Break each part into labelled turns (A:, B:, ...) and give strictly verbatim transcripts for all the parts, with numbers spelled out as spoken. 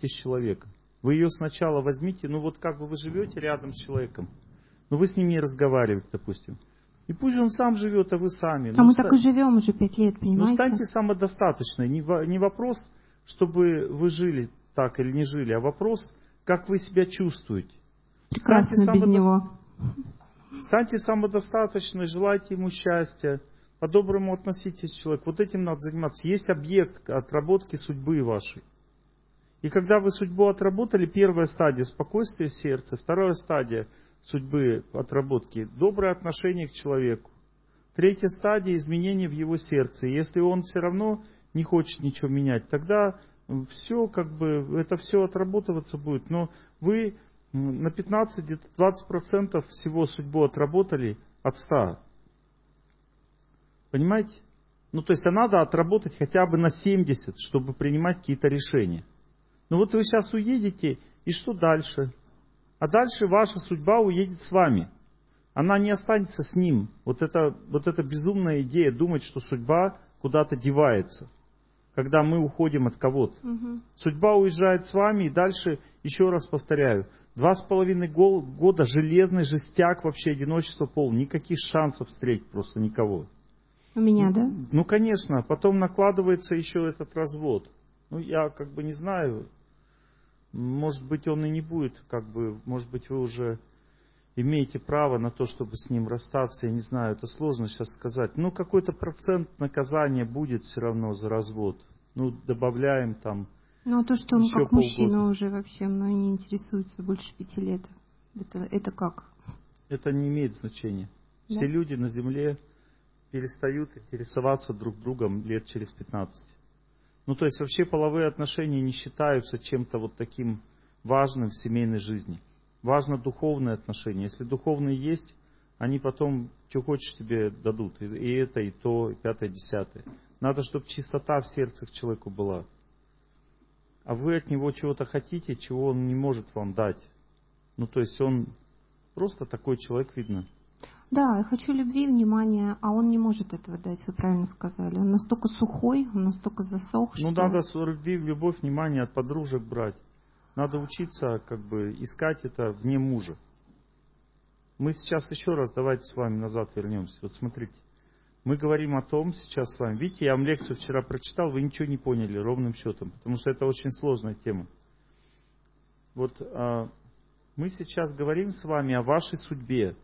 A: живете с человеком. Вы ее сначала возьмите, ну вот как бы вы живете рядом с человеком, но вы с ним не разговариваете, допустим. И пусть он сам живет, а вы сами.
B: А
A: ну,
B: мы
A: ста...
B: так и живем уже пять лет, понимаете?
A: Ну станьте самодостаточной. Не, в... не вопрос, чтобы вы жили так или не жили, а вопрос, как вы себя чувствуете.
B: Прекрасно
A: Станьте
B: без
A: самодо...
B: него.
A: Станьте самодостаточной, желайте ему счастья, по-доброму относитесь к человеку. Вот этим надо заниматься. Есть объект отработки судьбы вашей. И когда вы судьбу отработали, первая стадия спокойствия в сердце, вторая стадия судьбы отработки доброе отношение к человеку. Третья стадия изменения в его сердце. И если он все равно не хочет ничего менять, тогда все как бы, это все отработываться будет. Но вы на пятнадцать, где-то двадцать процентов всего судьбу отработали от ста. Понимаете? Ну то есть а надо отработать хотя бы на семьдесят, чтобы принимать какие-то решения. Ну вот вы сейчас уедете, и что дальше? А дальше ваша судьба уедет с вами. Она не останется с ним. Вот это, вот эта безумная идея думать, что судьба куда-то девается, когда мы уходим от кого-то.
B: Угу.
A: Судьба уезжает с вами, и дальше, еще раз повторяю, два с половиной года железный жестяк, вообще одиночество пол, никаких шансов встретить просто никого.
B: У меня, да?
A: Ну, конечно, потом накладывается еще этот развод. Ну, я как бы не знаю, может быть, он и не будет, как бы, может быть, вы уже имеете право на то, чтобы с ним расстаться, я не знаю, это сложно сейчас сказать. Ну, какой-то процент наказания будет все равно за развод. Ну, добавляем там.
B: Ну, а то, что он как
A: полгода.
B: мужчина уже вообще мной не интересуется больше пяти лет, это, это как?
A: Это не имеет значения.
B: Да?
A: Все люди на земле перестают интересоваться друг другом лет через пятнадцать. Ну, то есть вообще половые отношения не считаются чем-то вот таким важным в семейной жизни. Важно духовные отношения. Если духовные есть, они потом, что хочешь, тебе дадут. И, и это, и то, и пятое, и десятое. Надо, чтобы чистота в сердце к человеку была. А вы от него чего-то хотите, чего он не может вам дать. Ну, то есть он просто такой человек, видно.
B: Да, я хочу любви, внимания, а он не может этого дать, вы правильно сказали. Он настолько сухой, он настолько засох,
A: Ну,
B: что...
A: надо любви, любовь, внимание от подружек брать. Надо учиться, как бы, искать это вне мужа. Мы сейчас еще раз, давайте с вами назад вернемся. Вот смотрите. Мы говорим о том сейчас с вами. Видите, я вам лекцию вчера прочитал, вы ничего не поняли ровным счетом. Потому что это очень сложная тема. Вот а, мы сейчас говорим с вами о вашей судьбе.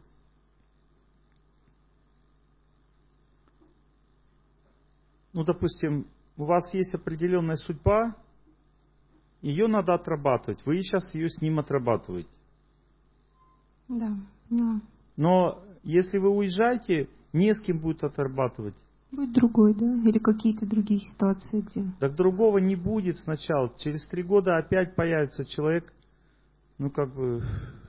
A: Ну, допустим, у вас есть определенная судьба, ее надо отрабатывать. Вы сейчас ее с ним отрабатываете.
B: Да, да.
A: Но если вы уезжаете, не с кем будет отрабатывать.
B: Будет другой, да? Или какие-то другие ситуации, где...
A: Так другого не будет сначала. Через три года опять появится человек, ну, как бы...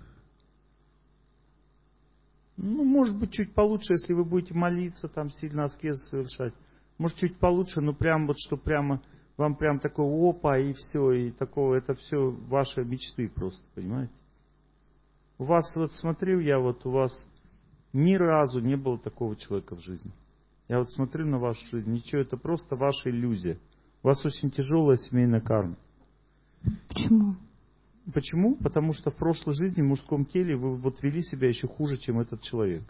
A: Ну, может быть, чуть получше, если вы будете молиться, там, сильно аскезы совершать. Может, чуть получше, но прям вот, что прямо... Вам прям такой опа, и все, и такого, это все ваши мечты просто, понимаете? У вас, вот смотрю я, вот у вас ни разу не было такого человека в жизни. Я вот смотрю на вашу жизнь, ничего, это просто ваша иллюзия. У вас очень тяжелая семейная карма.
B: Почему?
A: Почему? Потому что в прошлой жизни в мужском теле вы вот вели себя еще хуже, чем этот человек.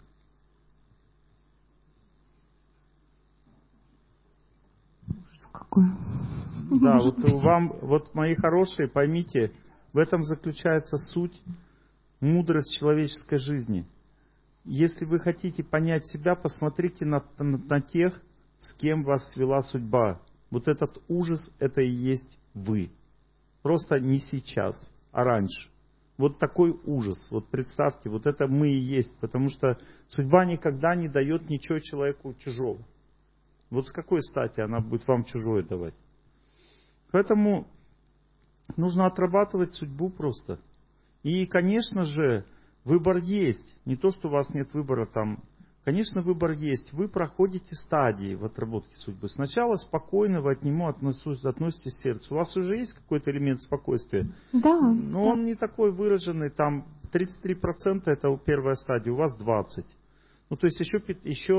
B: Ужас какой.
A: Да, вот вам, вот мои хорошие, поймите, в этом заключается суть, мудрость человеческой жизни. Если вы хотите понять себя, посмотрите на, на, на тех, с кем вас свела судьба. Вот этот ужас, это и есть вы. Просто не сейчас, а раньше. Вот такой ужас. Вот представьте, вот это мы и есть. Потому что судьба никогда не дает ничего человеку чужого. Вот с какой стати она будет вам чужое давать? Поэтому нужно отрабатывать судьбу просто. И, конечно же, выбор есть. Не то, что у вас нет выбора там. Конечно, выбор есть. Вы проходите стадии в отработке судьбы. Сначала спокойно вы от него относитесь, относитесь к сердцу. У вас уже есть какой-то элемент спокойствия?
B: Да.
A: Но
B: да.
A: он не такой выраженный. Там тридцать три процента это первая стадия, у вас двадцать процентов. Ну, то есть еще, еще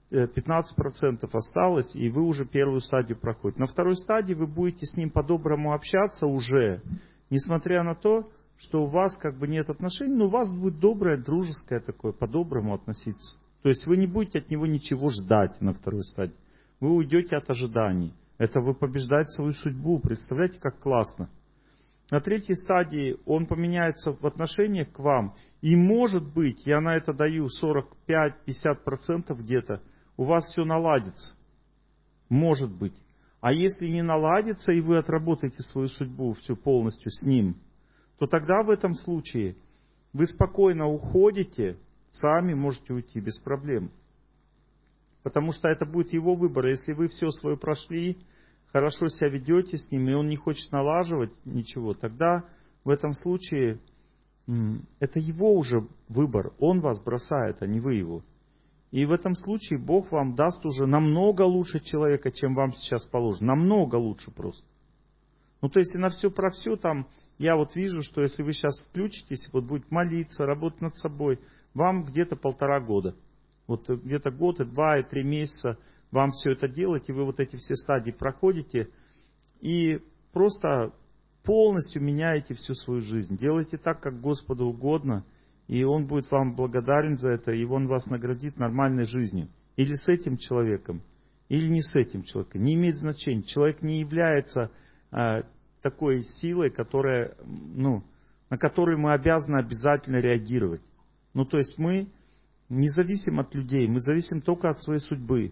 A: пятнадцать процентов осталось, и вы уже первую стадию проходите. На второй стадии вы будете с ним по-доброму общаться уже, несмотря на то, что у вас как бы нет отношений, но у вас будет доброе, дружеское такое, по-доброму относиться. То есть вы не будете от него ничего ждать на второй стадии. Вы уйдете от ожиданий. Это вы побеждаете свою судьбу. Представляете, как классно. На третьей стадии он поменяется в отношениях к вам. И может быть, я на это даю сорок пять - пятьдесят процентов где-то, у вас все наладится. Может быть. А если не наладится, и вы отработаете свою судьбу всю полностью с ним, то тогда в этом случае вы спокойно уходите, сами можете уйти без проблем. Потому что это будет его выбор. Если вы все свое прошли, хорошо себя ведете с ним, и он не хочет налаживать ничего, тогда в этом случае это его уже выбор. Он вас бросает, а не вы его. И в этом случае Бог вам даст уже намного лучше человека, чем вам сейчас положено. Намного лучше просто. Ну, то есть, и на все про все там, я вот вижу, что если вы сейчас включитесь, вот будете молиться, работать над собой, вам где-то полтора года. Вот где-то год, и два, и три месяца вам все это делать, и вы вот эти все стадии проходите, и просто полностью меняете всю свою жизнь. Делайте так, как Господу угодно, и Он будет вам благодарен за это, и Он вас наградит нормальной жизнью. Или с этим человеком, или не с этим человеком. Не имеет значения. Человек не является а, такой силой, которая, ну, на которую мы обязаны обязательно реагировать. Ну, то есть мы не зависим от людей, мы зависим только от своей судьбы.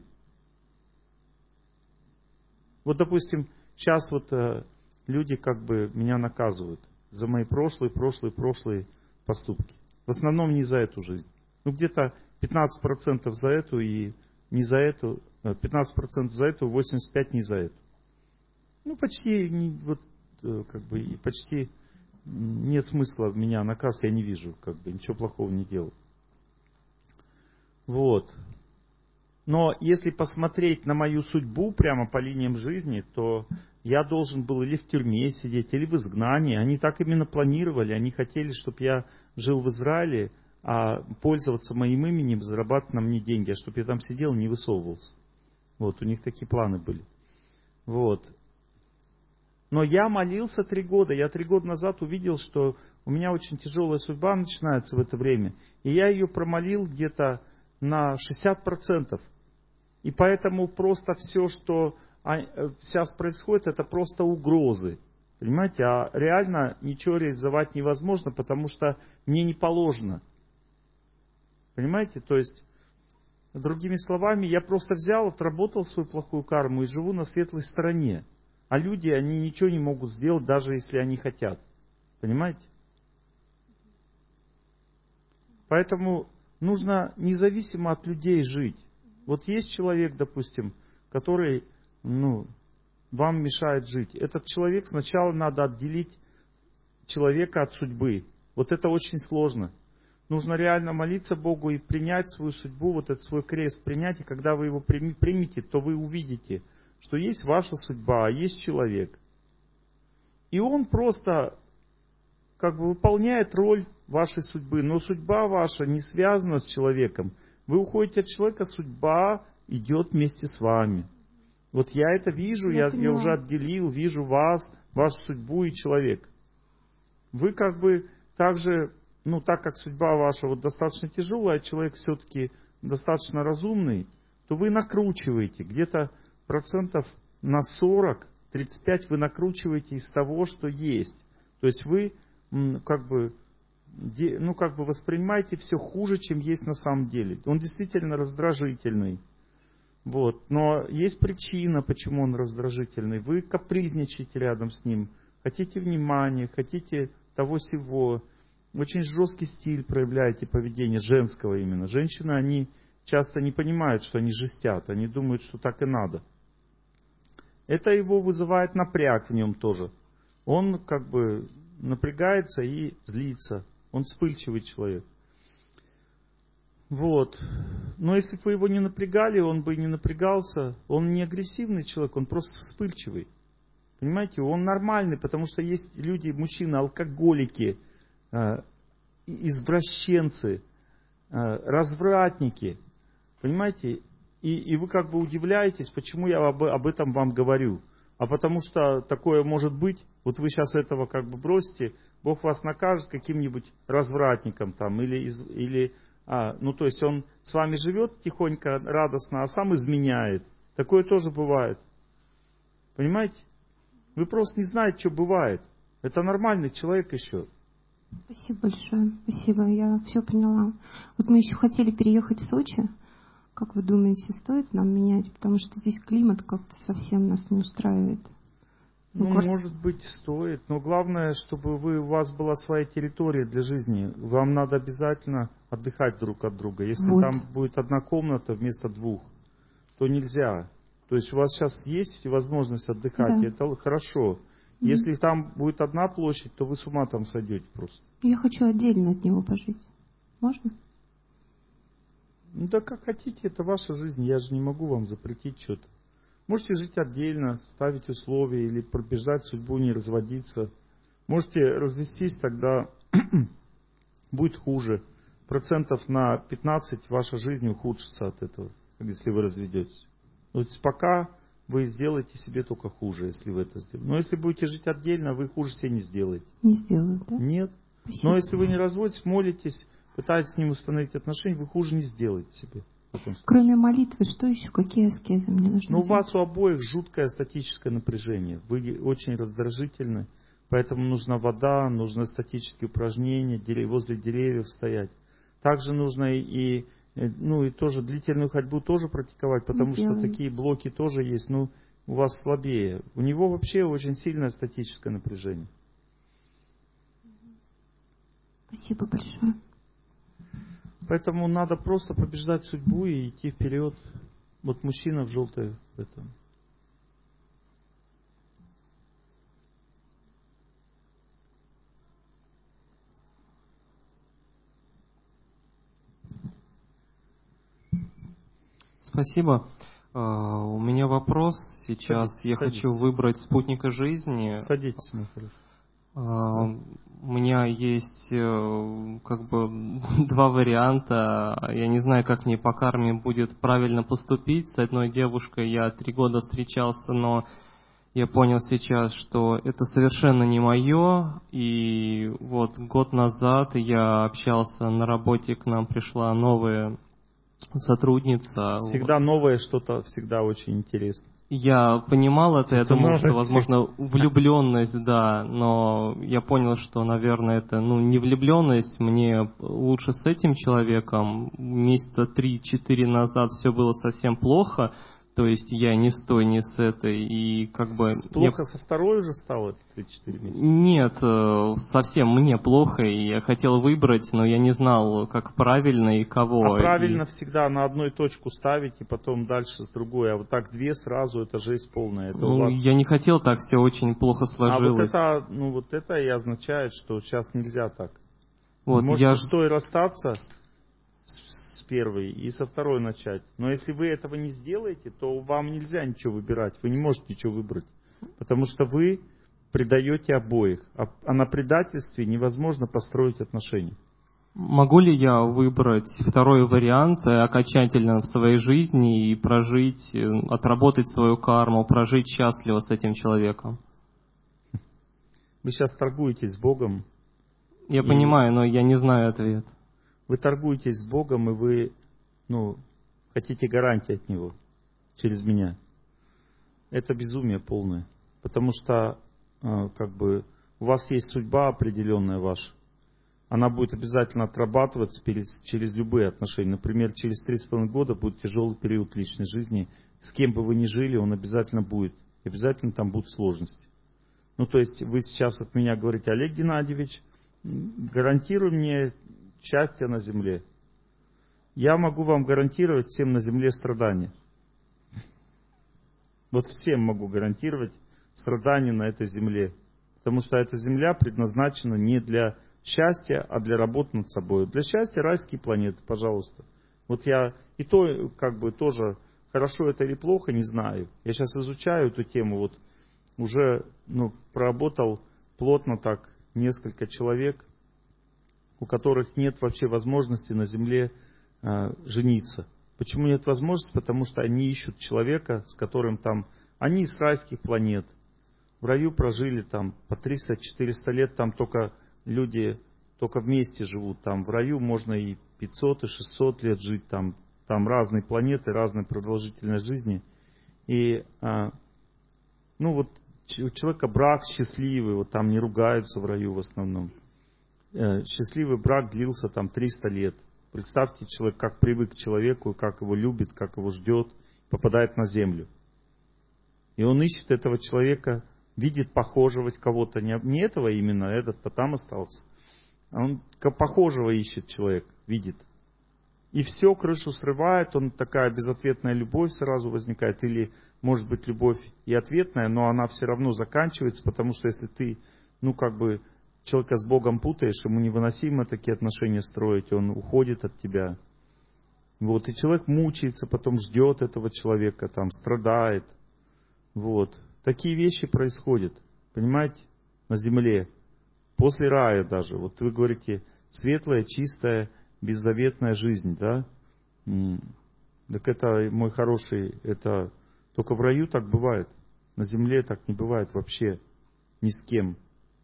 A: Вот, допустим, сейчас вот э, люди как бы меня наказывают за мои прошлые, прошлые, прошлые поступки. В основном не за эту жизнь. Ну, где-то пятнадцать процентов за эту и не за эту, пятнадцать процентов за эту, восемьдесят пять процентов не за эту. Ну, почти, не, вот, э, как бы, почти нет смысла меня наказ, я не вижу, как бы, ничего плохого не делал. Вот. Но если посмотреть на мою судьбу прямо по линиям жизни, то я должен был или в тюрьме сидеть, или в изгнании. Они так именно планировали. Они хотели, чтобы я жил в Израиле, а пользоваться моим именем, зарабатывать на мне деньги, а чтобы я там сидел и не высовывался. Вот, у них такие планы были. Вот. Но я молился три года. Я три года назад увидел, что у меня очень тяжелая судьба начинается в это время. И я ее промолил где-то на шестьдесят процентов. И поэтому просто все, что сейчас происходит, это просто угрозы. Понимаете? А реально ничего реализовать невозможно, потому что мне не положено. Понимаете? То есть, другими словами, я просто взял, отработал свою плохую карму и живу на светлой стороне. А люди, они ничего не могут сделать, даже если они хотят. Понимаете? Поэтому нужно независимо от людей жить. Вот есть человек, допустим, который, ну, вам мешает жить. Этот человек, сначала надо отделить человека от судьбы. Вот это очень сложно. Нужно реально молиться Богу и принять свою судьбу, вот этот свой крест принять. И когда вы его примете, то вы увидите, что есть ваша судьба, а есть человек. И он просто как бы выполняет роль вашей судьбы. Но судьба ваша не связана с человеком. Вы уходите от человека, судьба идет вместе с вами. Вот я это вижу, я, я, я уже отделил, вижу вас, вашу судьбу и человек. Вы как бы также, ну так как судьба ваша вот достаточно тяжелая, а человек все-таки достаточно разумный, то вы накручиваете где-то процентов на сорок, тридцать пять вы накручиваете из того, что есть. То есть вы как бы, ну, как бы воспринимаете все хуже, чем есть на самом деле. Он действительно раздражительный. Вот. Но есть причина, почему он раздражительный. Вы капризничаете рядом с ним, хотите внимания, хотите того-сего. Очень жесткий стиль проявляете, поведение женского именно. Женщины, они часто не понимают, что они жестят. Они думают, что так и надо. Это его вызывает напряг в нем тоже. Он как бы напрягается и злится. Он вспыльчивый человек. Вот. Но если бы вы его не напрягали, он бы и не напрягался. Он не агрессивный человек, он просто вспыльчивый. Понимаете? Он нормальный, потому что есть люди, мужчины, алкоголики, извращенцы, развратники. Понимаете? И, и вы как бы удивляетесь, почему я об, об этом вам говорю. А потому что такое может быть, вот вы сейчас этого как бы бросите, Бог вас накажет каким-нибудь развратником там, или, из, или а, ну то есть он с вами живет тихонько, радостно, а сам изменяет. Такое тоже бывает. Понимаете? Вы просто не знаете, что бывает. Это нормальный человек еще.
B: Спасибо большое. Спасибо, я все поняла. Вот мы еще хотели переехать в Сочи. Как вы думаете, стоит нам менять? Потому что здесь климат как-то совсем нас не устраивает.
A: Ну, ну может быть, стоит. Но главное, чтобы вы, у вас была своя территория для жизни. Вам надо обязательно отдыхать друг от друга. Если
B: вот.
A: там будет одна комната вместо двух, то нельзя. То есть у вас сейчас есть возможность отдыхать,
B: Да.
A: и это хорошо. Mm-hmm. Если там будет одна площадь, то вы с ума там сойдете просто.
B: Я хочу отдельно от него пожить. Можно?
A: Ну да как хотите, это ваша жизнь. Я же не могу вам запретить что-то. Можете жить отдельно, ставить условия или побеждать судьбу, не разводиться. Можете развестись, тогда будет хуже. Процентов на пятнадцать ваша жизнь ухудшится от этого, если вы разведетесь. То есть пока вы сделаете себе только хуже, если вы это сделаете. Но если будете жить отдельно, вы хуже себе не сделаете.
B: Не сделаю, да?
A: Нет.
B: Спасибо.
A: Но если вы не разводитесь, молитесь, пытаетесь с ним установить отношения, вы хуже не сделаете себе.
B: Кроме молитвы, что еще? Какие аскезы мне нужны?
A: Но у вас у обоих жуткое статическое напряжение. Вы очень раздражительны, поэтому нужна вода, нужны статические упражнения, возле деревьев стоять. Также нужно и, ну, и тоже длительную ходьбу тоже практиковать, потому что такие блоки тоже есть, но у вас слабее. У него вообще очень сильное статическое напряжение.
B: Спасибо большое.
A: Поэтому надо просто побеждать судьбу и идти вперед. Вот мужчина в желтой этом.
C: Спасибо. Uh, у меня вопрос сейчас.
A: Садитесь,
C: Я
A: садитесь.
C: хочу выбрать спутника жизни.
A: Садитесь, мой хороший.
C: Uh, у меня есть uh, как бы два варианта. Я не знаю, как мне по карме будет правильно поступить. С одной девушкой я три года встречался, но я понял сейчас, что это совершенно не мое. И вот год назад я общался на работе, к нам пришла новая сотрудница.
A: Всегда новое что-то, всегда очень интересно.
C: Я понимал это, я
A: Что-то
C: думал,
A: новое.
C: что, возможно, влюбленность, да, но я понял, что, наверное, это, ну, не влюбленность, мне лучше с этим человеком. Месяца три-четыре назад все было совсем плохо, то есть я не с той, не с этой, и как бы...
A: Плохо
C: я...
A: со второй уже стало три-четыре месяца?
C: Нет, совсем мне плохо, и я хотел выбрать, но я не знал, как правильно и кого.
A: А правильно
C: и...
A: всегда на одной точку ставить, и потом дальше с другой, а вот так две сразу, это жесть полная. Это
C: ну,
A: у вас...
C: я не хотел, так все очень плохо сложилось.
A: А вот это, ну, вот это и означает, что сейчас нельзя так.
C: Вот,
A: Можете
C: я...
A: с той расстаться, с первой, и со второй начать. Но если вы этого не сделаете, то вам нельзя ничего выбирать. Вы не можете ничего выбрать. Потому что вы предаете обоих. А, а на предательстве невозможно построить отношения.
C: Могу ли я выбрать второй вариант окончательно в своей жизни и прожить, отработать свою карму, прожить счастливо с этим человеком?
A: Вы сейчас торгуетесь с Богом.
C: Я понимаю, но я не знаю ответ.
A: Вы торгуетесь с Богом, и вы, ну, хотите гарантии от Него через меня. Это безумие полное. Потому что, э, как бы, у вас есть судьба определенная ваша. Она будет обязательно отрабатываться через, через любые отношения. Например, через три с половиной года будет тяжелый период личной жизни. С кем бы вы ни жили, он обязательно будет. Обязательно там будут сложности. Ну, то есть, вы сейчас от меня говорите: Олег Геннадьевич, гарантируй мне счастье на земле. Я могу вам гарантировать всем на земле страдания. Вот всем могу гарантировать страдания на этой земле. Потому что эта земля предназначена не для счастья, а для работы над собой. Для счастья райские планеты, пожалуйста. Вот я и то, как бы, тоже, хорошо это или плохо, не знаю. Я сейчас изучаю эту тему, вот уже, ну, проработал плотно так несколько человек, у которых нет вообще возможности на земле э, жениться. Почему нет возможности? Потому что они ищут человека, с которым там... Они с райских планет. В раю прожили там по триста-четыреста лет, там только люди только вместе живут. Там в раю можно и пятьсот, и шестьсот лет жить. Там, там разные планеты, разная продолжительность жизни. И, а, ну вот, у человека брак счастливый, вот там не ругаются в раю в основном. Счастливый брак длился там триста лет. Представьте, человек как привык к человеку, как его любит, как его ждет, попадает на землю. И он ищет этого человека, видит похожего кого-то, не, не этого именно, этот-то там остался. А он похожего ищет человек, видит. И все, крышу срывает, он такая безответная любовь сразу возникает. Или, может быть, любовь и ответная, но она все равно заканчивается, потому что если ты, ну, как бы, человека с Богом путаешь, ему невыносимо такие отношения строить, он уходит от тебя. Вот, и человек мучается, потом ждет этого человека, там, страдает. Вот. Такие вещи происходят, понимаете, на земле, после рая даже. Вот вы говорите, светлая, чистая, беззаветная жизнь, да? Так это, мой хороший, это только в раю так бывает. На земле так не бывает вообще ни с кем.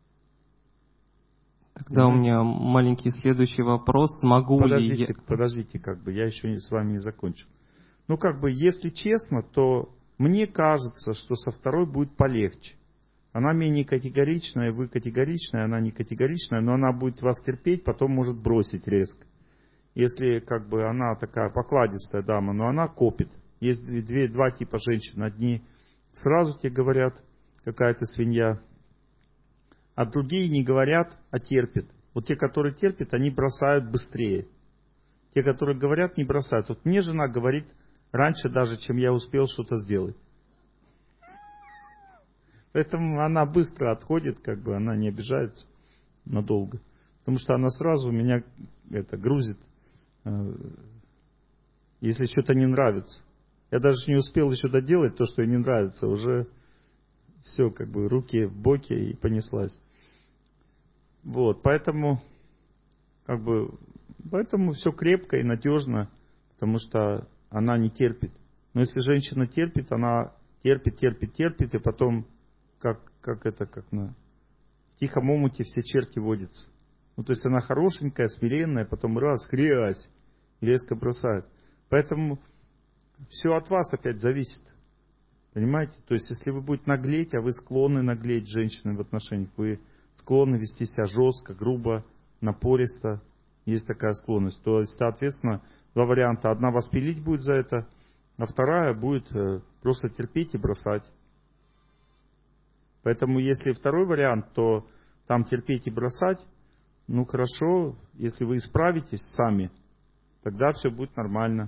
C: Тогда у меня маленький следующий вопрос. Смогу
A: подождите,
C: ли я...
A: Подождите, как бы, я еще с вами не закончил. Ну, как бы, если честно, то мне кажется, что со второй будет полегче. Она менее категоричная, вы категоричная, она не категоричная, но она будет вас терпеть, потом может бросить резко. Если, как бы, она такая покладистая дама, но она копит. Есть две, два типа женщин. Одни сразу тебе говорят, какая ты свинья, а другие не говорят, а терпят. Вот те, которые терпят, они бросают быстрее. Те, которые говорят, не бросают. Вот мне жена говорит раньше даже, чем я успел что-то сделать. Поэтому она быстро отходит, как бы она не обижается надолго. Потому что она сразу меня это, грузит, если что-то не нравится. Я даже не успел еще доделать то, что ей не нравится, уже все, как бы руки в боки и понеслась. Вот, поэтому, как бы, поэтому все крепко и надежно, потому что она не терпит. Но если женщина терпит, она терпит, терпит, терпит, и потом, как, как это, как на в тихом омуте все черти водятся. Ну, то есть она хорошенькая, смиренная, потом раз, хрясь, и резко бросает. Поэтому все от вас опять зависит. Понимаете? То есть, если вы будете наглеть, а вы склонны наглеть женщины в отношениях, вы склонны вести себя жестко, грубо, напористо, есть такая склонность, то, соответственно, два варианта. Одна вас пилить будет за это, а вторая будет просто терпеть и бросать. Поэтому, если второй вариант, то там терпеть и бросать, ну хорошо, если вы исправитесь сами, тогда все будет нормально.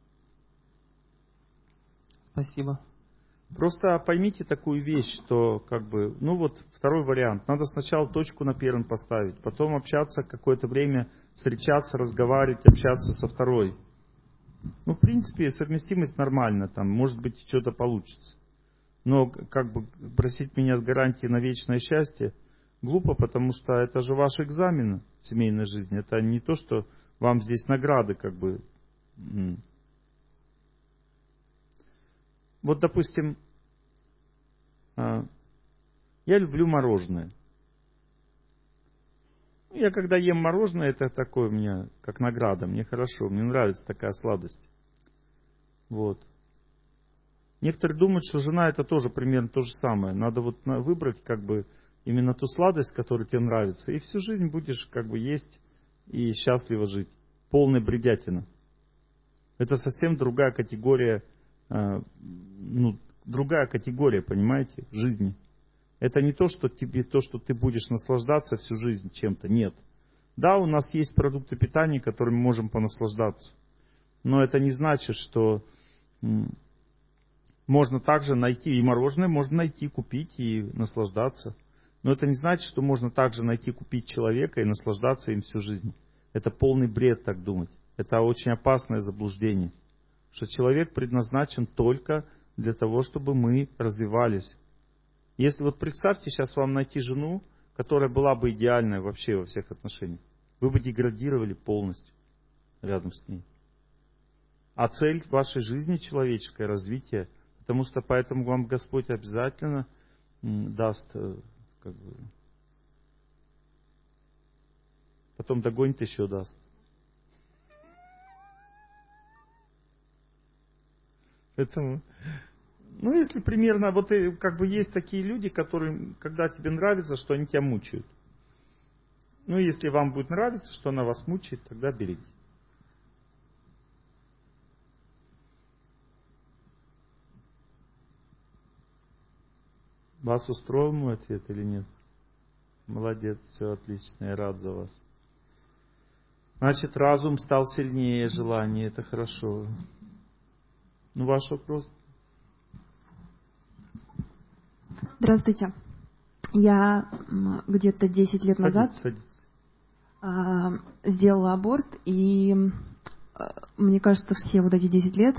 C: Спасибо.
A: Просто поймите такую вещь, что как бы, ну вот второй вариант. Надо сначала точку на первом поставить, потом общаться какое-то время, встречаться, разговаривать, общаться со второй. Ну, в принципе, совместимость нормальна, там, может быть, что-то получится. Но как бы просить меня с гарантией на вечное счастье глупо, потому что это же ваш экзамен в семейной жизни. Это не то, что вам здесь награды как бы. Вот, допустим, я люблю мороженое. Я когда ем мороженое, это такое у меня, как награда, мне хорошо, мне нравится такая сладость. Вот. Некоторые думают, что жена это тоже примерно то же самое. Надо вот выбрать как бы именно ту сладость, которая тебе нравится, и всю жизнь будешь как бы есть и счастливо жить. Полная бредятина. Это совсем другая категория, ну, другая категория, понимаете, жизни. Это не то, что тебе, то, что ты будешь наслаждаться всю жизнь чем-то. Нет. Да, у нас есть продукты питания, которыми мы можем понаслаждаться. Но это не значит, что можно также найти, и мороженое можно найти, купить и наслаждаться. Но это не значит, что можно также найти, купить человека и наслаждаться им всю жизнь. Это полный бред так думать. Это очень опасное заблуждение. Что человек предназначен только для того, чтобы мы развивались. Если вот представьте сейчас вам найти жену, которая была бы идеальная вообще во всех отношениях. Вы бы деградировали полностью рядом с ней. А цель вашей жизни человеческое развитие, потому что поэтому вам Господь обязательно даст, как бы, потом догонит еще даст. Поэтому, ну, если примерно, вот как бы есть такие люди, которые, когда тебе нравится, что они тебя мучают. Ну, если вам будет нравиться, что она вас мучает, тогда берите. Вас устроил мой ответ или нет? Молодец, все отлично, я рад за вас. Значит, разум стал сильнее желания, это хорошо. Ну, ваш вопрос?
D: Здравствуйте. Я где-то десять лет
A: садитесь,
D: назад
A: садитесь.
D: сделала аборт, и мне кажется, все вот эти десять лет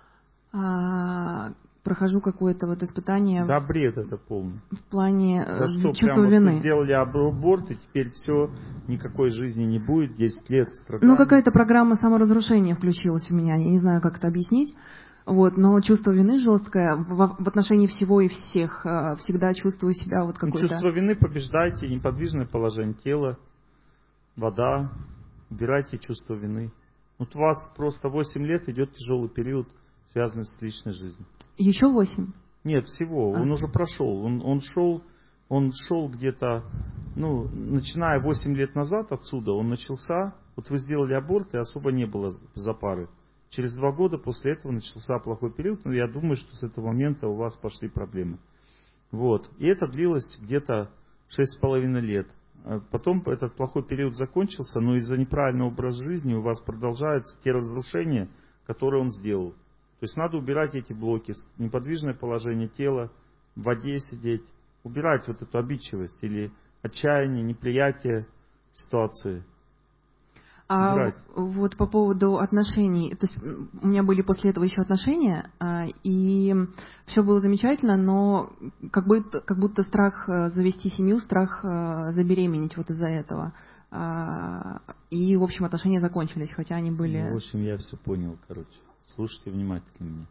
D: прохожу какое-то вот испытание.
A: Да, бред это полный.
D: В плане
A: да что,
D: чувства
A: прям
D: вины.
A: Вот вы сделали аборт, и теперь все, никакой жизни не будет, десять лет страданий.
D: Ну, какая-то программа саморазрушения включилась у меня, я не знаю, как это объяснить. Вот, но чувство вины жесткое в, в отношении всего и всех. Всегда чувствую себя вот какой-то...
A: Ну, чувство вины побеждайте, неподвижное положение тела, вода, убирайте чувство вины. Вот у вас просто восемь лет идет тяжелый период, связанный с личной жизнью.
D: Еще восемь?
A: Нет, всего. А. Он уже прошел. Он, он шел, он шел где-то, ну, начиная восемь лет назад отсюда, он начался. Вот вы сделали аборт, и особо не было запары. Через два года после этого начался плохой период, но я думаю, что с этого момента у вас пошли проблемы. Вот. И это длилось где-то шесть с половиной лет. Потом этот плохой период закончился, но из-за неправильного образа жизни у вас продолжаются те разрушения, которые он сделал. То есть надо убирать эти блоки, неподвижное положение тела, в воде сидеть, убирать вот эту обидчивость или отчаяние, неприятие ситуации.
D: А
A: убирать.
D: Вот по поводу отношений, то есть у меня были после этого еще отношения, и все было замечательно, но как будто, как будто страх завести семью, страх забеременеть вот из-за этого. И, в общем, отношения закончились, хотя они были...
A: Ну, в общем, я все понял, короче. Слушайте внимательно меня.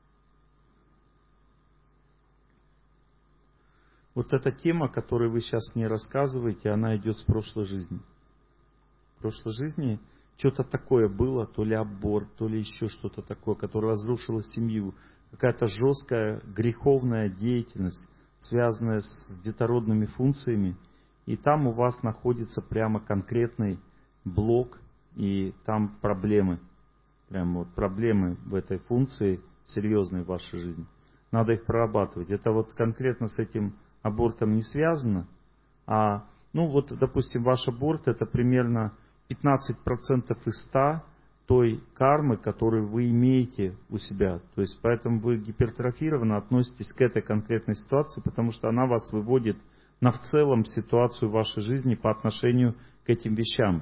A: Вот эта тема, которую вы сейчас мне рассказываете, она идет с прошлой жизни. В прошлой жизни что-то такое было, то ли аборт, то ли еще что-то такое, которое разрушило семью. Какая-то жесткая греховная деятельность, связанная с детородными функциями. И там у вас находится прямо конкретный блок, и там проблемы. Прям вот проблемы в этой функции серьезные в вашей жизни. Надо их прорабатывать. Это вот конкретно с этим абортом не связано. А, ну вот, допустим, ваш аборт это примерно пятнадцать процентов из ста той кармы, которую вы имеете у себя. То есть поэтому вы гипертрофированно относитесь к этой конкретной ситуации, потому что она вас выводит на в целом ситуацию в вашей жизни по отношению к этим вещам.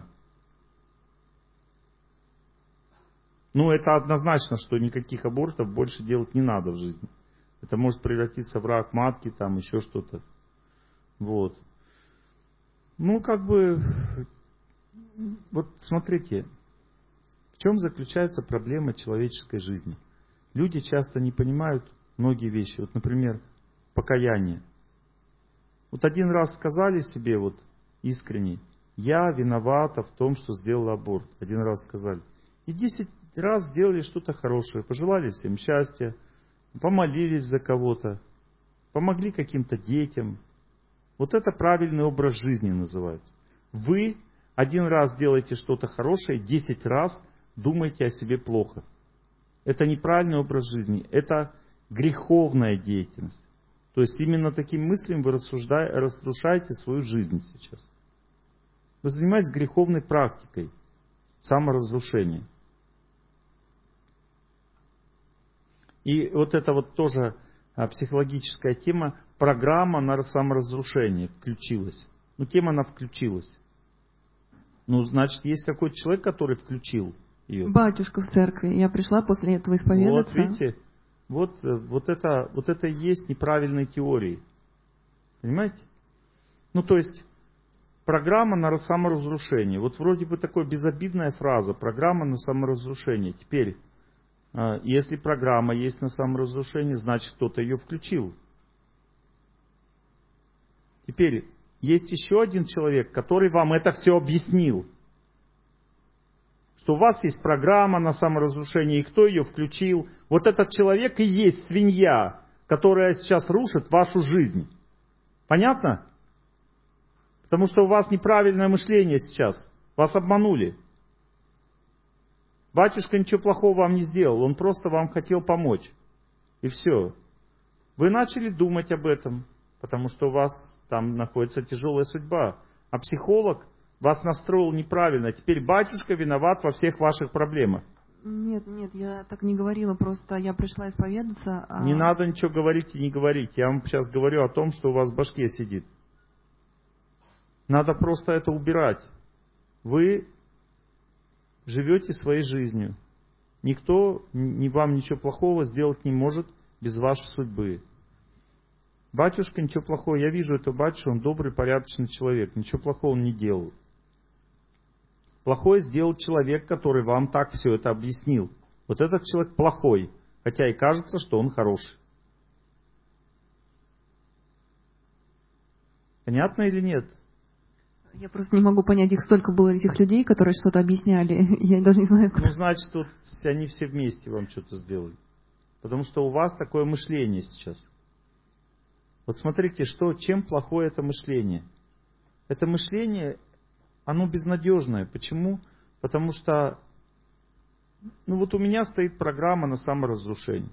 A: Ну, это однозначно, что никаких абортов больше делать не надо в жизни. Это может превратиться в рак матки, там еще что-то. Вот. Ну, как бы, вот смотрите, в чем заключается проблема человеческой жизни. Люди часто не понимают многие вещи. Вот, например, покаяние. Вот один раз сказали себе вот искренне, я виновата в том, что сделала аборт. Один раз сказали. И десять раз сделали что-то хорошее, пожелали всем счастья, помолились за кого-то, помогли каким-то детям. Вот это правильный образ жизни называется. Вы один раз делаете что-то хорошее, десять раз думаете о себе плохо. Это неправильный образ жизни, это греховная деятельность. То есть именно таким мыслям вы разрушаете свою жизнь сейчас. Вы занимаетесь греховной практикой саморазрушения. И вот это вот тоже психологическая тема, программа на саморазрушение включилась. Ну, кем она включилась? Ну, значит, есть какой-то человек, который включил ее.
D: Батюшка в церкви. Я пришла после этого исповедаться.
A: Вот, видите, вот, вот, это, вот это и есть неправильные теории. Понимаете? Ну, то есть, программа на саморазрушение. Вот вроде бы такая безобидная фраза, программа на саморазрушение. Теперь, Если программа есть на саморазрушение, значит кто-то ее включил. Теперь, есть еще один человек, который вам это все объяснил. Что у вас есть программа на саморазрушение, и кто ее включил. Вот этот человек и есть свинья, которая сейчас рушит вашу жизнь. Понятно? Потому что у вас неправильное мышление сейчас. Вас обманули. Батюшка ничего плохого вам не сделал. Он просто вам хотел помочь. И все. Вы начали думать об этом, потому что у вас там находится тяжелая судьба. А психолог вас настроил неправильно. Теперь батюшка виноват во всех ваших проблемах.
D: Нет, нет, я так не говорила, просто я пришла исповедаться. А...
A: Не надо ничего говорить и не говорить. Я вам сейчас говорю о том, что у вас в башке сидит. Надо просто это убирать. Вы живете своей жизнью. Никто ни вам ничего плохого сделать не может без вашей судьбы. Батюшка ничего плохого. Я вижу этого батюшку, он добрый, порядочный человек. Ничего плохого он не делал. Плохое сделал человек, который вам так все это объяснил. Вот этот человек плохой, хотя и кажется, что он хороший. Понятно или нет?
D: Я просто не могу понять, их столько было этих людей, которые что-то объясняли. Я даже не знаю, кто.
A: Ну, значит, тут они все вместе вам что-то сделали. Потому что у вас такое мышление сейчас. Вот смотрите, что, чем плохое это мышление. Это мышление, оно безнадежное. Почему? Потому что, ну вот у меня стоит программа на саморазрушение.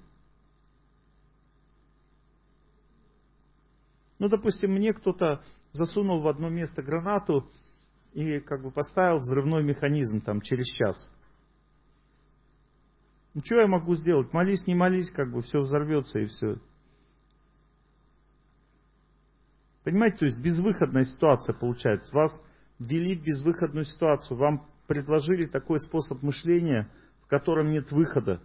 A: Ну, допустим, мне кто-то засунул в одно место гранату и как бы поставил взрывной механизм там через час. Ну, что я могу сделать? Молись, не молись, как бы все взорвется и все. Понимаете, то есть безвыходная ситуация получается. Вас ввели в безвыходную ситуацию. Вам предложили такой способ мышления, в котором нет выхода.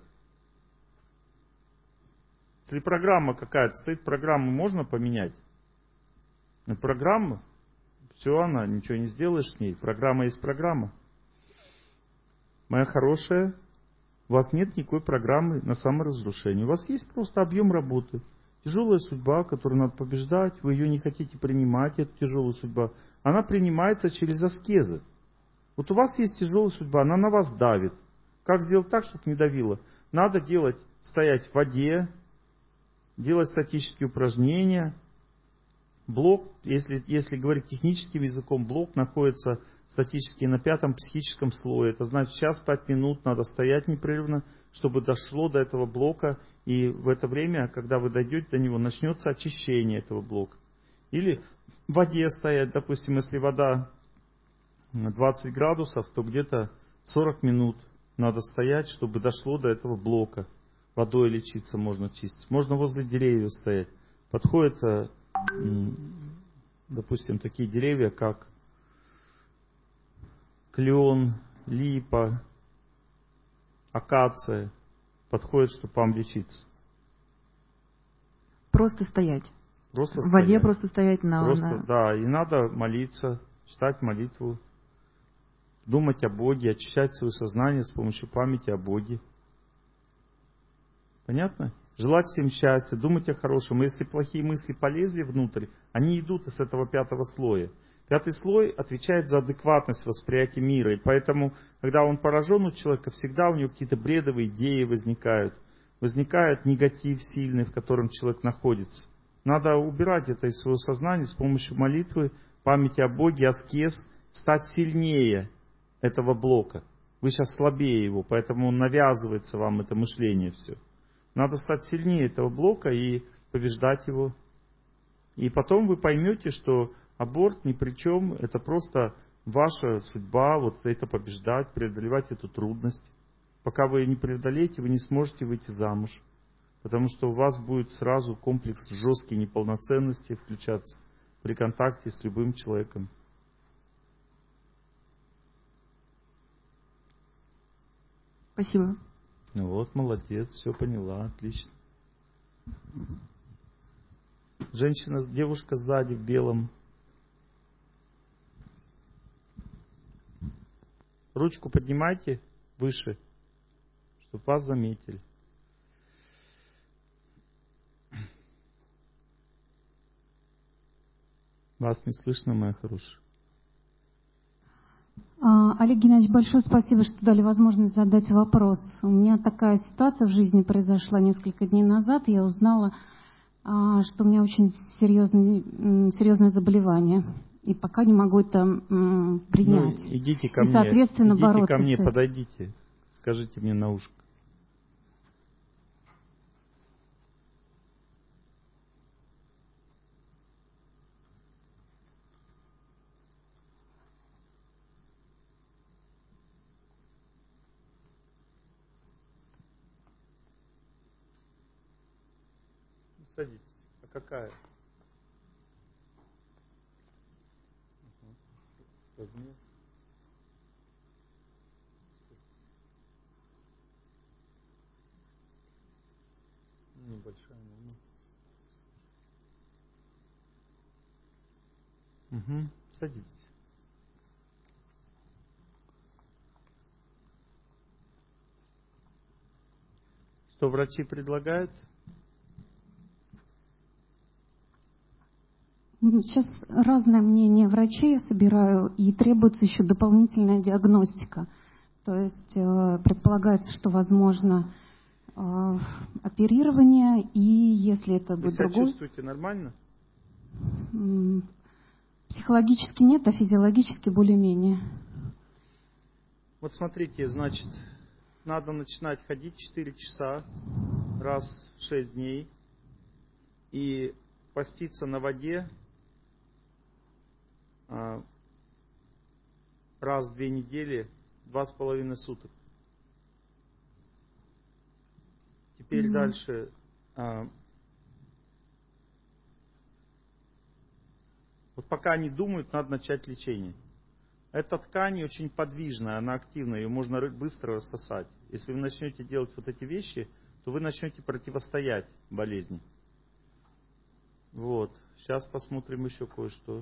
A: Если программа какая-то стоит, программу можно поменять. Но программа, все, она, ничего не сделаешь с ней. Программа есть программа. Моя хорошая, у вас нет никакой программы на саморазрушение. У вас есть просто объем работы. Тяжелая судьба, которую надо побеждать. Вы ее не хотите принимать, эту тяжелую судьбу. Она принимается через аскезы. Вот у вас есть тяжелая судьба, она на вас давит. Как сделать так, чтобы не давило? Надо делать, стоять в воде, делать статические упражнения. Блок, если, если говорить техническим языком, блок находится статически на пятом психическом слое. Это значит, сейчас пять минут надо стоять непрерывно, чтобы дошло до этого блока. И в это время, когда вы дойдете до него, начнется очищение этого блока. Или в воде стоять, допустим, если вода двадцать градусов, то где-то сорок минут надо стоять, чтобы дошло до этого блока. Водой лечиться можно чистить. Можно возле деревьев стоять. Подходит, допустим, такие деревья, как клен, липа, акация. Подходит, чтобы вам лечиться.
D: Просто стоять.
A: Просто
D: в
A: стоять.
D: воде просто стоять на...
A: Просто,
D: на...
A: Да, и надо молиться, читать молитву, думать о Боге, очищать свое сознание с помощью памяти о Боге. Понятно? Желать всем счастья, думать о хорошем. Если плохие мысли полезли внутрь, они идут из этого пятого слоя. Пятый слой отвечает за адекватность восприятия мира. И поэтому, когда он поражен у человека, всегда у него какие-то бредовые идеи возникают. Возникает негатив сильный, в котором человек находится. Надо убирать это из своего сознания с помощью молитвы, памяти о Боге, аскез, стать сильнее этого блока. Вы сейчас слабее его, поэтому он навязывается вам, это мышление все. Надо стать сильнее этого блока и побеждать его. И потом вы поймете, что аборт ни при чем, это просто ваша судьба, вот это побеждать, преодолевать эту трудность. Пока вы не преодолеете, вы не сможете выйти замуж. Потому что у вас будет сразу комплекс жесткой неполноценности включаться при контакте с любым человеком.
D: Спасибо.
A: Ну вот, молодец, все поняла, отлично. Женщина, девушка сзади в белом. Ручку поднимайте выше, чтобы вас заметили. Вас не слышно, моя хорошая.
B: Олег Геннадьевич, большое спасибо, что дали возможность задать вопрос. У меня такая ситуация в жизни произошла несколько дней назад. Я узнала, что у меня очень серьезное, серьезное заболевание. И пока не могу это принять.
A: Ну, идите ко
B: и,
A: мне,
B: соответственно,
A: идите
B: бороться
A: ко мне,
B: с этим.
A: подойдите, скажите мне на ушко. Садитесь. А какая? Размер. Небольшая, ну. Угу. Садитесь. Что врачи предлагают?
B: Сейчас разное мнение врачей я собираю, и требуется еще дополнительная диагностика. То есть э, предполагается, что возможно э, оперирование, и если это
A: Вы
B: будет
A: себя
B: другой...
A: чувствуете нормально?
B: Психологически нет, а физиологически более-менее.
A: Вот смотрите, значит, надо начинать ходить четыре часа раз в шесть дней и поститься на воде а, раз в две недели, два с половиной суток. Теперь mm-hmm. дальше. А, вот пока они думают, надо начать лечение. Эта ткань очень подвижная, она активная, ее можно быстро рассосать. Если вы начнете делать вот эти вещи, то вы начнете противостоять болезни. Вот. Сейчас посмотрим еще кое-что.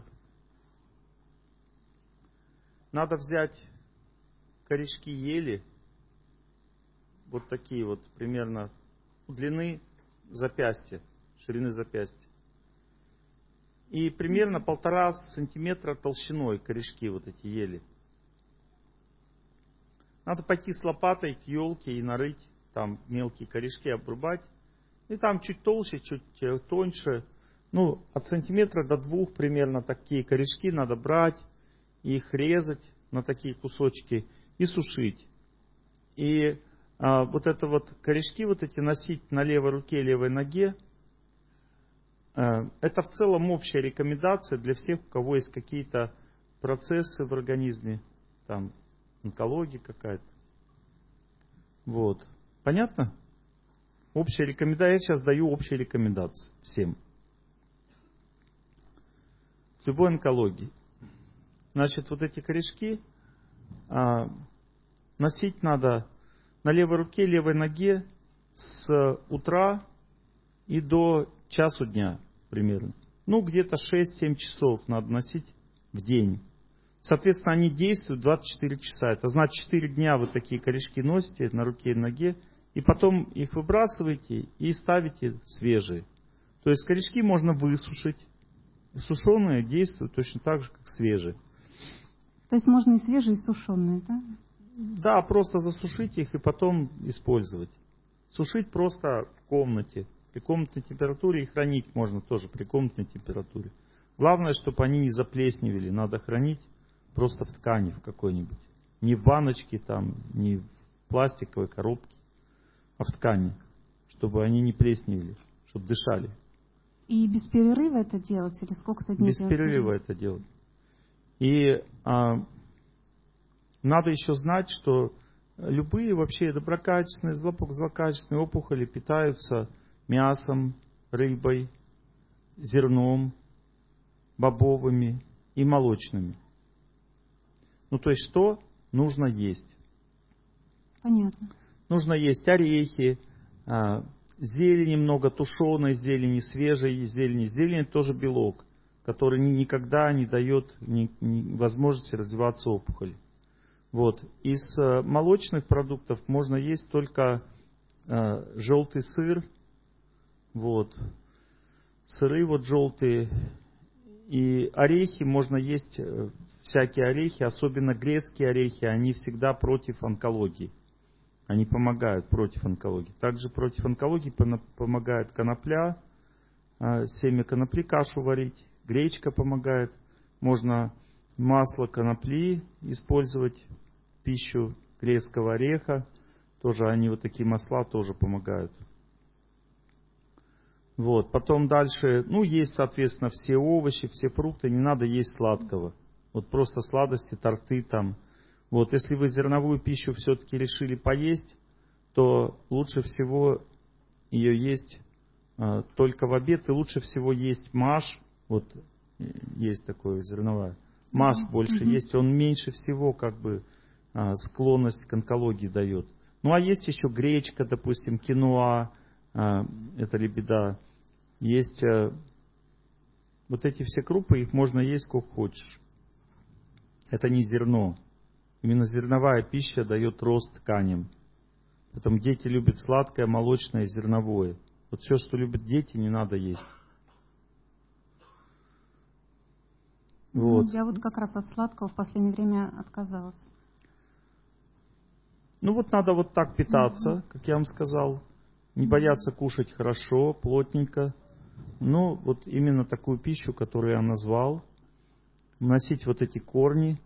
A: Надо взять корешки ели, вот такие вот, примерно длины запястья, ширины запястья. И примерно полтора сантиметра толщиной корешки вот эти ели. Надо пойти с лопатой к елке и нарыть, там мелкие корешки обрубать. И там чуть толще, чуть тоньше. Ну, от сантиметра до двух примерно такие корешки надо брать, их резать на такие кусочки и сушить. И а, вот это вот корешки вот эти носить на левой руке, левой ноге. А, это в целом общая рекомендация для всех, у кого есть какие-то процессы в организме, там онкология какая-то. Вот. Понятно? Общая рекомендация. Я сейчас даю общие рекомендации всем. С любой онкологией. Значит, вот эти корешки а, носить надо на левой руке, левой ноге с утра и до часу дня примерно. Ну, где-то шесть-семь часов надо носить в день. Соответственно, они действуют двадцать четыре часа. Это значит, четыре дня вы такие корешки носите на руке и ноге, и потом их выбрасываете и ставите свежие. То есть корешки можно высушить. Сушеные действуют точно так же, как свежие.
B: То есть можно и свежие, и сушеные, да?
A: Да, просто засушить их и потом использовать. Сушить просто в комнате. При комнатной температуре и хранить можно тоже при комнатной температуре. Главное, чтобы они не заплесневели. Надо хранить просто в ткани в какой-нибудь. Не в баночке, там, не в пластиковой коробке, а в ткани. Чтобы они не плесневели, чтобы дышали.
B: И без перерыва это делать? Или сколько-то дней?
A: Без перерыва это делать. И а, надо еще знать, что любые вообще доброкачественные, злокачественные опухоли питаются мясом, рыбой, зерном, бобовыми и молочными. Ну, то есть, что нужно есть?
B: Понятно.
A: Нужно есть орехи, зелени много, тушеной зелени, свежей зелени. Зелень тоже белок, который никогда не дает возможности развиваться опухоли. Вот. Из э, молочных продуктов можно есть только э, желтый сыр, вот. Сыры вот желтые. И орехи можно есть, э, всякие орехи, особенно грецкие орехи, они всегда против онкологии. Они помогают против онкологии. Также против онкологии помогает конопля, э, семя конопли кашу варить, гречка помогает. Можно масло конопли использовать в пищу, грецкого ореха. Тоже они вот такие масла тоже помогают. Вот. Потом дальше, ну, есть, соответственно, все овощи, все фрукты. Не надо есть сладкого. Вот просто сладости, торты там. Вот. Если вы зерновую пищу все-таки решили поесть, то лучше всего ее есть а, только в обед. И лучше всего есть маш. Вот есть такое зерновая. Маш больше есть. Он меньше всего как бы а, склонность к онкологии дает. Ну, а есть еще гречка, допустим, киноа. А, это лебеда. Есть а, вот эти все крупы, их можно есть сколько хочешь. Это не зерно. Именно зерновая пища дает рост тканям. Поэтому дети любят сладкое, молочное, зерновое. Вот все, что любят дети, не надо есть. Вот.
B: Я вот как раз от сладкого в последнее время отказалась.
A: Ну вот надо вот так питаться, mm-hmm. как я вам сказал. Не бояться кушать хорошо, плотненько. Ну вот именно такую пищу, которую я назвал. Носить вот эти корни.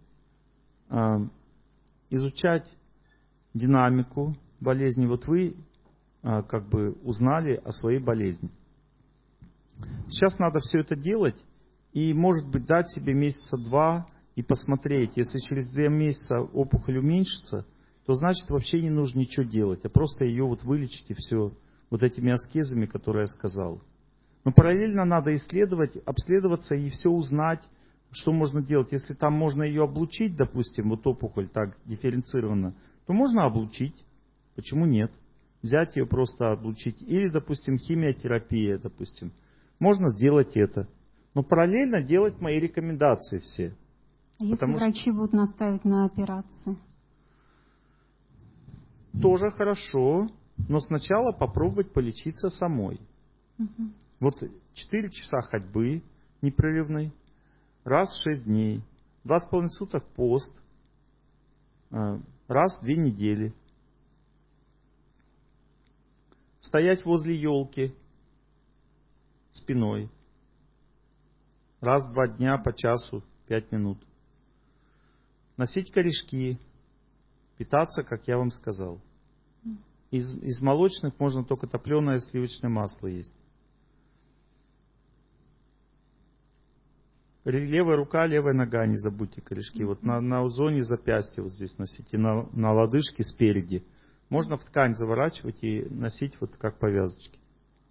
A: Изучать динамику болезни. Вот вы как бы узнали о своей болезни. Сейчас надо все это делать. И, может быть, дать себе месяца два и посмотреть. Если через два месяца опухоль уменьшится, то значит вообще не нужно ничего делать, а просто ее вот вылечить и все вот этими аскезами, которые я сказал. Но параллельно надо исследовать, обследоваться и все узнать, что можно делать. Если там можно ее облучить, допустим, вот опухоль так дифференцирована, то можно облучить. Почему нет? Взять ее просто облучить. Или, допустим, химиотерапия, допустим. Можно сделать это. Но параллельно делать мои рекомендации все.
B: А если
A: Потому
B: врачи
A: что...
B: будут настаивать на операции?
A: Тоже хорошо, но сначала попробовать полечиться самой.
B: Угу.
A: Вот четыре часа ходьбы непрерывной, раз в шесть дней, два с половиной суток пост, раз в две недели. Стоять возле елки спиной. Раз в два дня по часу, пять минут. Носить корешки. Питаться, как я вам сказал. Из, из молочных можно только топленое сливочное масло есть. Левая рука, левая нога, не забудьте корешки. Вот на, на зоне запястья вот здесь носите, на, на лодыжке спереди. Можно в ткань заворачивать и носить вот как повязочки.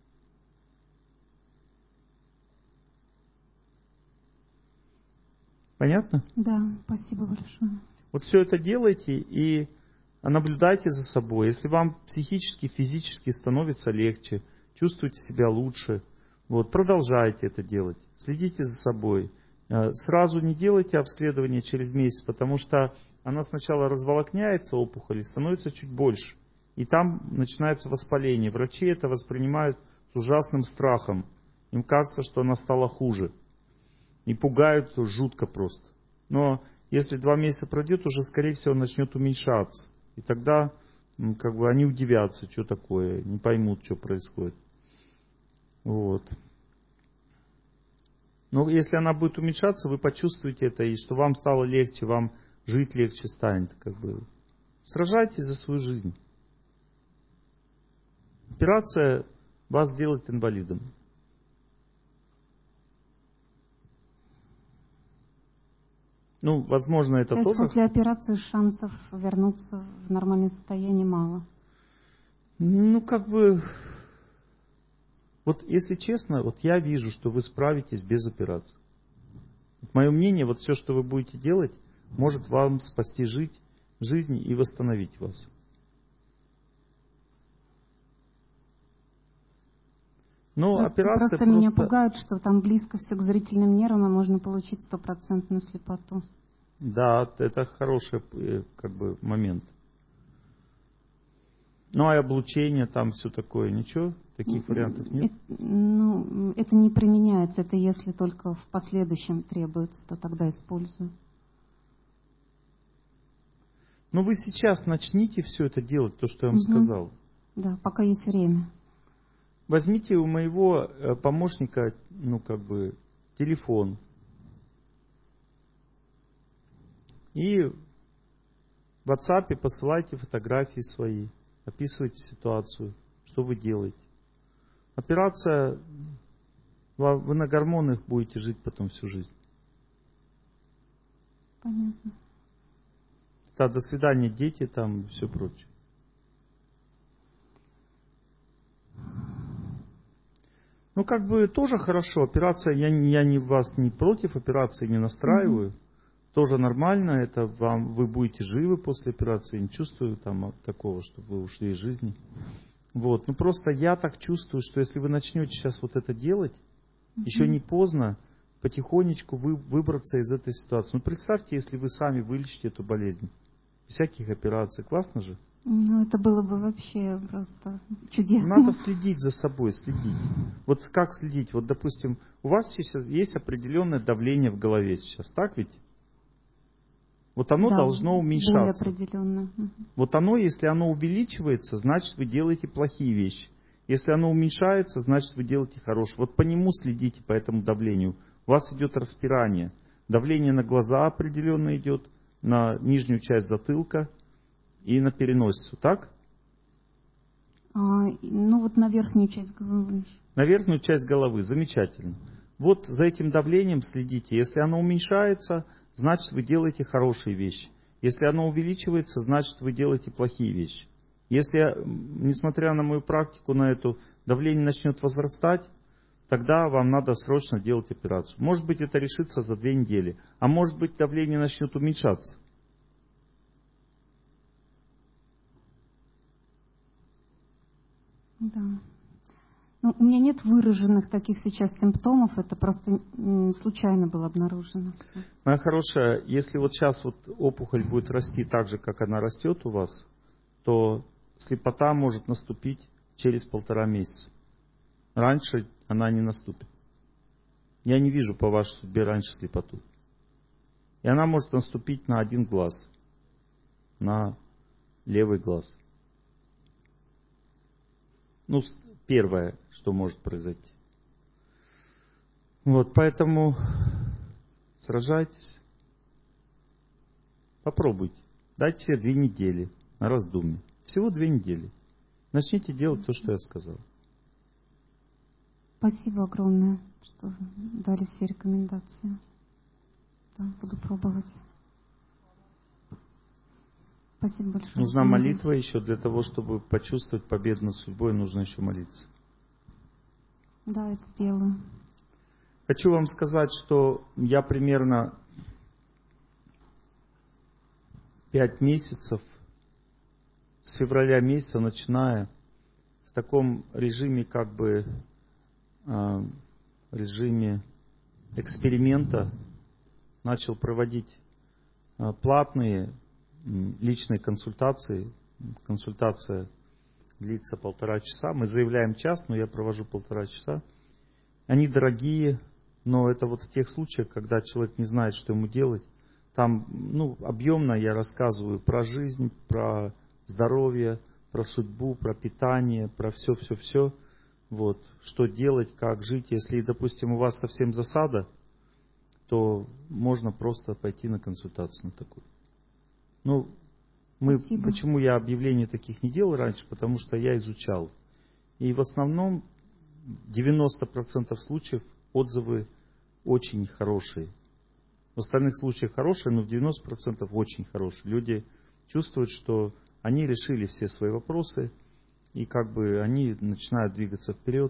A: Понятно?
B: Да, спасибо большое.
A: Вот все это делайте и наблюдайте за собой. Если вам психически, физически становится легче, чувствуете себя лучше, вот, продолжайте это делать. Следите за собой. Сразу не делайте обследование через месяц, потому что она сначала разволокняется, опухоль, и становится чуть больше. И там начинается воспаление. Врачи это воспринимают с ужасным страхом. Им кажется, что она стала хуже. И пугают жутко просто. Но если два месяца пройдет, уже, скорее всего, начнет уменьшаться. И тогда как бы они удивятся, что такое, не поймут, что происходит. Вот. Но если она будет уменьшаться, вы почувствуете это, и что вам стало легче, вам жить легче станет. Как бы. Сражайтесь за свою жизнь. Операция вас делает инвалидом. Ну, возможно, это
B: То есть
A: тоже...
B: после операции шансов вернуться в нормальное состояние мало?
A: Ну, как бы... Вот, если честно, вот я вижу, что вы справитесь без операции. Мое мнение, вот все, что вы будете делать, может вам спасти жить, жизнь и восстановить вас. Но операция
B: просто... меня пугает, что там близко все к зрительным нервам, и можно получить стопроцентную слепоту.
A: Да, это хороший как бы момент. Ну, а облучение, там все такое, ничего? Таких вариантов нет?
B: Это, ну, это не применяется, это если только в последующем требуется, то тогда использую.
A: Ну, вы сейчас начните все это делать, то, что я вам
B: Угу.
A: сказал.
B: Да, пока есть время.
A: Возьмите у моего помощника, ну, как бы, телефон. И в WhatsApp посылайте фотографии свои. Описывайте ситуацию, что вы делаете. Операция, вы на гормонах будете жить потом всю жизнь.
B: Понятно.
A: Да, до свидания, дети там и все прочее. Ну, как бы тоже хорошо. Операция, я, я не вас не против операции не настраиваю. Mm-hmm. Тоже нормально. Это вам, вы будете живы после операции. Не чувствую там такого, чтобы вы ушли из жизни. Вот. Ну, просто я так чувствую, что если вы начнете сейчас вот это делать, mm-hmm. еще не поздно потихонечку вы, выбраться из этой ситуации. Ну, представьте, если вы сами вылечите эту болезнь. Без всяких операций. Классно же?
B: Ну, это было бы вообще просто чудесно.
A: Надо следить за собой, следить. Вот как следить? Вот, допустим, у вас сейчас есть определенное давление в голове сейчас, так ведь? Вот оно
B: да,
A: должно уменьшаться.
B: Более определенно.
A: Вот оно, если оно увеличивается, значит, вы делаете плохие вещи. Если оно уменьшается, значит, вы делаете хорошие. Вот по нему следите, по этому давлению. У вас идет распирание. Давление на глаза определенно идет, на нижнюю часть затылка и на переносицу, так?
B: А, ну вот на верхнюю часть головы.
A: На верхнюю часть головы, замечательно. Вот за этим давлением следите. Если оно уменьшается, значит вы делаете хорошие вещи. Если оно увеличивается, значит вы делаете плохие вещи. Если, несмотря на мою практику, на эту давление начнет возрастать, тогда вам надо срочно делать операцию. Может быть, это решится за две недели, а может быть, давление начнет уменьшаться.
B: Да. Ну, у меня нет выраженных таких сейчас симптомов, это просто случайно было обнаружено.
A: Моя хорошая, если вот сейчас вот опухоль будет расти так же, как она растет у вас, то слепота может наступить через полтора месяца. Раньше она не наступит. Я не вижу по вашей судьбе раньше слепоту. И она может наступить на один глаз, на левый глаз. Ну, первое, что может произойти. Вот, поэтому сражайтесь. Попробуйте. Дайте себе две недели на раздумье. Всего две недели. Начните делать то, что я сказал.
B: Спасибо огромное, что дали все рекомендации. Да, буду пробовать. Спасибо большое.
A: Нужна молитва еще для того, чтобы почувствовать победу над судьбой, нужно еще молиться.
B: Да, это делаю.
A: Хочу вам сказать, что я примерно пять месяцев, с февраля месяца начиная, в таком режиме, как бы, э, режиме эксперимента начал проводить э, платные личные консультации. Консультация длится полтора часа. Мы заявляем час, но я провожу полтора часа. Они дорогие, но это вот в тех случаях, когда человек не знает, что ему делать. Там, ну, объемно я рассказываю про жизнь, про здоровье, про судьбу, про питание, про все-все-все. Вот, что делать, как жить. Если, допустим, у вас совсем засада, то можно просто пойти на консультацию на такую. Ну, мы, почему я объявлений таких не делал раньше? Потому что я изучал. И в основном девяносто процентов случаев отзывы очень хорошие. В остальных случаях хорошие, но в девяносто процентов очень хорошие. Люди чувствуют, что они решили все свои вопросы, и как бы они начинают двигаться вперед.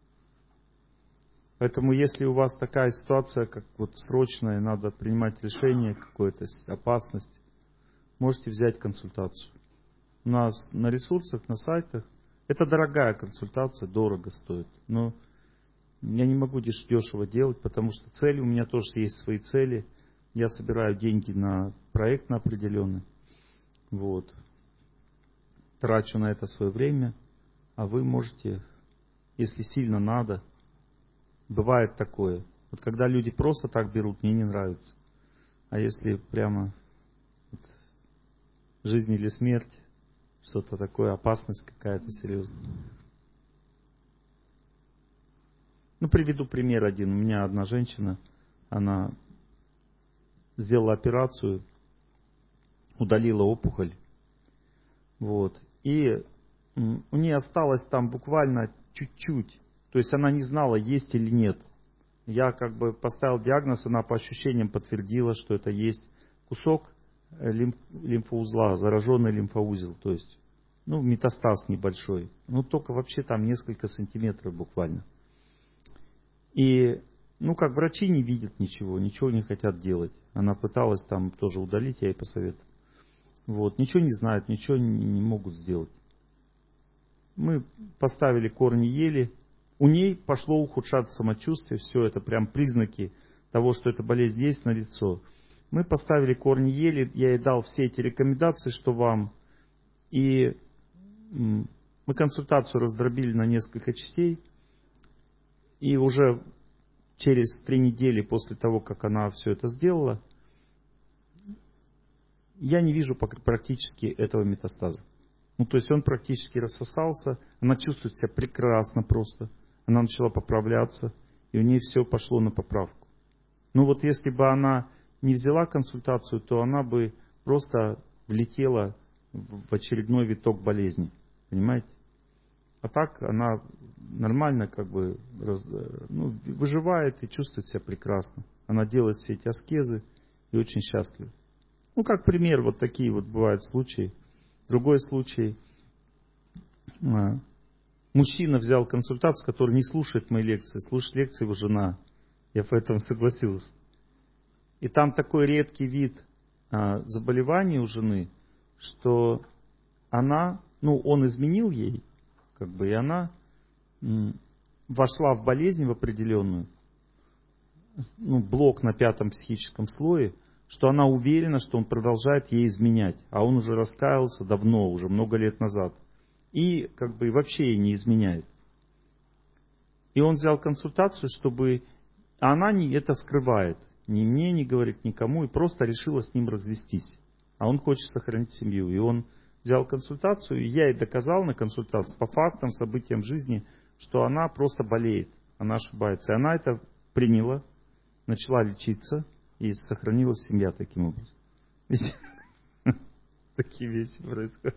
A: Поэтому если у вас такая ситуация, как вот срочная, надо принимать решение, какое-то опасность, можете взять консультацию. У нас на ресурсах, на сайтах. Это дорогая консультация, дорого стоит. Но я не могу дешево делать, потому что цели, у меня тоже есть свои цели. Я собираю деньги на проект на определенный. Вот. Трачу на это свое время. А вы можете, если сильно надо, бывает такое. Вот когда люди просто так берут, мне не нравится. А если прямо вот, жизнь или смерть, что-то такое, опасность какая-то серьезная. Ну, приведу пример один. У меня одна женщина, она сделала операцию, удалила опухоль. Вот. И у нее осталось там буквально чуть-чуть. То есть она не знала, есть или нет. Я как бы поставил диагноз, она по ощущениям подтвердила, что это есть кусок лимф, лимфоузла, зараженный лимфоузел. То есть, ну, метастаз небольшой. Ну, только вообще там несколько сантиметров буквально. И, ну, как врачи не видят ничего, ничего не хотят делать. Она пыталась там тоже удалить, я ей посоветовал. Вот, ничего не знают, ничего не, не могут сделать. Мы поставили корни ели. У ней пошло ухудшаться самочувствие, все это прям признаки того, что эта болезнь есть, налицо. Мы поставили корни ели, я ей дал все эти рекомендации, что вам. И мы консультацию раздробили на несколько частей. И уже через три недели после того, как она все это сделала, я не вижу практически этого метастаза. Ну, то есть он практически рассосался, она чувствует себя прекрасно просто. Она начала поправляться, и у нее все пошло на поправку. Ну вот если бы она не взяла консультацию, то она бы просто влетела в очередной виток болезни. Понимаете? А так она нормально как бы раз, ну, выживает и чувствует себя прекрасно. Она делает все эти аскезы и очень счастлива. Ну, как пример, вот такие вот бывают случаи. Другой случай. Мужчина взял консультацию, который не слушает мои лекции. Слушает лекции его жена. Я поэтому согласился. И там такой редкий вид а, заболеваний у жены, что она, ну, он изменил ей, как бы, и она м, вошла в болезнь в определенную, ну, блок на пятом психическом слое, что она уверена, что он продолжает ей изменять. А он уже раскаялся давно, уже много лет назад. И как бы вообще ей не изменяет. И он взял консультацию, чтобы... А она не это скрывает. Ни мне, не говорит никому. И просто решила с ним развестись. А он хочет сохранить семью. И он взял консультацию. И я ей доказал на консультации по фактам, событиям жизни, что она просто болеет. Она ошибается. И она это приняла, начала лечиться. И сохранилась семья таким образом. Ведь такие вещи происходят.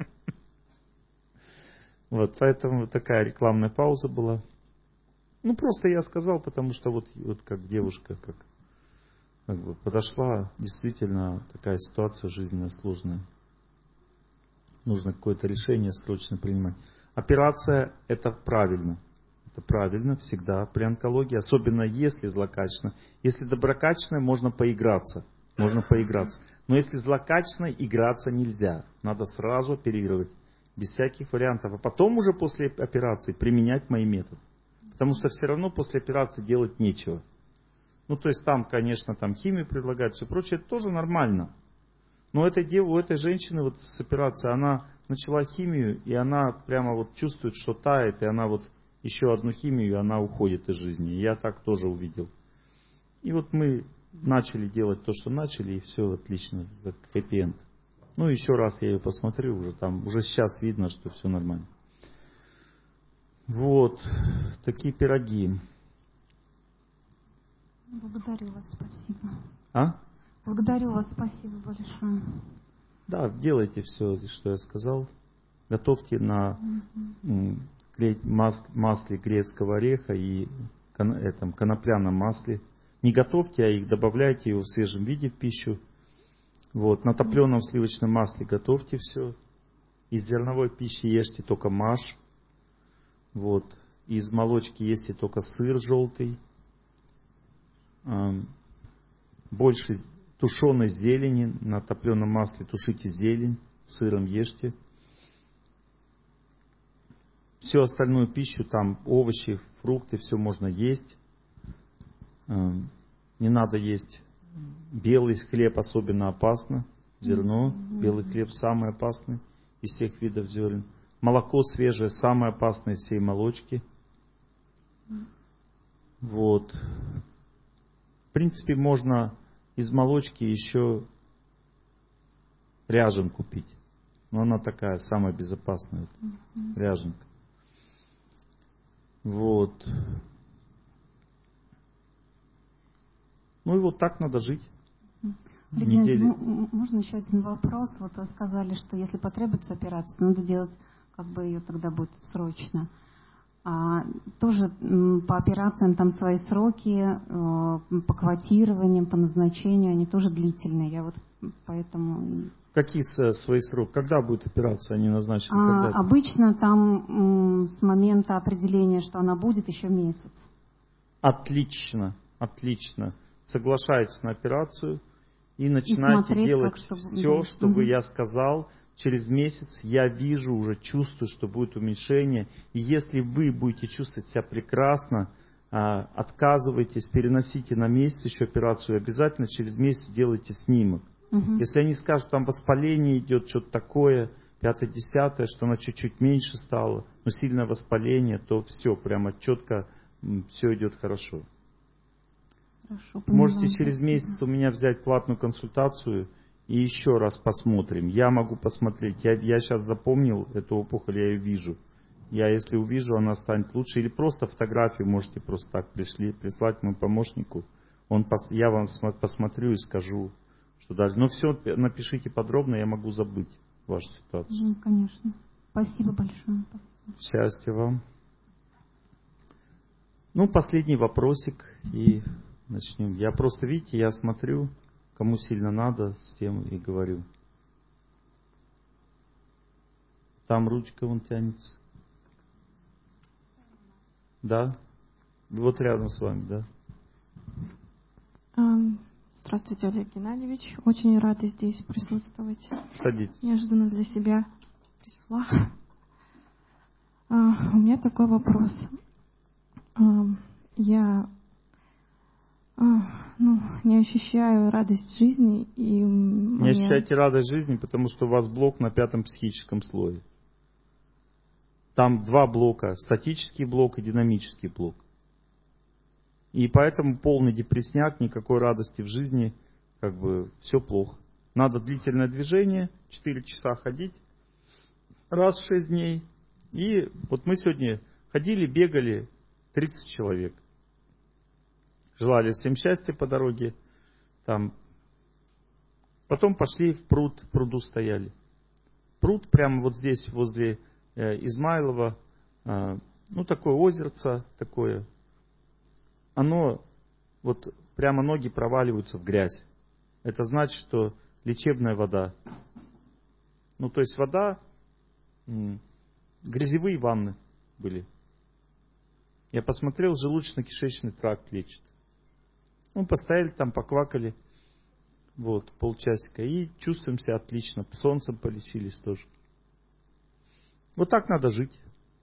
A: Вот, поэтому такая рекламная пауза была. Ну, просто я сказал, потому что вот, вот как девушка, как, как бы подошла, действительно такая ситуация жизненная сложная. Нужно какое-то решение срочно принимать. Операция – это правильно. Это правильно всегда при онкологии, особенно если злокачественно. Если доброкачественно, можно поиграться. Можно поиграться. Но если злокачественно, играться нельзя. Надо сразу оперировать. Без всяких вариантов. А потом уже после операции применять мои методы. Потому что все равно после операции делать нечего. Ну, то есть там, конечно, там химию предлагают, все прочее. Это тоже нормально. Но этой девы, у этой женщины вот с операцией, она начала химию, и она прямо вот чувствует, что тает, и она вот еще одну химию, и она уходит из жизни. И я так тоже увидел. И вот мы начали делать то, что начали, и все отлично, за хэппи-энд. Ну, еще раз я ее посмотрю, уже там, уже сейчас видно, что все нормально. Вот, такие пироги.
B: Благодарю вас, спасибо.
A: А?
B: Благодарю вас, спасибо большое.
A: Да, делайте все, что я сказал. Готовьте на mm-hmm. масле грецкого ореха и этом, конопляном масле. Не готовьте, а их добавляйте его в свежем виде в пищу. Вот, на топленом сливочном масле готовьте все. Из зерновой пищи ешьте только маш. Вот. Из молочки ешьте только сыр желтый. Больше тушеной зелени. На топленом масле тушите зелень. Сыром ешьте. Всю остальную пищу, там овощи, фрукты, все можно есть. Не надо есть Белый хлеб особенно опасно. Зерно, белый хлеб самый опасный из всех видов зерен. Молоко свежее самое опасное из всей молочки. Вот. В принципе, можно из молочки еще ряжен купить. Но она такая, самая безопасная. Ряженка. Вот. Ну и вот так надо жить.
B: Леонид, можно еще один вопрос? Вот вы сказали, что если потребуется операция, надо делать, как бы ее тогда будет срочно. А тоже по операциям там свои сроки, по квотированиям, по назначению, они тоже длительные. Я вот поэтому...
A: Какие свои сроки? Когда будет операция? Они назначены?
B: А, обычно там с момента определения, что она будет, еще месяц.
A: Отлично, отлично. Соглашайтесь на операцию и начинайте и смотреть, делать как, все, да. что угу. я сказал. Через месяц я вижу, уже чувствую, что будет уменьшение. И если вы будете чувствовать себя прекрасно, отказывайтесь, переносите на месяц еще операцию, обязательно через месяц делайте снимок. Угу. Если они скажут, там воспаление идет, что-то такое, пятое-десятое, что она чуть-чуть меньше стала, но сильное воспаление, то все, прямо четко, все идет хорошо. Хорошо, можете через месяц у меня взять платную консультацию и еще раз посмотрим. Я могу посмотреть. Я, я сейчас запомнил эту опухоль, я ее вижу. Я если увижу, она станет лучше. Или просто фотографию можете просто так пришли, прислать моему помощнику. Он, я вам посмотрю и скажу, что дальше. Но все напишите подробно, я могу забыть вашу ситуацию.
B: Ну, конечно. Спасибо большое. Спасибо.
A: Счастья вам. Ну, последний вопросик и начнем. Я просто, видите, я смотрю, кому сильно надо, с тем и говорю. Там ручка вон тянется. Да? Вот рядом с вами, да?
E: Здравствуйте, Олег Геннадьевич. Очень рада здесь присутствовать.
A: Садитесь.
E: Неожиданно для себя пришла. У меня такой вопрос. Я ну, не ощущаю радость жизни. И
A: не
E: моя...
A: ощущаете радость жизни, потому что у вас блок на пятом психическом слое. Там два блока. Статический блок и динамический блок. И поэтому полный депрессняк, никакой радости в жизни, как бы все плохо. Надо длительное движение, четыре часа ходить, раз в шесть дней. И вот мы сегодня ходили, бегали, тридцать человек. Желали всем счастья по дороге. Там. Потом пошли в пруд, в пруду стояли. Пруд прямо вот здесь, возле э, Измайлова, э, ну такое озерце, такое. Оно, вот прямо ноги проваливаются в грязь. Это значит, что лечебная вода. Ну то есть вода, м, грязевые ванны были. Я посмотрел, желудочно-кишечный тракт лечит. Ну, постояли там, поквакали. Вот, полчасика. И чувствуем себя отлично. Солнцем полечились тоже. Вот так надо жить.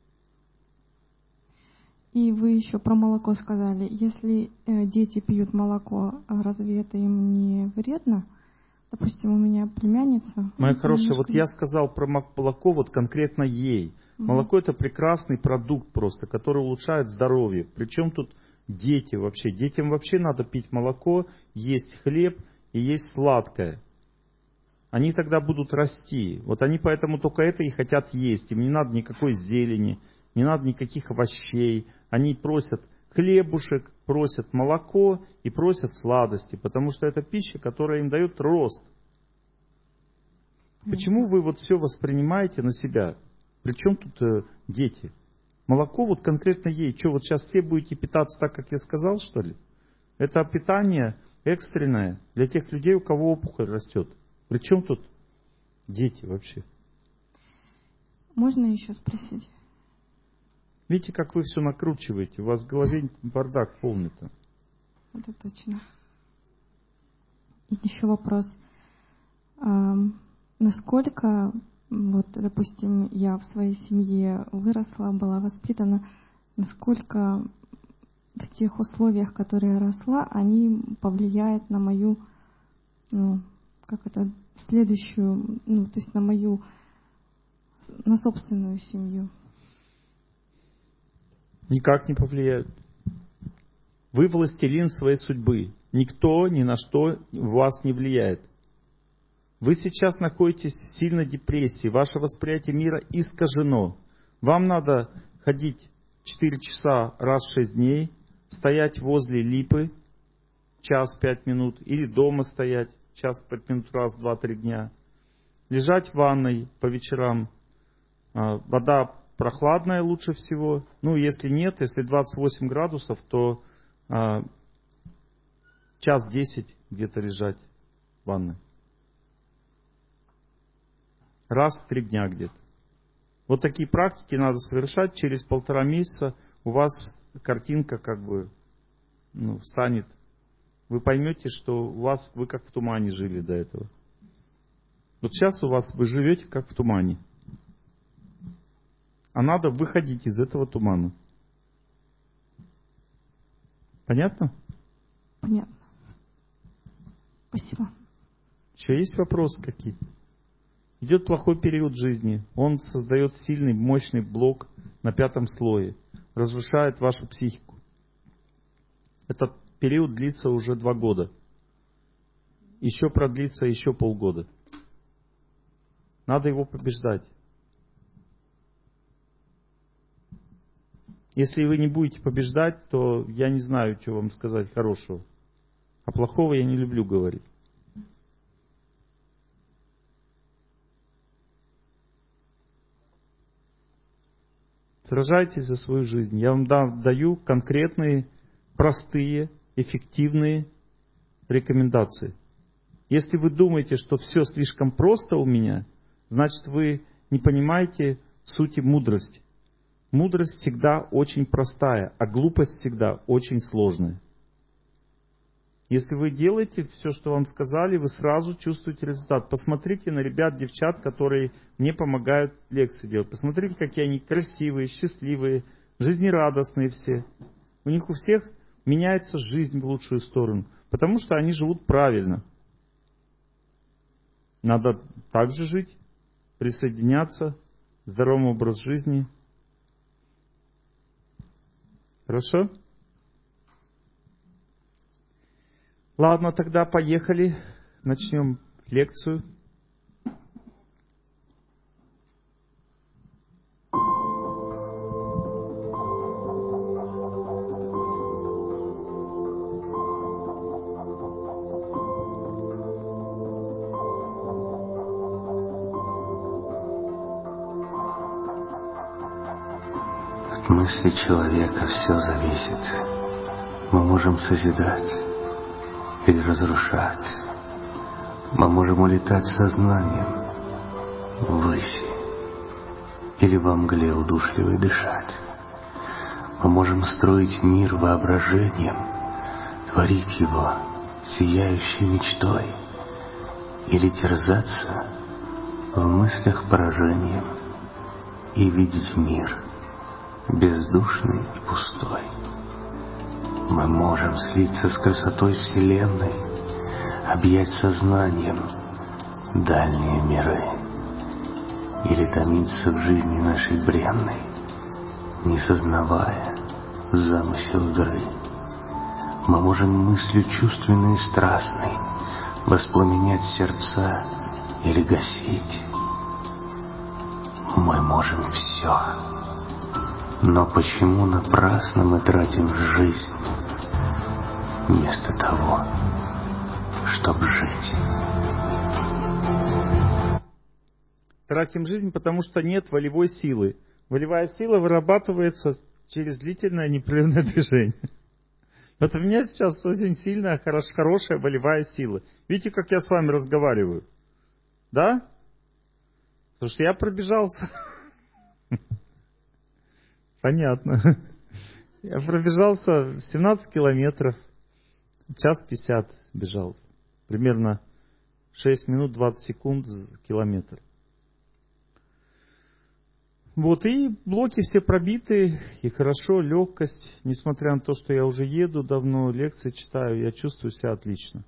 E: И вы еще про молоко сказали. Если э, дети пьют молоко, разве это им не вредно? Допустим, у меня племянница.
A: Моя хорошая,
E: немножко...
A: вот я сказал про молоко, вот конкретно ей. Угу. Молоко это прекрасный продукт просто, который улучшает здоровье. Причем тут дети вообще. Детям вообще надо пить молоко, есть хлеб и есть сладкое. Они тогда будут расти. Вот они поэтому только это и хотят есть. Им не надо никакой зелени, не надо никаких овощей. Они просят хлебушек, просят молоко и просят сладости, потому что это пища, которая им дает рост. Почему вы вот все воспринимаете на себя? Причем тут э, дети? Молоко вот конкретно ей. Что, вот сейчас все будете питаться так, как я сказал, что ли? Это питание экстренное для тех людей, у кого опухоль растет. Причем тут дети вообще?
E: Можно еще спросить?
A: Видите, как вы все накручиваете. У вас в голове бардак полный-то.
E: Это точно. И еще вопрос. А, насколько, вот, допустим, я в своей семье выросла, была воспитана, насколько в тех условиях, в которых я росла, они повлияют на мою, ну, как это, следующую, ну, то есть на мою, на собственную семью.
A: Никак не повлияют. Вы властелин своей судьбы. Никто ни на что в вас не влияет. Вы сейчас находитесь в сильной депрессии. Ваше восприятие мира искажено. Вам надо ходить четыре часа раз в шесть дней, стоять возле липы час пять минут, или дома стоять час пять минут раз два-три дня, лежать в ванной по вечерам. Вода прохладная лучше всего. Ну, если нет, если двадцать восемь градусов, то а, час десять где-то лежать в ванной. Раз в три дня где-то. Вот такие практики надо совершать. Через полтора месяца у вас картинка как бы ну, станет. Вы поймете, что у вас вы как в тумане жили до этого. Вот сейчас у вас вы живете как в тумане. А надо выходить из этого тумана. Понятно?
E: Понятно. Спасибо.
A: Еще есть вопросы какие-то? Идет плохой период жизни. Он создает сильный, мощный блок на пятом слое. Разрушает вашу психику. Этот период длится уже два года. Еще продлится еще полгода. Надо его побеждать. Если вы не будете побеждать, то я не знаю, что вам сказать хорошего. А плохого я не люблю говорить. Сражайтесь за свою жизнь. Я вам даю конкретные, простые, эффективные рекомендации. Если вы думаете, что все слишком просто у меня, значит вы не понимаете сути мудрости. Мудрость всегда очень простая, а глупость всегда очень сложная. Если вы делаете все, что вам сказали, вы сразу чувствуете результат. Посмотрите на ребят, девчат, которые мне помогают лекции делать. Посмотрите, какие они красивые, счастливые, жизнерадостные все. У них у всех меняется жизнь в лучшую сторону, потому что они живут правильно. Надо также жить, присоединяться к здоровому образу жизни. Хорошо? Ладно, тогда поехали. Начнем лекцию.
F: От мысли человека все зависит. Мы можем созидать или разрушать. Мы можем улетать сознанием ввысь или во мгле удушливой дышать. Мы можем строить мир воображением, творить его сияющей мечтой или терзаться в мыслях поражением и видеть мир бездушный и пустой. Мы можем слиться с красотой Вселенной, объять сознанием дальние миры или томиться в жизни нашей бренной, не сознавая замысел игры. Мы можем мыслью чувственной и страстной воспламенять сердца или гасить. Мы можем все. Но почему напрасно мы тратим жизнь вместо того, чтобы жить?
A: Тратим жизнь, потому что нет волевой силы. Волевая сила вырабатывается через длительное непрерывное движение. Вот у меня сейчас очень сильная, хорош, хорошая волевая сила. Видите, как я с вами разговариваю? Да? Потому что я пробежался. Понятно. Я пробежался семнадцать километров, час пятьдесят бежал. Примерно шесть минут двадцать секунд за километр. Вот, и блоки все пробиты, и хорошо, легкость. Несмотря на то, что я уже еду давно, лекции читаю, я чувствую себя отлично.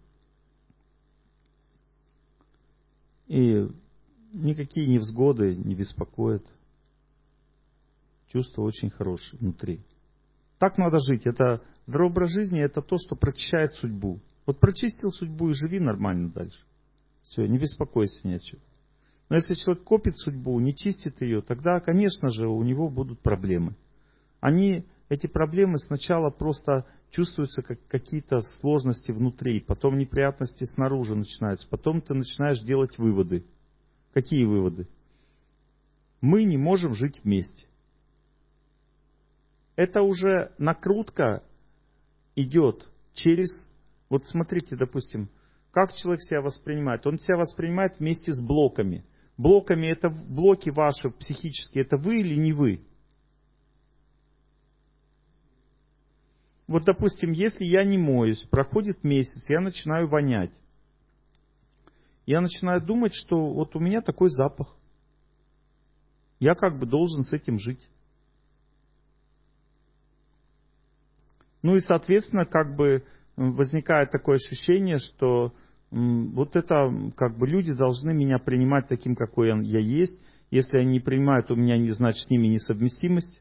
A: И никакие невзгоды не беспокоят. Чувство очень хорошее внутри. Так надо жить. Это здоровый образ жизни, это то, что прочищает судьбу. Вот прочистил судьбу и живи нормально дальше. Все, не беспокойся ни о чем. Но если человек копит судьбу, не чистит ее, тогда, конечно же, у него будут проблемы. Они, эти проблемы сначала просто чувствуются как какие-то сложности внутри, потом неприятности снаружи начинаются, потом ты начинаешь делать выводы. Какие выводы? Мы не можем жить вместе. Это уже накрутка идет через... Вот смотрите, допустим, как человек себя воспринимает? Он себя воспринимает вместе с блоками. Блоками это блоки ваши психические, это вы или не вы? Вот, допустим, если я не моюсь, проходит месяц, я начинаю вонять. Я начинаю думать, что вот у меня такой запах. Я как бы должен с этим жить. Ну и, соответственно, как бы возникает такое ощущение, что вот это, как бы люди должны меня принимать таким, какой я есть. Если они не принимают, у меня, значит, с ними несовместимость.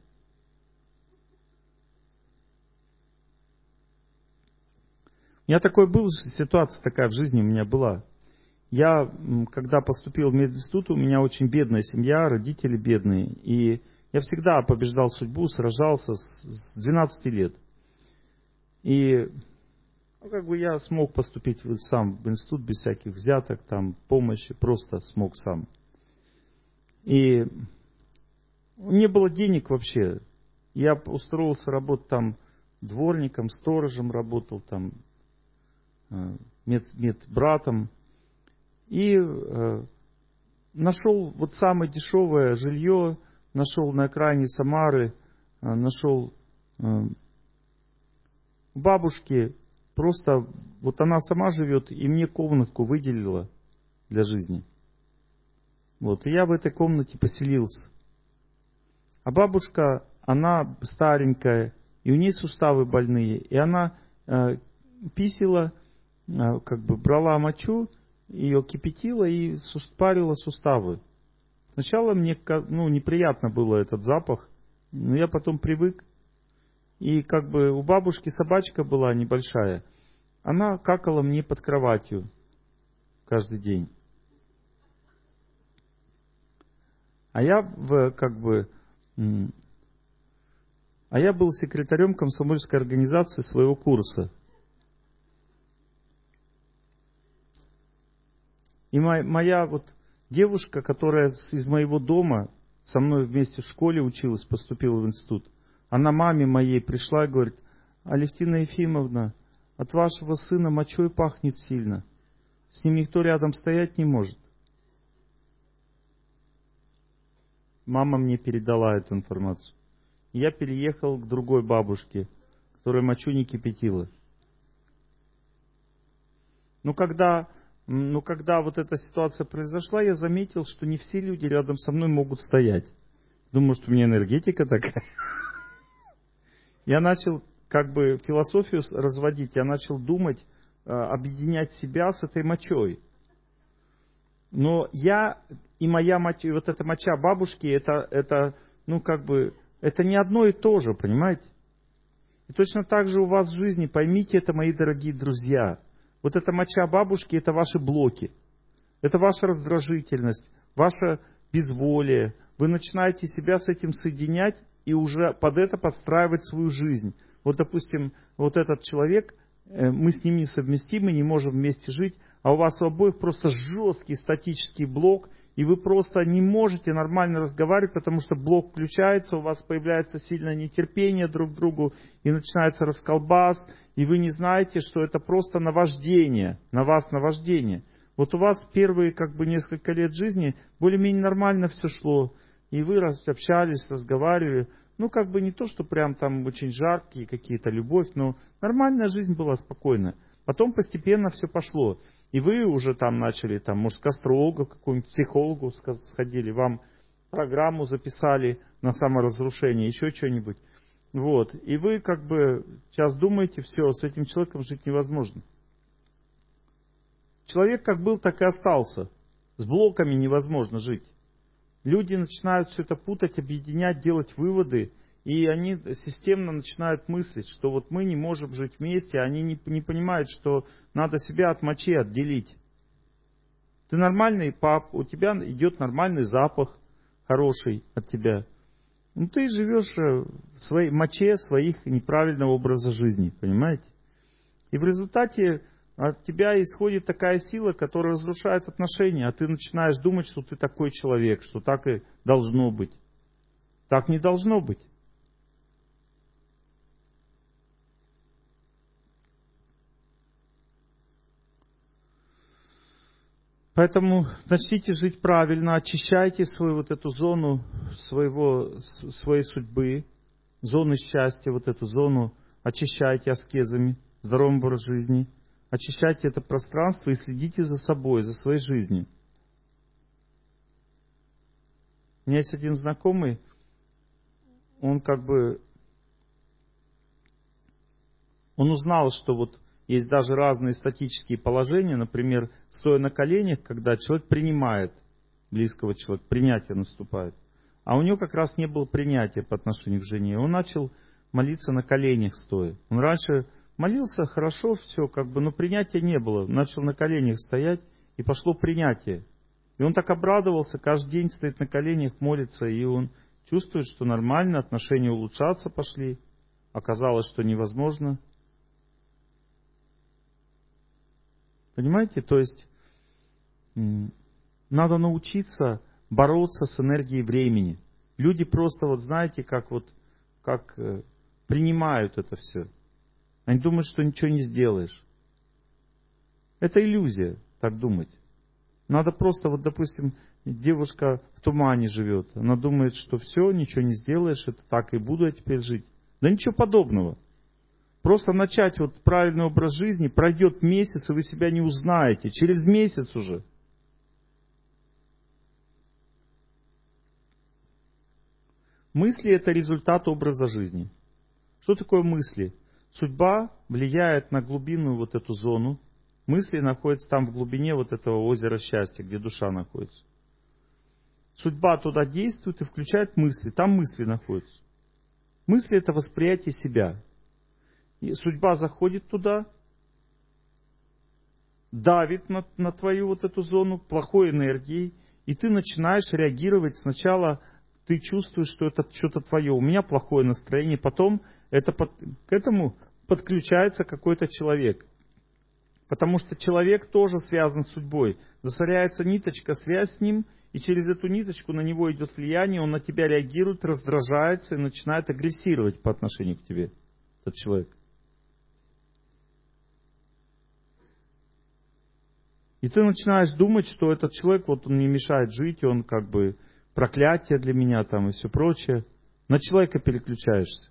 A: У меня такой был, ситуация такая в жизни у меня была. Я, когда поступил в мединститут, у меня очень бедная семья, родители бедные. И я всегда побеждал судьбу, сражался с двенадцати лет. И ну, как бы я смог поступить сам в институт без всяких взяток, там, помощи, просто смог сам. И не было денег вообще. Я устроился работать там дворником, сторожем работал, там, мед, медбратом. И э, нашел вот самое дешевое жилье, нашел на окраине Самары, э, нашел э, бабушки. Просто вот она сама живет, и мне комнатку выделила для жизни. Вот, и я в этой комнате поселился. А бабушка, она старенькая, и у нее суставы больные. И она э, писала, э, как бы брала мочу, ее кипятила и парила суставы. Сначала мне ну, неприятно было этот запах, но я потом привык. И как бы у бабушки собачка была небольшая. Она какала мне под кроватью каждый день. А я в, как бы, а я был секретарем комсомольской организации своего курса. И моя, моя вот девушка, которая из моего дома со мной вместе в школе училась, поступила в институт, она маме моей пришла и говорит: Алевтина Ефимовна, от вашего сына мочой пахнет сильно. С ним никто рядом стоять не может. Мама мне передала эту информацию. Я переехал к другой бабушке, которая мочу не кипятила. Но когда, но когда вот эта ситуация произошла, я заметил, что не все люди рядом со мной могут стоять. Думаю, что у меня энергетика такая. Я начал как бы философию разводить, я начал думать, объединять себя с этой мочой. Но я и моя моча, и вот эта моча бабушки, это, это, ну как бы, это не одно и то же, понимаете? И точно так же у вас в жизни, поймите это, мои дорогие друзья, вот эта моча бабушки, это ваши блоки, это ваша раздражительность, ваше безволие. Вы начинаете себя с этим соединять и уже под это подстраивать свою жизнь. Вот, допустим, вот этот человек, мы с ним несовместимы, не можем вместе жить, а у вас у обоих просто жесткий статический блок, и вы просто не можете нормально разговаривать, потому что блок включается, у вас появляется сильное нетерпение друг к другу, и начинается расколбас, и вы не знаете, что это просто наваждение, на вас наваждение. Вот у вас первые как бы несколько лет жизни более-менее нормально все шло, и вы общались, разговаривали. Ну, как бы не то, что прям там очень жаркие какие-то любовь, но нормальная жизнь была спокойная. Потом постепенно все пошло. И вы уже там начали, там, может, к астрологу, к какому-нибудь психологу сходили, вам программу записали на саморазрушение, еще что-нибудь. Вот. И вы как бы сейчас думаете, все, с этим человеком жить невозможно. Человек как был, так и остался. С блоками невозможно жить. Люди начинают все это путать, объединять, делать выводы, и они системно начинают мыслить, что вот мы не можем жить вместе, они не, не понимают, что надо себя от мочи отделить. Ты нормальный пап, у тебя идет нормальный запах, хороший от тебя. Ну ты живешь в своей моче своих неправильного образа жизни, понимаете? И в результате от тебя исходит такая сила, которая разрушает отношения, а ты начинаешь думать, что ты такой человек, что так и должно быть. Так не должно быть. Поэтому начните жить правильно, очищайте свою вот эту зону своего, своей судьбы, зону счастья, вот эту зону очищайте аскезами, здоровым образом жизни. Очищайте это пространство и следите за собой, за своей жизнью. У меня есть один знакомый, он как бы, он узнал, что вот есть даже разные статические положения, например, стоя на коленях, когда человек принимает близкого человека, принятие наступает. А у него как раз не было принятия по отношению к жене. Он начал молиться на коленях стоя. Он раньше молился хорошо, все, как бы, но принятия не было. Начал на коленях стоять, и пошло принятие. И он так обрадовался, каждый день стоит на коленях, молится, и он чувствует, что нормально, отношения улучшаться пошли. Оказалось, что невозможно. Понимаете? То есть надо научиться бороться с энергией времени. Люди просто, вот знаете, как вот как принимают это все. Они думают, что ничего не сделаешь. Это иллюзия, так думать. Надо просто, вот допустим, девушка в тумане живет. Она думает, что все, ничего не сделаешь, это так и буду я теперь жить. Да ничего подобного. Просто начать вот правильный образ жизни, пройдет месяц, и вы себя не узнаете. Через месяц уже. Мысли – это результат образа жизни. Что такое мысли? Судьба влияет на глубинную вот эту зону. Мысли находятся там в глубине вот этого озера счастья, где душа находится. Судьба туда действует и включает мысли. Там мысли находятся. Мысли – это восприятие себя. И судьба заходит туда, давит на, на твою вот эту зону плохой энергией, и ты начинаешь реагировать. Сначала ты чувствуешь, что это что-то твое. У меня плохое настроение, потом это под, к этому подключается какой-то человек. Потому что человек тоже связан с судьбой. Засоряется ниточка, связь с ним, и через эту ниточку на него идет влияние, он на тебя реагирует, раздражается и начинает агрессировать по отношению к тебе, этот человек. И ты начинаешь думать, что этот человек, вот он мне мешает жить, он как бы проклятие для меня там и все прочее. На человека переключаешься.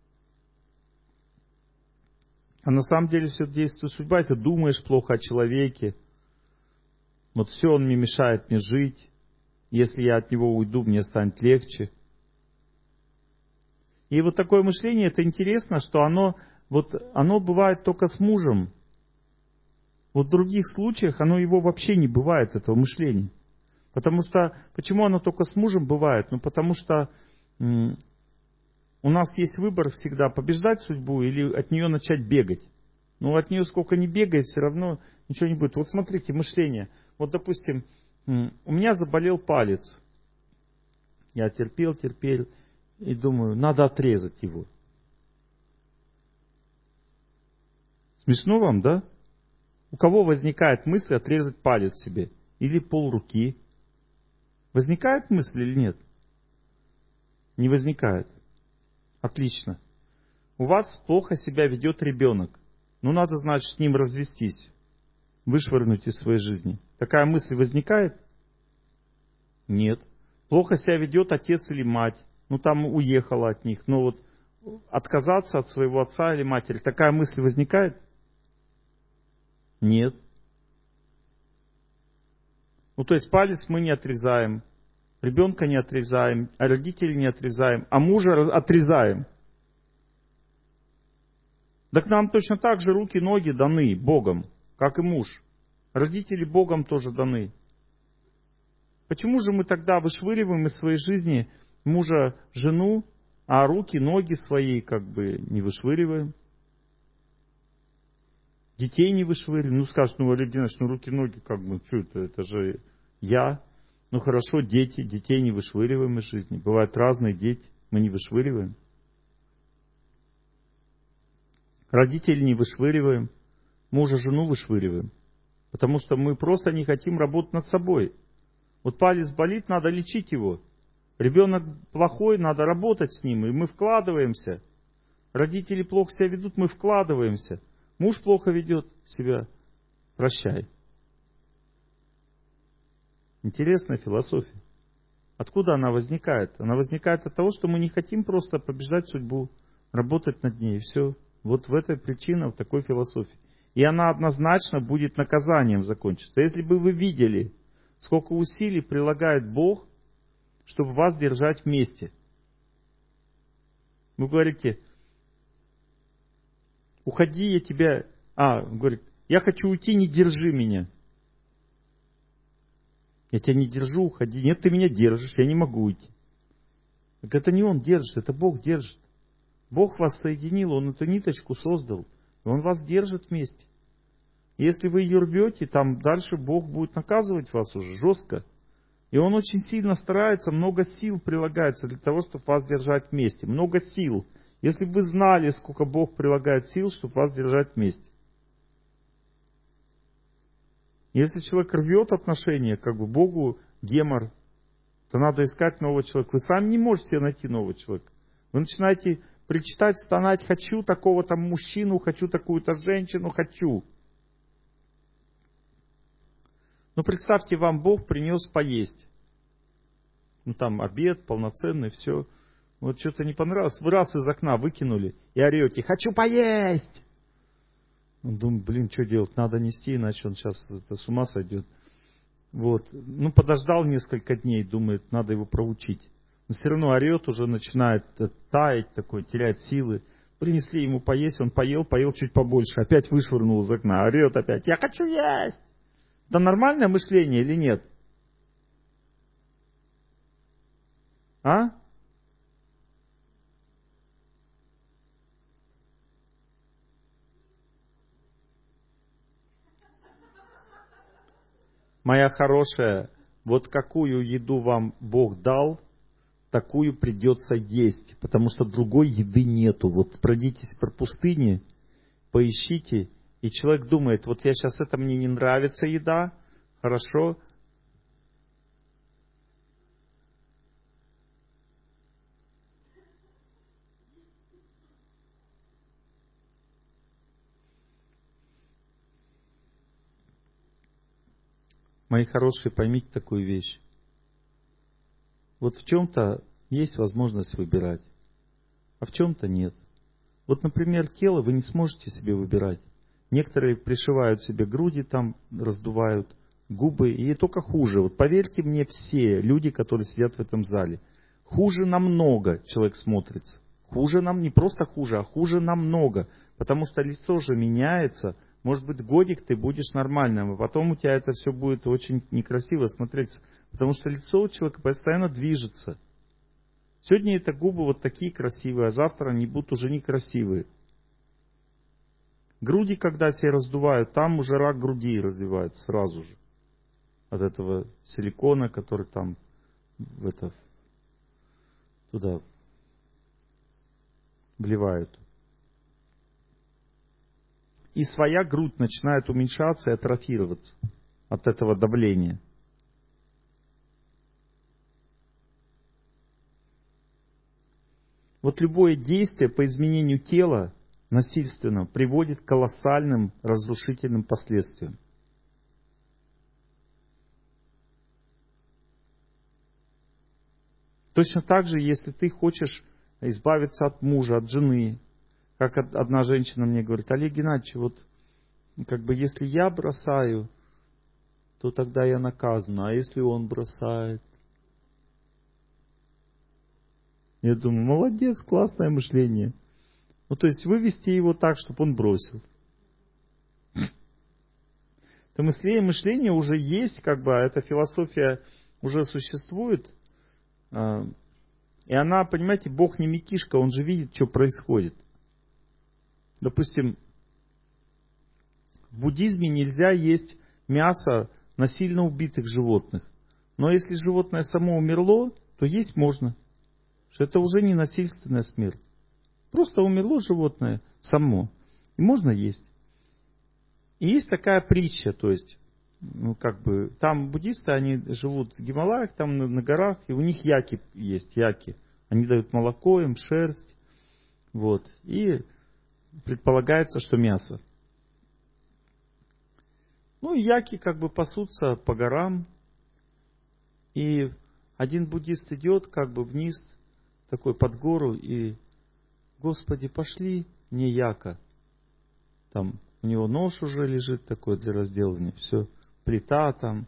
A: А на самом деле все действует судьба, и ты думаешь плохо о человеке. Вот все, он мне мешает мне жить. Если я от него уйду, мне станет легче. И вот такое мышление, это интересно, что оно, вот, оно бывает только с мужем. Вот в других случаях оно его вообще не бывает, этого мышления. Потому что, почему оно только с мужем бывает? Ну, потому что м- у нас есть выбор всегда, побеждать судьбу или от нее начать бегать. Но от нее сколько ни бегает, все равно ничего не будет. Вот смотрите, мышление. Вот, допустим, м- у меня заболел палец. Я терпел, терпел и думаю, надо отрезать его. Смешно вам, да? У кого возникает мысль отрезать палец себе? Или полруки? Возникает мысль или нет? Не возникает. Отлично. У вас плохо себя ведет ребенок. Ну, надо, значит, с ним развестись. Вышвырнуть из своей жизни. Такая мысль возникает? Нет. Плохо себя ведет отец или мать. Ну, там уехала от них. Но вот отказаться от своего отца или матери. Такая мысль возникает? Нет. Ну, то есть палец мы не отрезаем. Ребенка не отрезаем, а родителей не отрезаем, а мужа отрезаем. Так нам точно так же руки, ноги даны Богом, как и муж. Родители Богом тоже даны. Почему же мы тогда вышвыриваем из своей жизни мужа, жену, а руки, ноги свои как бы не вышвыриваем? Детей не вышвыриваем. Ну скажешь, ну Олег Геннадьевич, ну руки, ноги как бы, что это, это же я. Ну хорошо, дети, детей не вышвыриваем из жизни. Бывают разные дети, мы не вышвыриваем. Родителей не вышвыриваем, мужа, жену вышвыриваем. Потому что мы просто не хотим работать над собой. Вот палец болит, надо лечить его. Ребенок плохой, надо работать с ним, и мы вкладываемся. Родители плохо себя ведут, мы вкладываемся. Муж плохо ведет себя, прощай. Интересная философия. Откуда она возникает? Она возникает от того, что мы не хотим просто побеждать судьбу, работать над ней, и все. Вот в этой причина, в такой философии. И она однозначно будет наказанием закончиться. Если бы вы видели, сколько усилий прилагает Бог, чтобы вас держать вместе. Вы говорите, уходи, я тебя... А, он говорит, я хочу уйти, не держи меня. Я тебя не держу, уходи. Нет, ты меня держишь, я не могу уйти. Так это не он держит, это Бог держит. Бог вас соединил, Он эту ниточку создал, и Он вас держит вместе. Если вы ее рвете, там дальше Бог будет наказывать вас уже жестко. И Он очень сильно старается, много сил прилагается для того, чтобы вас держать вместе. Много сил. Если бы вы знали, сколько Бог прилагает сил, чтобы вас держать вместе. Если человек рвет отношения, как бы Богу гемор, то надо искать нового человека. Вы сами не можете себе найти нового человека. Вы начинаете причитать, стонать, хочу такого-то мужчину, хочу такую-то женщину, хочу. Ну, представьте, вам Бог принес поесть. Ну, там обед полноценный, все. Вот что-то не понравилось. Вы раз из окна выкинули и орете, хочу поесть. Он думает, блин, что делать, надо нести, иначе он сейчас это, с ума сойдет. Вот. Ну, подождал несколько дней, думает, надо его проучить. Но все равно орет, уже начинает таять, такой, терять силы. Принесли ему поесть, он поел, поел чуть побольше. Опять вышвырнул из окна, орет опять, я хочу есть. Это нормальное мышление или нет? А? Моя хорошая, вот какую еду вам Бог дал, такую придется есть, потому что другой еды нету. Вот пройдитесь по пустыне, поищите, и человек думает, вот я сейчас, это мне не нравится еда, хорошо. Мои хорошие, поймите такую вещь. Вот в чем-то есть возможность выбирать, а в чем-то нет. Вот, например, тело вы не сможете себе выбирать. Некоторые пришивают себе груди, там раздувают губы, и только хуже. Вот поверьте мне, все люди, которые сидят в этом зале, хуже намного человек смотрится. Хуже нам, не просто хуже, а хуже намного. Потому что лицо же меняется. Может быть, годик ты будешь нормальным, а потом у тебя это все будет очень некрасиво смотреться. Потому что лицо у человека постоянно движется. Сегодня это губы вот такие красивые, а завтра они будут уже некрасивые. Груди, когда себя раздувают, там уже рак груди развивается сразу же. От этого силикона, который там в это, туда вливают. И своя грудь начинает уменьшаться и атрофироваться от этого давления. Вот любое действие по изменению тела насильственно приводит к колоссальным разрушительным последствиям. Точно так же, если ты хочешь избавиться от мужа, от жены, как одна женщина мне говорит, Олег Геннадьевич, вот как бы если я бросаю, то тогда я наказана, а если он бросает? Я думаю, молодец, классное мышление. Ну, то есть вывести его так, чтобы он бросил. Это мышление, мышление уже есть, как бы, эта философия уже существует. И она, понимаете, Бог не мякишка, Он же видит, что происходит. Допустим, в буддизме нельзя есть мясо насильно убитых животных. Но если животное само умерло, то есть можно. Что это уже не насильственная смерть. Просто умерло животное само. И можно есть. И есть такая притча, то есть, ну, как бы, там буддисты, они живут в Гималаях, там на, на горах, и у них яки есть, яки. Они дают молоко им, шерсть, вот, и предполагается, что мясо. Ну, яки как бы пасутся по горам, и один буддист идет как бы вниз, такой под гору, и, Господи, пошли мне яка. Там у него нож уже лежит такой для разделывания, все, плита там.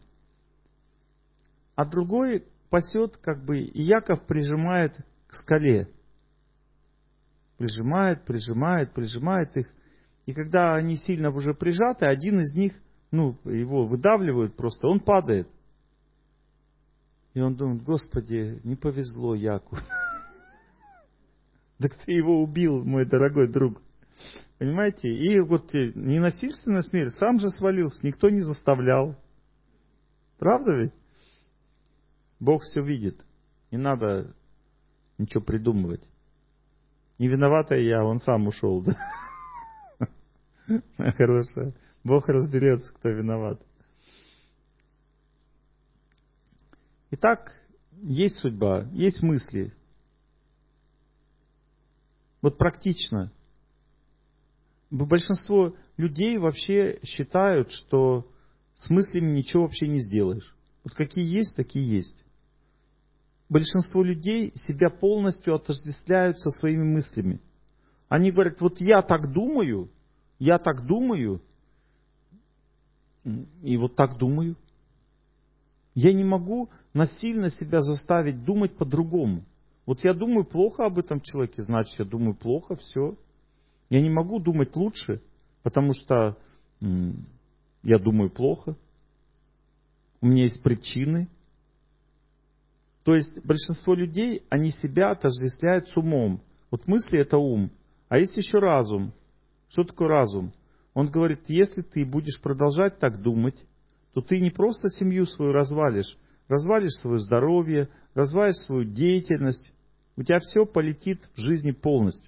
A: А другой пасет, как бы, и Яков прижимает к скале. Прижимает, прижимает, прижимает их. И когда они сильно уже прижаты, один из них, ну, его выдавливают просто, он падает. И он думает, Господи, не повезло Яку. Так ты его убил, мой дорогой друг. Понимаете? И вот ненасильственная смерть, сам же свалился, никто не заставлял. Правда ведь? Бог все видит. Не надо ничего придумывать. Не виновата я, он сам ушел. Хорошая. Бог разберется, кто виноват. Итак, есть судьба, есть мысли. Вот практично. Большинство людей вообще считают, что с мыслями ничего вообще не сделаешь. Вот какие есть, такие есть. Большинство людей себя полностью отождествляют со своими мыслями. Они говорят, вот я так думаю, я так думаю, и вот так думаю. Я не могу насильно себя заставить думать по-другому. Вот я думаю плохо об этом человеке, значит, я думаю плохо, все. Я не могу думать лучше, потому что м- я думаю плохо. У меня есть причины. То есть большинство людей, они себя отождествляют с умом. Вот мысли — это ум. А есть еще разум. Что такое разум? Он говорит, если ты будешь продолжать так думать, то ты не просто семью свою развалишь, развалишь свое здоровье, развалишь свою деятельность. У тебя все полетит в жизни полностью.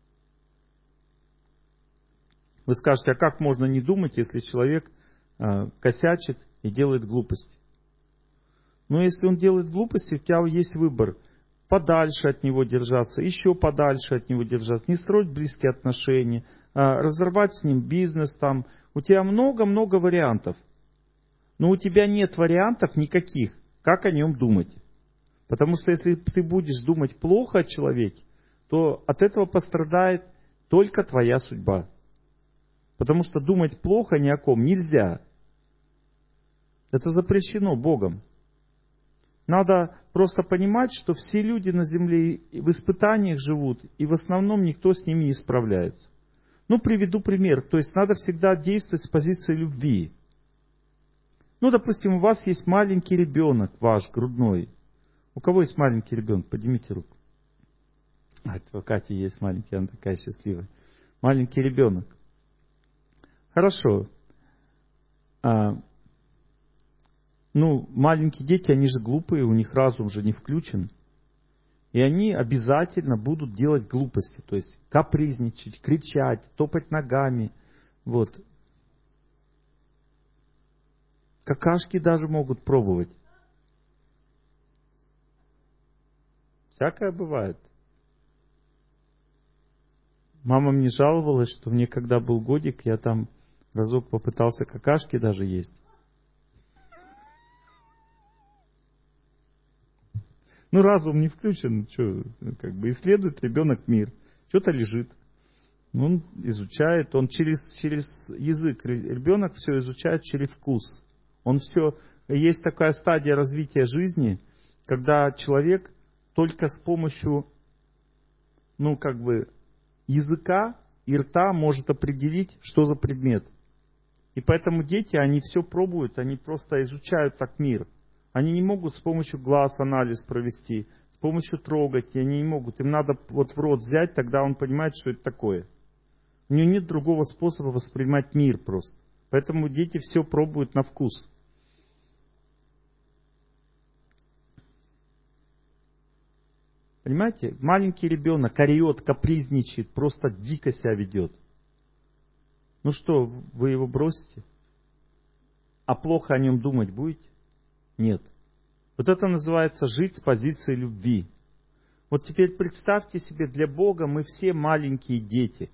A: Вы скажете, а как можно не думать, если человек э, косячит и делает глупости? Но если он делает глупости, у тебя есть выбор. Подальше от него держаться, еще подальше от него держаться, не строить близкие отношения, э, разорвать с ним бизнес там. У тебя много-много вариантов. Но у тебя нет вариантов никаких, как о нем думать. Потому что если ты будешь думать плохо о человеке, то от этого пострадает только твоя судьба. Потому что думать плохо ни о ком нельзя. Это запрещено Богом. Надо просто понимать, что все люди на земле в испытаниях живут, и в основном никто с ними не справляется. Ну, приведу пример. То есть надо всегда действовать с позиции любви. Ну, допустим, у вас есть маленький ребенок ваш, грудной. У кого есть маленький ребенок? Поднимите руку. А, это у Кати есть маленький, она такая счастливая. Маленький ребенок. Хорошо. А, ну, маленькие дети, они же глупые, у них разум же не включен. И они обязательно будут делать глупости. То есть капризничать, кричать, топать ногами. Вот. Какашки даже могут пробовать. Всякое бывает. Мама мне жаловалась, что мне когда был годик, я там разок попытался какашки даже есть. Ну, разум не включен, что, как бы исследует ребенок мир. Что-то лежит. Он изучает, он через, через язык. Ребенок все изучает через вкус. Он все... Есть такая стадия развития жизни, когда человек только с помощью ну, как бы, языка и рта может определить, что за предмет. И поэтому дети, они все пробуют, они просто изучают так мир. Они не могут с помощью глаз анализ провести, с помощью трогать, и они не могут. Им надо вот в рот взять, тогда он понимает, что это такое. У него нет другого способа воспринимать мир просто. Поэтому дети все пробуют на вкус. Понимаете? Маленький ребенок орет, капризничает, просто дико себя ведет. Ну что, вы его бросите? А плохо о нем думать будете? Нет. Вот это называется жить с позиции любви. Вот теперь представьте себе, для Бога мы все маленькие дети.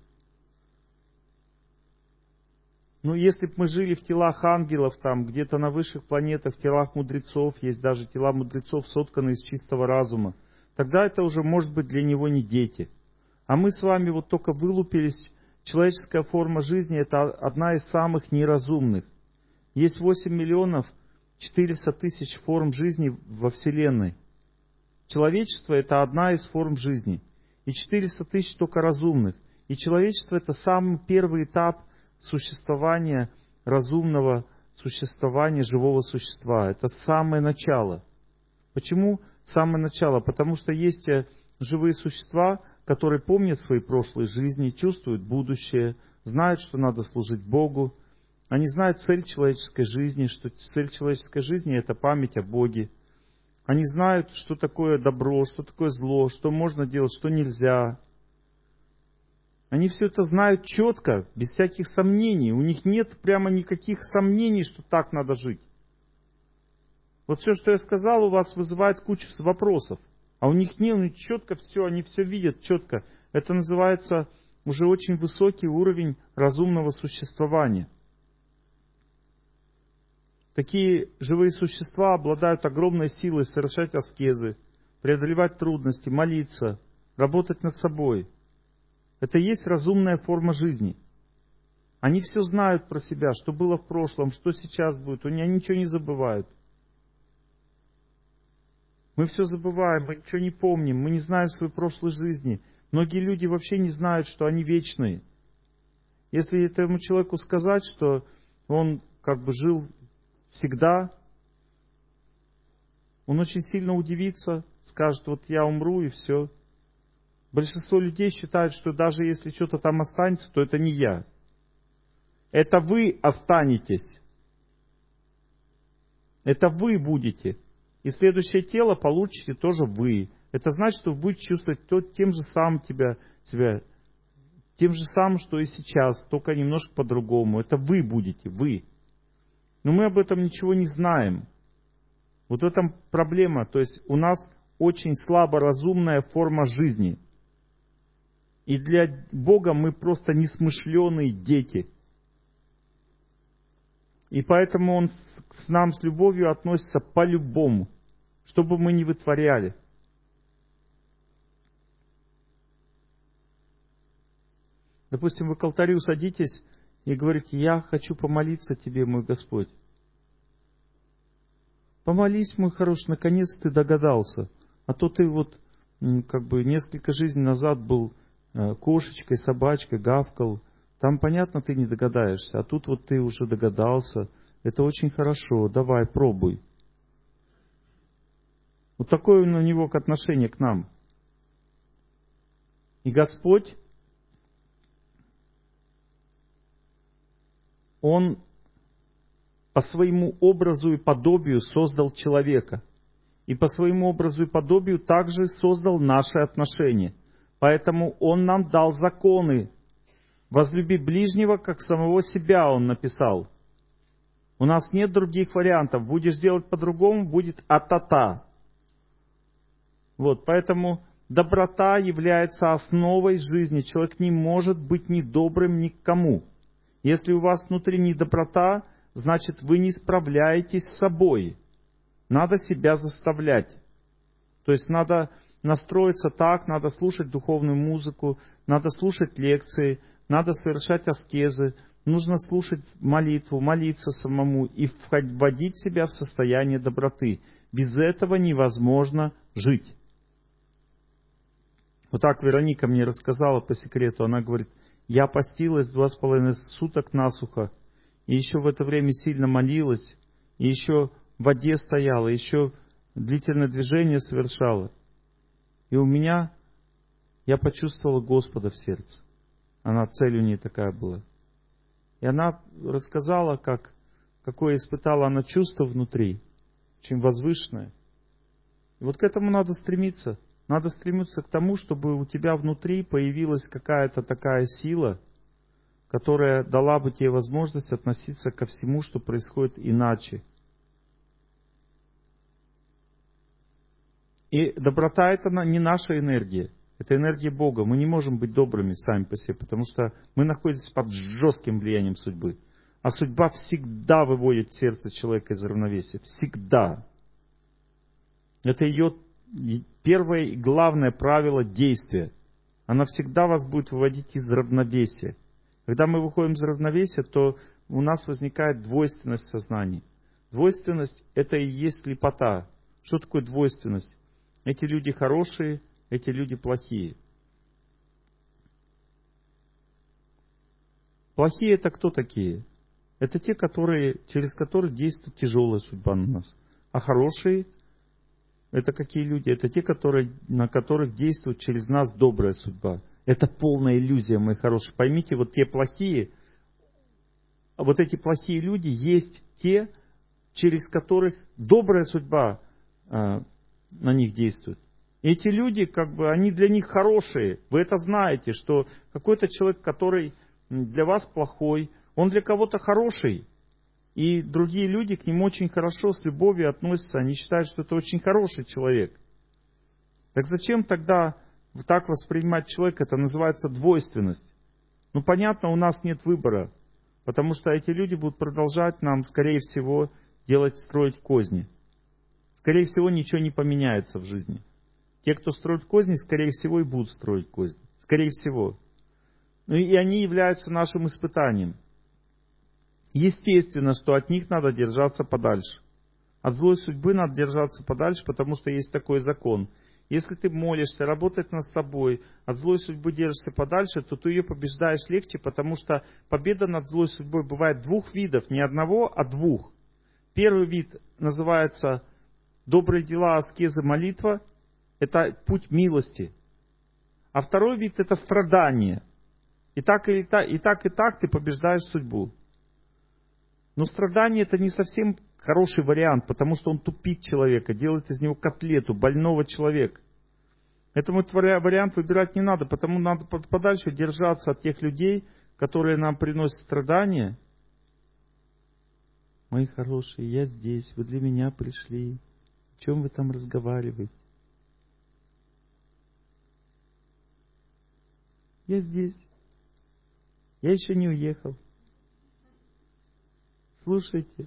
A: Ну, если бы мы жили в телах ангелов, там, где-то на высших планетах, в телах мудрецов, есть даже тела мудрецов, сотканные из чистого разума, тогда это уже может быть для него не дети. А мы с вами вот только вылупились. Человеческая форма жизни – это одна из самых неразумных. Есть восемь миллионов четыреста тысяч форм жизни во Вселенной. Человечество – это одна из форм жизни. И четыреста тысяч только разумных. И человечество – это самый первый этап существования, разумного существования живого существа. Это самое начало. Почему самое начало? Потому что есть живые существа, которые помнят свои прошлые жизни, чувствуют будущее, знают, что надо служить Богу. Они знают цель человеческой жизни, что цель человеческой жизни – это память о Боге. Они знают, что такое добро, что такое зло, что можно делать, что нельзя. Они все это знают четко, без всяких сомнений. У них нет прямо никаких сомнений, что так надо жить. Вот все, что я сказал, у вас вызывает кучу вопросов. А у них нет, у них четко все, они все видят четко. Это называется уже очень высокий уровень разумного существования. Такие живые существа обладают огромной силой совершать аскезы, преодолевать трудности, молиться, работать над собой. Это и есть разумная форма жизни. Они все знают про себя, что было в прошлом, что сейчас будет. Они ничего не забывают. Мы все забываем, мы ничего не помним, мы не знаем своей прошлой жизни. Многие люди вообще не знают, что они вечные. Если этому человеку сказать, что он как бы жил всегда, он очень сильно удивится, скажет, вот я умру и все. Большинство людей считают, что даже если что-то там останется, то это не я. Это вы останетесь. Это вы будете. И следующее тело получите тоже вы. Это значит, что вы будете чувствовать то, тем же самым тебя, себя, тем же самым, что и сейчас, только немножко по-другому. Это вы будете, вы. Но мы об этом ничего не знаем. Вот в этом проблема. То есть у нас очень слабо разумная форма жизни. И для Бога мы просто несмышленые дети. И поэтому Он к нам с любовью относится по-любому, что бы мы ни вытворяли. Допустим, вы к алтарю садитесь и говорите, я хочу помолиться Тебе, мой Господь. Помолись, мой хороший, наконец ты догадался. А то ты вот как бы несколько жизней назад был кошечкой, собачкой, гавкал. Там, понятно, ты не догадаешься. А тут вот ты уже догадался. Это очень хорошо. Давай, пробуй. Вот такое у него отношение к нам. И Господь, Он по своему образу и подобию создал человека. И по своему образу и подобию также создал наши отношения. Поэтому Он нам дал законы. Возлюби ближнего, как самого себя, Он написал. У нас нет других вариантов. Будешь делать по-другому, будет а-та-та. Вот, поэтому доброта является основой жизни. Человек не может быть недобрым ни к кому. Если у вас внутри недоброта, значит вы не справляетесь с собой. Надо себя заставлять. То есть надо настроиться так, надо слушать духовную музыку, надо слушать лекции, надо совершать аскезы, нужно слушать молитву, молиться самому и вводить себя в состояние доброты. Без этого невозможно жить. Вот так Вероника мне рассказала по секрету. Она говорит, я постилась два с половиной суток насухо, и еще в это время сильно молилась, и еще в воде стояла, еще длительное движение совершала. И у меня, я почувствовала Господа в сердце. Она, цель у нее такая была. И она рассказала, как, какое испытала она чувство внутри, очень возвышенное. И вот к этому надо стремиться. Надо стремиться к тому, чтобы у тебя внутри появилась какая-то такая сила, которая дала бы тебе возможность относиться ко всему, что происходит иначе. И доброта — это не наша энергия, это энергия Бога. Мы не можем быть добрыми сами по себе, потому что мы находимся под жестким влиянием судьбы. А судьба всегда выводит сердце человека из равновесия. Всегда. Это ее первое и главное правило действия. Она всегда вас будет выводить из равновесия. Когда мы выходим из равновесия, то у нас возникает двойственность сознания. Двойственность — это и есть слепота. Что такое двойственность? Эти люди хорошие, эти люди плохие. Плохие — это кто такие? Это те, которые, через которых действует тяжелая судьба на нас. А хорошие — это какие люди? Это те, которые, на которых действует через нас добрая судьба. Это полная иллюзия, мои хорошие. Поймите, вот те плохие, вот эти плохие люди есть те, через которых добрая судьба э, на них действует. И эти люди, как бы, они для них хорошие. Вы это знаете, что какой-то человек, который для вас плохой, он для кого-то хороший. И другие люди к нему очень хорошо, с любовью относятся. Они считают, что это очень хороший человек. Так зачем тогда так воспринимать человека? Это называется двойственность. Ну, понятно, у нас нет выбора. Потому что эти люди будут продолжать нам, скорее всего, делать, строить козни. Скорее всего, ничего не поменяется в жизни. Те, кто строит козни, скорее всего, и будут строить козни. Скорее всего. Ну и они являются нашим испытанием. Естественно, что от них надо держаться подальше. От злой судьбы надо держаться подальше, потому что есть такой закон. Если ты молишься, работаешь над собой, от злой судьбы держишься подальше, то ты ее побеждаешь легче, потому что победа над злой судьбой бывает двух видов, не одного, а двух. Первый вид называется добрые дела, аскезы, молитва. Это путь милости. А второй вид — это страдание. И так и так, и так, и так ты побеждаешь судьбу. Но страдание — это не совсем хороший вариант, потому что он тупит человека, делает из него котлету, больного человека. Поэтому этот вариант выбирать не надо, потому надо подальше держаться от тех людей, которые нам приносят страдания. Мои хорошие, я здесь, вы для меня пришли. О чем вы там разговариваете? Я здесь. Я еще не уехал. Слушайте.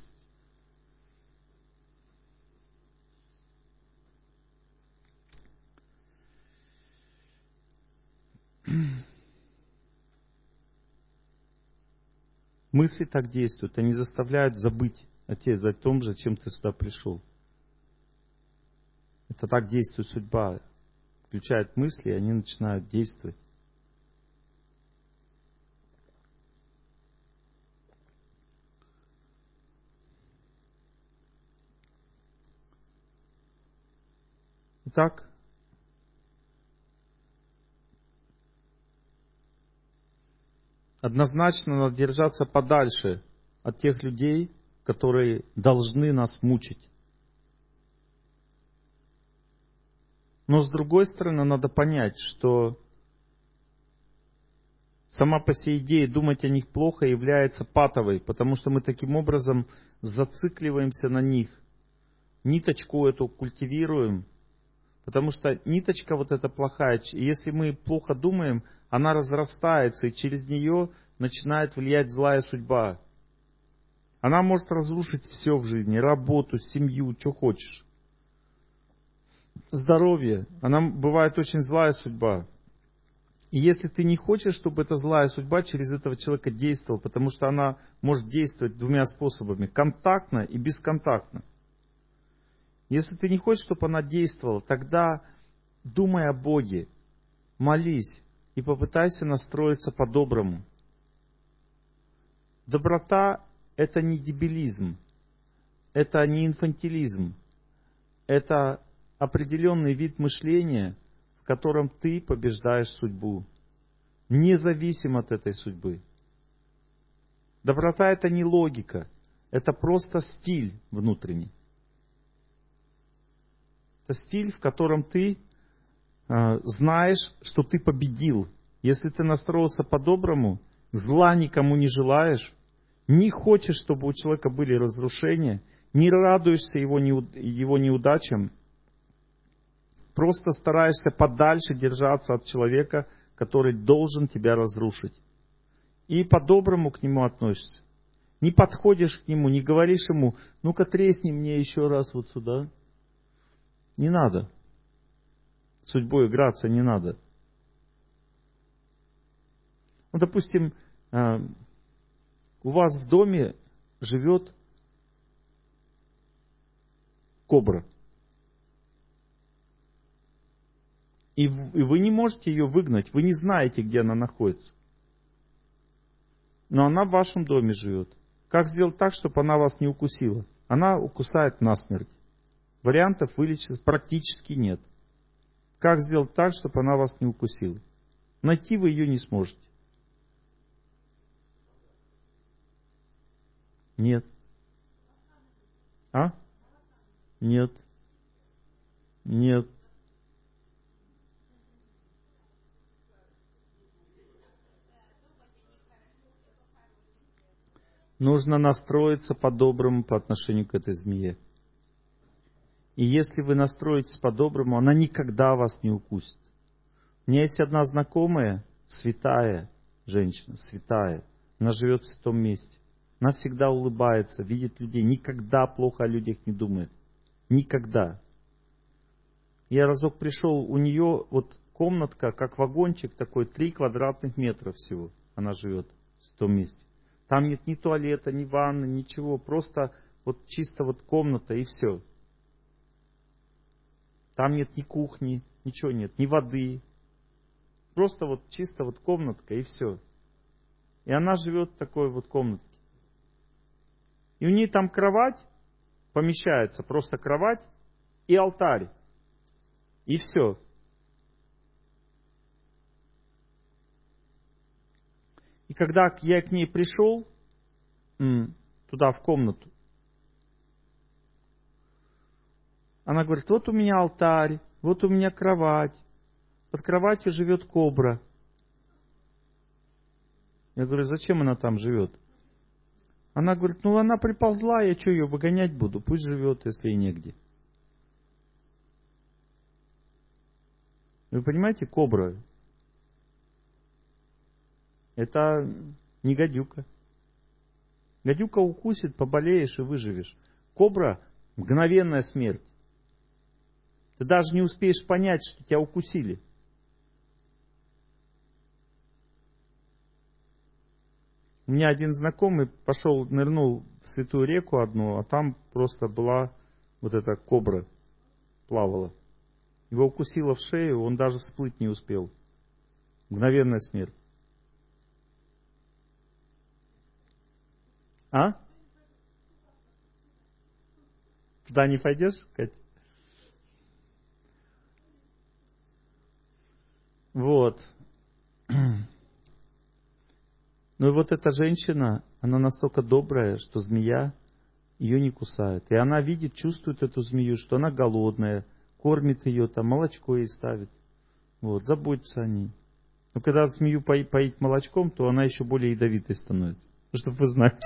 A: Мысли так действуют, они заставляют забыть о те, о том, зачем ты сюда пришел. Это так действует судьба. Включает мысли, и они начинают действовать. Итак, однозначно надо держаться подальше от тех людей, которые должны нас мучить. Но с другой стороны, надо понять, что сама по себе идея думать о них плохо является патовой, потому что мы таким образом зацикливаемся на них. Ниточку эту культивируем, потому что ниточка вот эта плохая, если мы плохо думаем, она разрастается, и через нее начинает влиять злая судьба. Она может разрушить все в жизни, работу, семью, что хочешь. Здоровье. Она бывает очень злая судьба. И если ты не хочешь, чтобы эта злая судьба через этого человека действовала, потому что она может действовать двумя способами: контактно и бесконтактно. Если ты не хочешь, чтобы она действовала, тогда думай о Боге. молись и попытайся настроиться по-доброму. Доброта — это не дебилизм, это не инфантилизм, это определенный вид мышления, в котором ты побеждаешь судьбу, независимо от этой судьбы. Доброта — это не логика, это просто стиль внутренний. Это стиль, в котором ты э, знаешь, что ты победил. Если ты настроился по-доброму, зла никому не желаешь, не хочешь, чтобы у человека были разрушения, не радуешься его, неуд... его неудачам, просто стараешься подальше держаться от человека, который должен тебя разрушить. И по-доброму к нему относишься. Не подходишь к нему, не говоришь ему: ну-ка тресни мне еще раз вот сюда. Не надо. Судьбой играться не надо. Ну, допустим, у вас в доме живет кобра. И вы не можете ее выгнать, вы не знаете, где она находится. Но она в вашем доме живет. Как сделать так, чтобы она вас не укусила? Она укусает насмерть. Вариантов вылечить практически нет. Как сделать так, чтобы она вас не укусила? Найти вы ее не сможете. Нет. А? Нет. Нет. Нужно настроиться по-доброму по отношению к этой змее. И если вы настроитесь по-доброму, она никогда вас не укусит. У меня есть одна знакомая, святая женщина, святая. Она живет в святом месте. Она всегда улыбается, видит людей, никогда плохо о людях не думает. Никогда. Я разок пришел, у нее вот комнатка, как вагончик такой, три квадратных метра всего. Она живет в святом месте. Там нет ни туалета, ни ванны, ничего. Просто вот чисто вот комната и все. Там нет ни кухни, ничего нет, ни воды. Просто вот чисто вот комнатка и все. И она живет в такой вот комнатке. И у нее там кровать помещается, просто кровать и алтарь. И все. И когда я к ней пришел, туда в комнату, она говорит: вот у меня алтарь, вот у меня кровать. Под кроватью живет кобра. Я говорю: зачем она там живет? Она говорит: ну она приползла, я что, ее выгонять буду? Пусть живет, если и негде. Вы понимаете, кобра — это не гадюка. Гадюка укусит, поболеешь и выживешь. Кобра — мгновенная смерть. Ты даже не успеешь понять, что тебя укусили. У меня один знакомый пошел, нырнул в святую реку одну, а там просто была вот эта кобра, плавала. Его укусило в шею, он даже всплыть не успел. Мгновенная смерть. А? Туда не пойдешь, Катя? Вот. Ну и вот эта женщина, она настолько добрая, что змея ее не кусает. И она видит, чувствует эту змею, что она голодная, кормит ее, там молочко ей ставит. Вот, заботится о ней. Но когда змею поить, поить молочком, то она еще более ядовитой становится. Чтобы вы знали.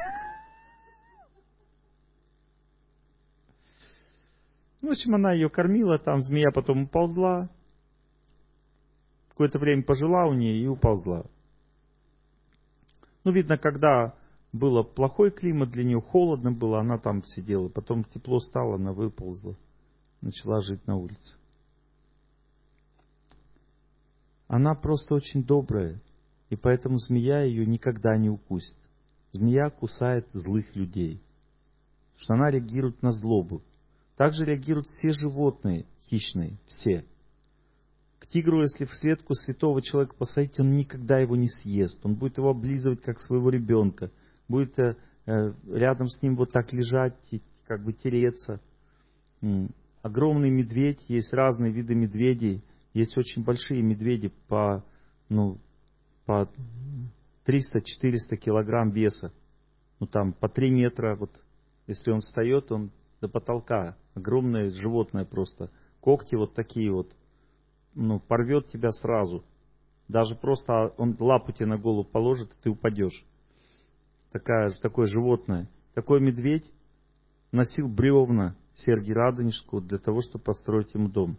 A: В общем, она ее кормила, там змея потом уползла. Какое-то время пожила у нее и уползла. Ну, видно, когда было плохой климат для нее, холодно было, она там сидела. Потом тепло стало, она выползла. Начала жить на улице. Она просто очень добрая. И поэтому змея ее никогда не укусит. Змея кусает злых людей. Потому что она реагирует на злобу. Также реагируют все животные хищные. Все. тигру, если в клетку святого человека посадить, он никогда его не съест. Он будет его облизывать, как своего ребенка. Будет э, э, рядом с ним вот так лежать, и, как бы тереться. М. Огромный медведь, есть разные виды медведей. Есть очень большие медведи по, ну, по триста-четыреста килограмм веса. Ну там по три метра. Вот, если он встает, он до потолка. Огромное животное просто. Когти вот такие вот. Ну, порвет тебя сразу. Даже просто он лапу тебе на голову положит, и ты упадешь. Такая, такое животное. Такой медведь носил бревна Сергия Радонежского для того, чтобы построить ему дом.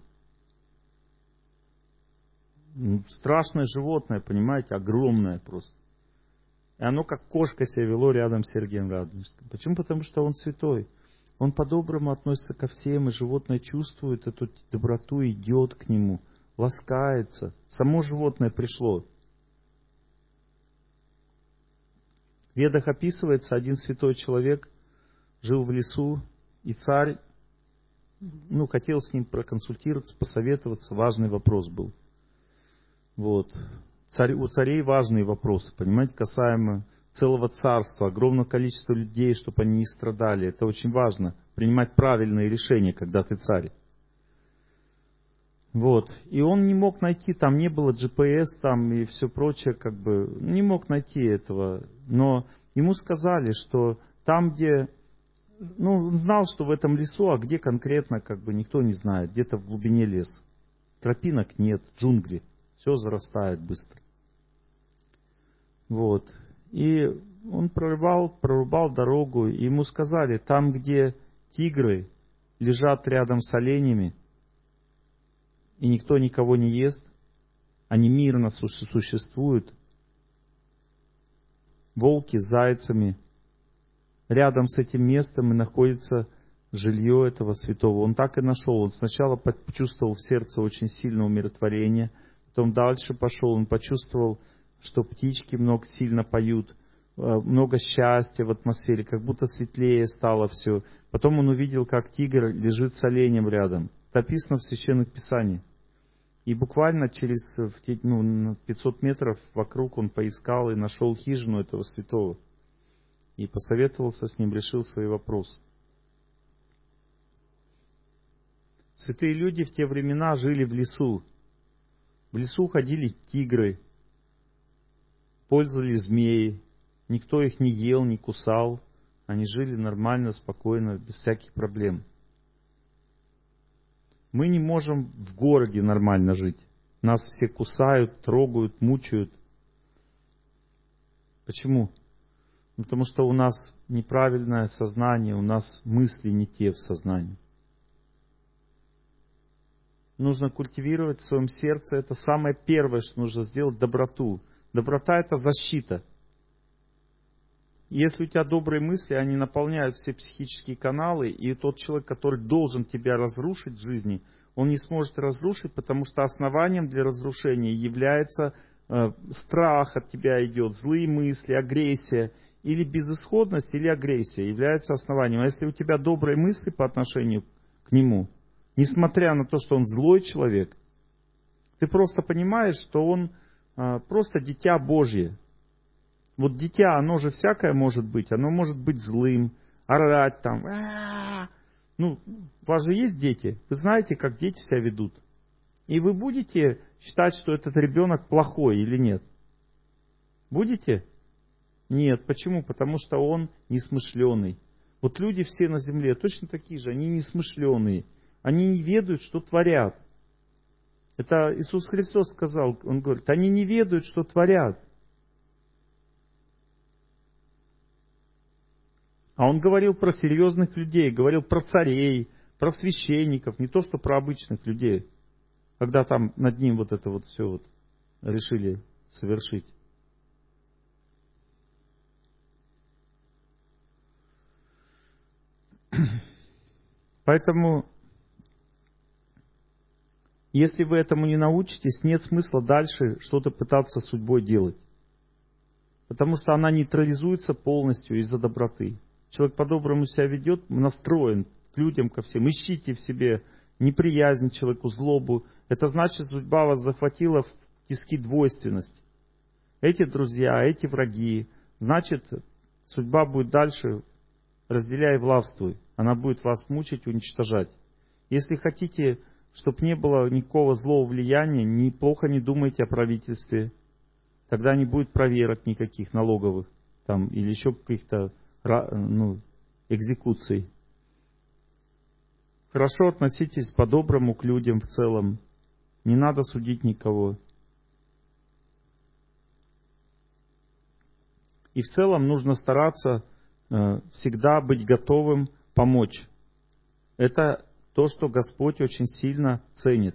A: Ну, страшное животное, понимаете, огромное просто. И оно как кошка себя вело рядом с Сергием Радонежским. Почему? Потому что он святой. Он по-доброму относится ко всем, и животное чувствует эту доброту, идет к нему, ласкается. Само животное пришло. В Ведах описывается, один святой человек жил в лесу, и царь, ну, хотел с ним проконсультироваться, посоветоваться, важный вопрос был. Вот. Царь, у царей важные вопросы, понимаете, касаемо целого царства, огромного количества людей, чтобы они не страдали. Это очень важно, принимать правильные решения, когда ты царь. Вот. И он не мог найти, там не было джи пи эс там и все прочее, как бы, не мог найти этого. Но ему сказали, что там, где, ну, он знал, что в этом лесу, а где конкретно, как бы, никто не знает, где-то в глубине леса. Тропинок нет, джунгли, все зарастает быстро. Вот. И он прорубал, прорубал дорогу, и ему сказали, там, где тигры лежат рядом с оленями, и никто никого не ест, они мирно существуют, волки с зайцами, рядом с этим местом и находится жилье этого святого. Он так и нашел. Он сначала почувствовал в сердце очень сильное умиротворение, потом дальше пошел, он почувствовал, что птички много сильно поют, много счастья в атмосфере, как будто светлее стало все. Потом он увидел, как тигр лежит с оленем рядом. Это описано в Священных Писаниях. И буквально через ну, пятьсот метров вокруг он поискал и нашел хижину этого святого. И посоветовался с ним, решил свои вопросы. Святые люди в те времена жили в лесу. В лесу ходили тигры, пользовались змеи. Никто их не ел, не кусал. Они жили нормально, спокойно, без всяких проблем. Мы не можем в городе нормально жить. Нас все кусают, трогают, мучают. Почему? Потому что у нас неправильное сознание, у нас мысли не те в сознании. Нужно культивировать в своем сердце. Это самое первое, что нужно сделать, доброту. Доброта — это защита. Если у тебя добрые мысли, они наполняют все психические каналы, и тот человек, который должен тебя разрушить в жизни, он не сможет разрушить, потому что основанием для разрушения является э, страх от тебя идет, злые мысли, агрессия, или безысходность, или агрессия является основанием. А если у тебя добрые мысли по отношению к нему, несмотря на то, что он злой человек, ты просто понимаешь, что он э, просто дитя Божье. Вот дитя, оно же всякое может быть. Оно может быть злым, орать там. Ну, у вас же есть дети. Вы знаете, как дети себя ведут. И вы будете считать, что этот ребенок плохой или нет? Будете? Нет. Почему? Потому что он несмышленый. Вот люди все на земле точно такие же. Они несмышленые. Они не ведают, что творят. Это Иисус Христос сказал. Он говорит, они не ведают, что творят. А он говорил про серьезных людей, говорил про царей, про священников, не то что про обычных людей, когда там над ним вот это вот все вот решили совершить. Поэтому, если вы этому не научитесь, нет смысла дальше что-то пытаться с судьбой делать. Потому что она нейтрализуется полностью из-за доброты. Человек по-доброму себя ведет, настроен к людям, ко всем. Ищите в себе неприязнь к человеку, злобу. Это значит, судьба вас захватила в тиски двойственность. Эти друзья, эти враги. Значит, судьба будет дальше, разделяй и властвуй. Она будет вас мучить, уничтожать. Если хотите, чтобы не было никакого злого влияния, ни, плохо не думайте о правительстве. Тогда не будет проверок никаких налоговых там, или еще каких-то ну, экзекуций. Хорошо относитесь по-доброму к людям в целом. Не надо судить никого. И в целом нужно стараться э, всегда быть готовым помочь. Это то, что Господь очень сильно ценит.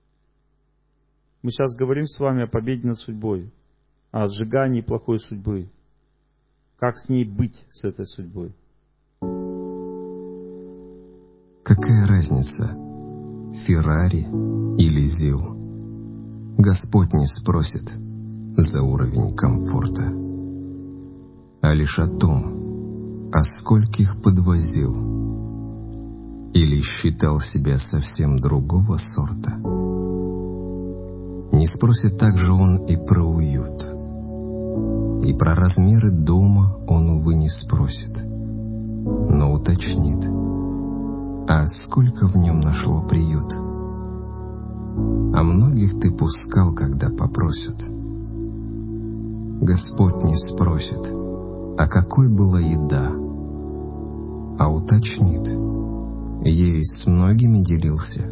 A: Мы сейчас говорим с вами о победе над судьбой, о сжигании плохой судьбы. Как с ней быть, с этой судьбой?
G: Какая разница, Феррари или ЗИЛ? Господь не спросит за уровень комфорта, а лишь о том, о скольких подвозил, или считал себя совсем другого сорта. Не спросит также он и про уют, и про размеры дома он, увы, не спросит, но уточнит, а сколько в нем нашло приют. А многих ты пускал, когда попросят. Господь не спросит, а какой была еда, а уточнит, ей с многими делился.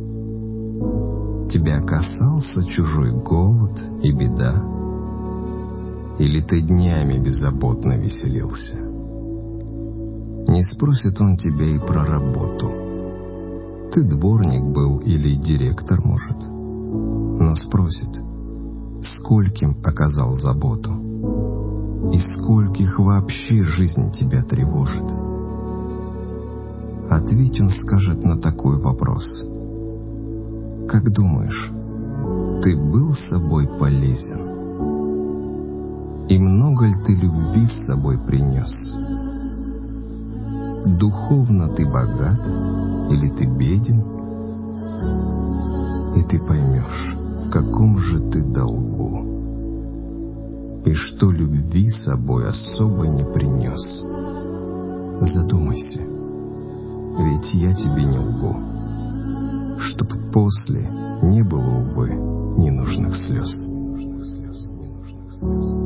G: Тебя касался чужой голод и беда, или ты днями беззаботно веселился? Не спросит он тебя и про работу. Ты дворник был или директор, может, но спросит, скольким оказал заботу, и скольких вообще жизнь тебя тревожит. Ответь, он скажет на такой вопрос: как думаешь, ты был собой полезен? И много ли ты любви с собой принес? Духовно ты богат или ты беден? И ты поймешь, в каком же ты долгу, и что любви с собой особо не принес. Задумайся, ведь я тебе не лгу, чтоб после не было, увы, ненужных слез. Ненужных слез, ненужных слез.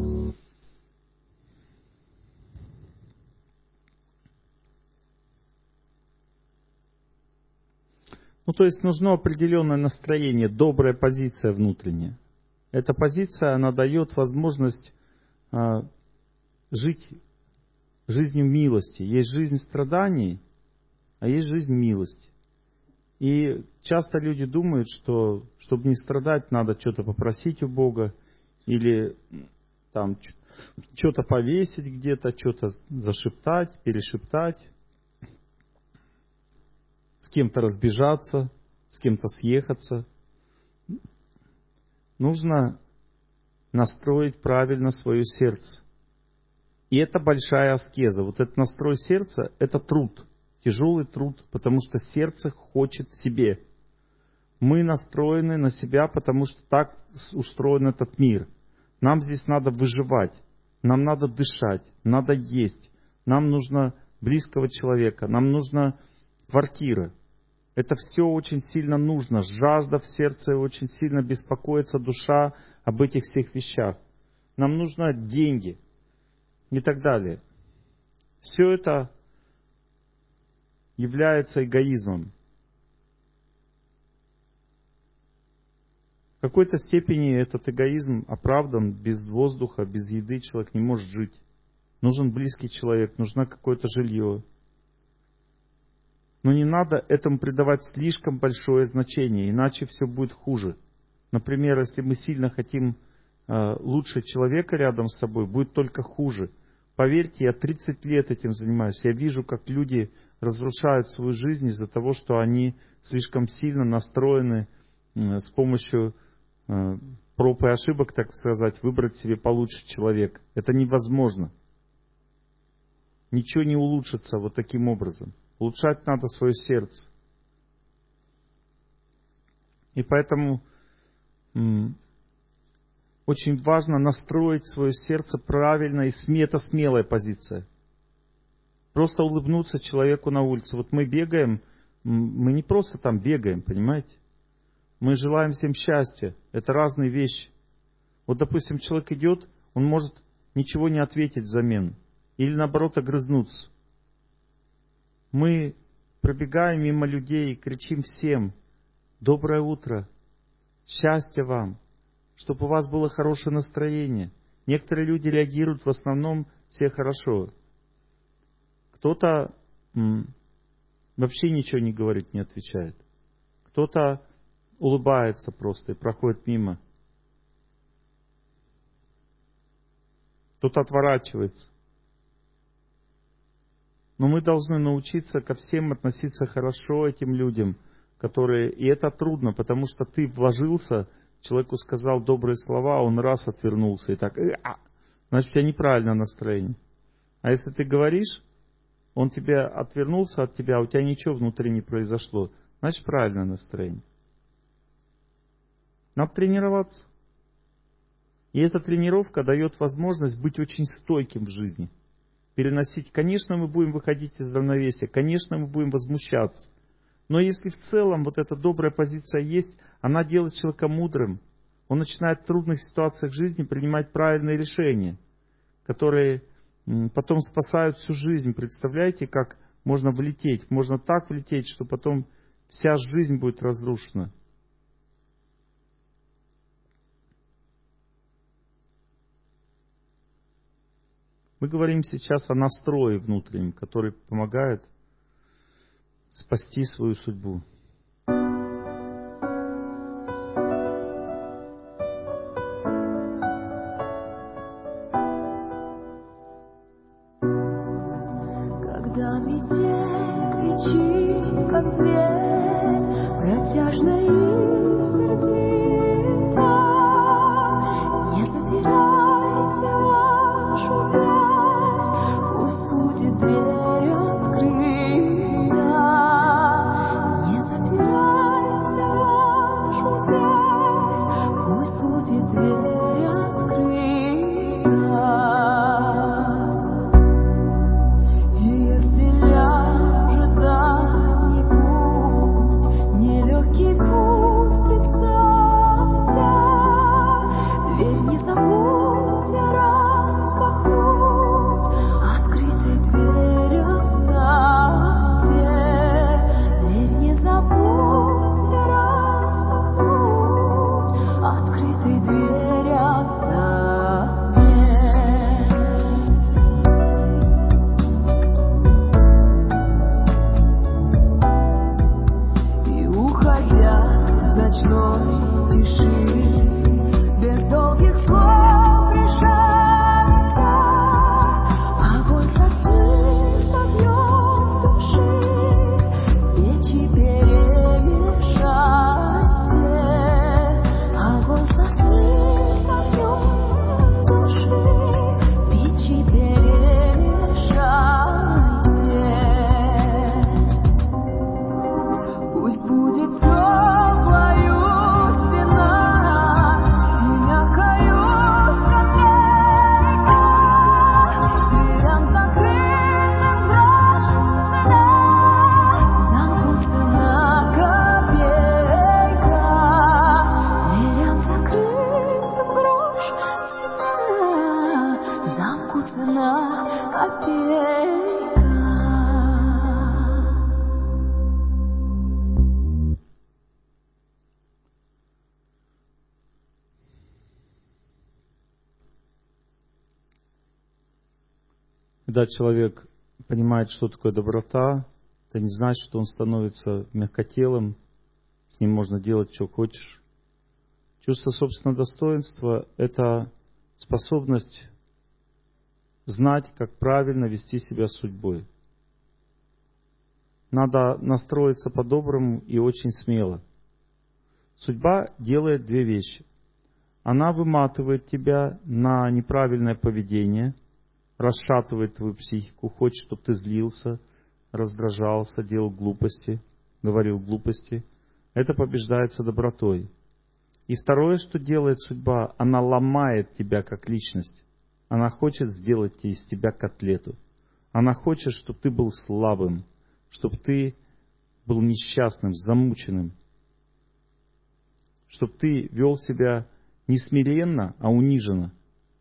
A: Ну, то есть нужно определенное настроение, добрая позиция внутренняя. Эта позиция, она дает возможность а, жить жизнью милости. Есть жизнь страданий, а есть жизнь милости. И часто люди думают, что чтобы не страдать, надо что-то попросить у Бога, или там что-то повесить где-то, что-то зашептать, перешептать, с кем-то разбежаться, с кем-то съехаться. Нужно настроить правильно свое сердце. И это большая аскеза. Вот этот настрой сердца – это труд, тяжелый труд, потому что сердце хочет себе. Мы настроены на себя, потому что так устроен этот мир. Нам здесь надо выживать, нам надо дышать, надо есть, нам нужно близкого человека, нам нужно квартира. Это все очень сильно нужно. Жажда в сердце, очень сильно беспокоится душа об этих всех вещах. Нам нужны деньги и так далее. Все это является эгоизмом. В какой-то степени этот эгоизм оправдан. Без воздуха, без еды человек не может жить. Нужен близкий человек, нужно какое-то жилье. Но не надо этому придавать слишком большое значение, иначе все будет хуже. Например, если мы сильно хотим э, лучше человека рядом с собой, будет только хуже. Поверьте, я тридцать лет этим занимаюсь. Я вижу, как люди разрушают свою жизнь из-за того, что они слишком сильно настроены э, с помощью э, проб и ошибок, так сказать, выбрать себе получше человека. Это невозможно. Ничего не улучшится вот таким образом. Улучшать надо свое сердце. И поэтому м, очень важно настроить свое сердце правильно, и сме- это смелая позиция. Просто улыбнуться человеку на улице. Вот мы бегаем, мы не просто там бегаем, понимаете? Мы желаем всем счастья. Это разные вещи. Вот, допустим, человек идет, он может ничего не ответить взамен. Или, наоборот, огрызнуться. Мы пробегаем мимо людей и кричим всем: доброе утро, счастья вам, чтобы у вас было хорошее настроение. Некоторые люди реагируют в основном все хорошо. Кто-то м, вообще ничего не говорит, не отвечает. Кто-то улыбается просто и проходит мимо. Кто-то отворачивается. Но мы должны научиться ко всем относиться хорошо, этим людям, которые... И это трудно, потому что ты вложился, человеку сказал добрые слова, он раз отвернулся и так... Значит, у тебя неправильное настроение. А если ты говоришь, он тебе отвернулся от тебя, а у тебя ничего внутри не произошло, значит, правильное настроение. Надо тренироваться. И эта тренировка дает возможность быть очень стойким в жизни. Переносить. Конечно, мы будем выходить из равновесия. Конечно, мы будем возмущаться. Но если в целом вот эта добрая позиция есть, она делает человека мудрым. Он начинает в трудных ситуациях жизни принимать правильные решения, которые потом спасают всю жизнь. Представляете, как можно влететь? Можно так влететь, что потом вся жизнь будет разрушена. Мы говорим сейчас о настрое внутреннем, который помогает спасти свою судьбу.
H: Когда метель кричит, как зверь, протяжно и сердито, не запирайте вашу дверь, пусть будет дверь открыта. Не запирайте вашу дверь, пусть будет дверь открыта.
A: Когда человек понимает, что такое доброта, это не значит, что он становится мягкотелым, с ним можно делать, что хочешь. Чувство собственного достоинства – это способность знать, как правильно вести себя с судьбой. Надо настроиться по-доброму и очень смело. Судьба делает две вещи. Она выматывает тебя на неправильное поведение, расшатывает твою психику, хочет, чтобы ты злился, раздражался, делал глупости, говорил глупости. Это побеждается добротой. И второе, что делает судьба, она ломает тебя как личность. Она хочет сделать из тебя котлету. Она хочет, чтобы ты был слабым, чтобы ты был несчастным, замученным, чтобы ты вел себя не смиренно, а униженно.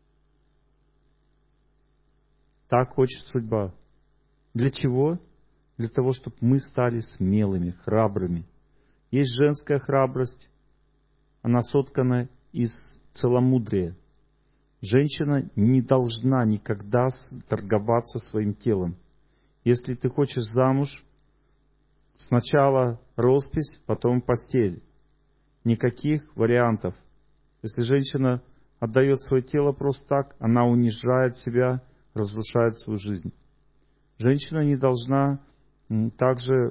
A: Так хочет судьба. Для чего? Для того, чтобы мы стали смелыми, храбрыми. Есть женская храбрость, она соткана из целомудрия. Женщина не должна никогда торговаться своим телом. Если ты хочешь замуж, сначала роспись, потом постель. Никаких вариантов. Если женщина отдает свое тело просто так, она унижает себя, разрушает свою жизнь. Женщина не должна также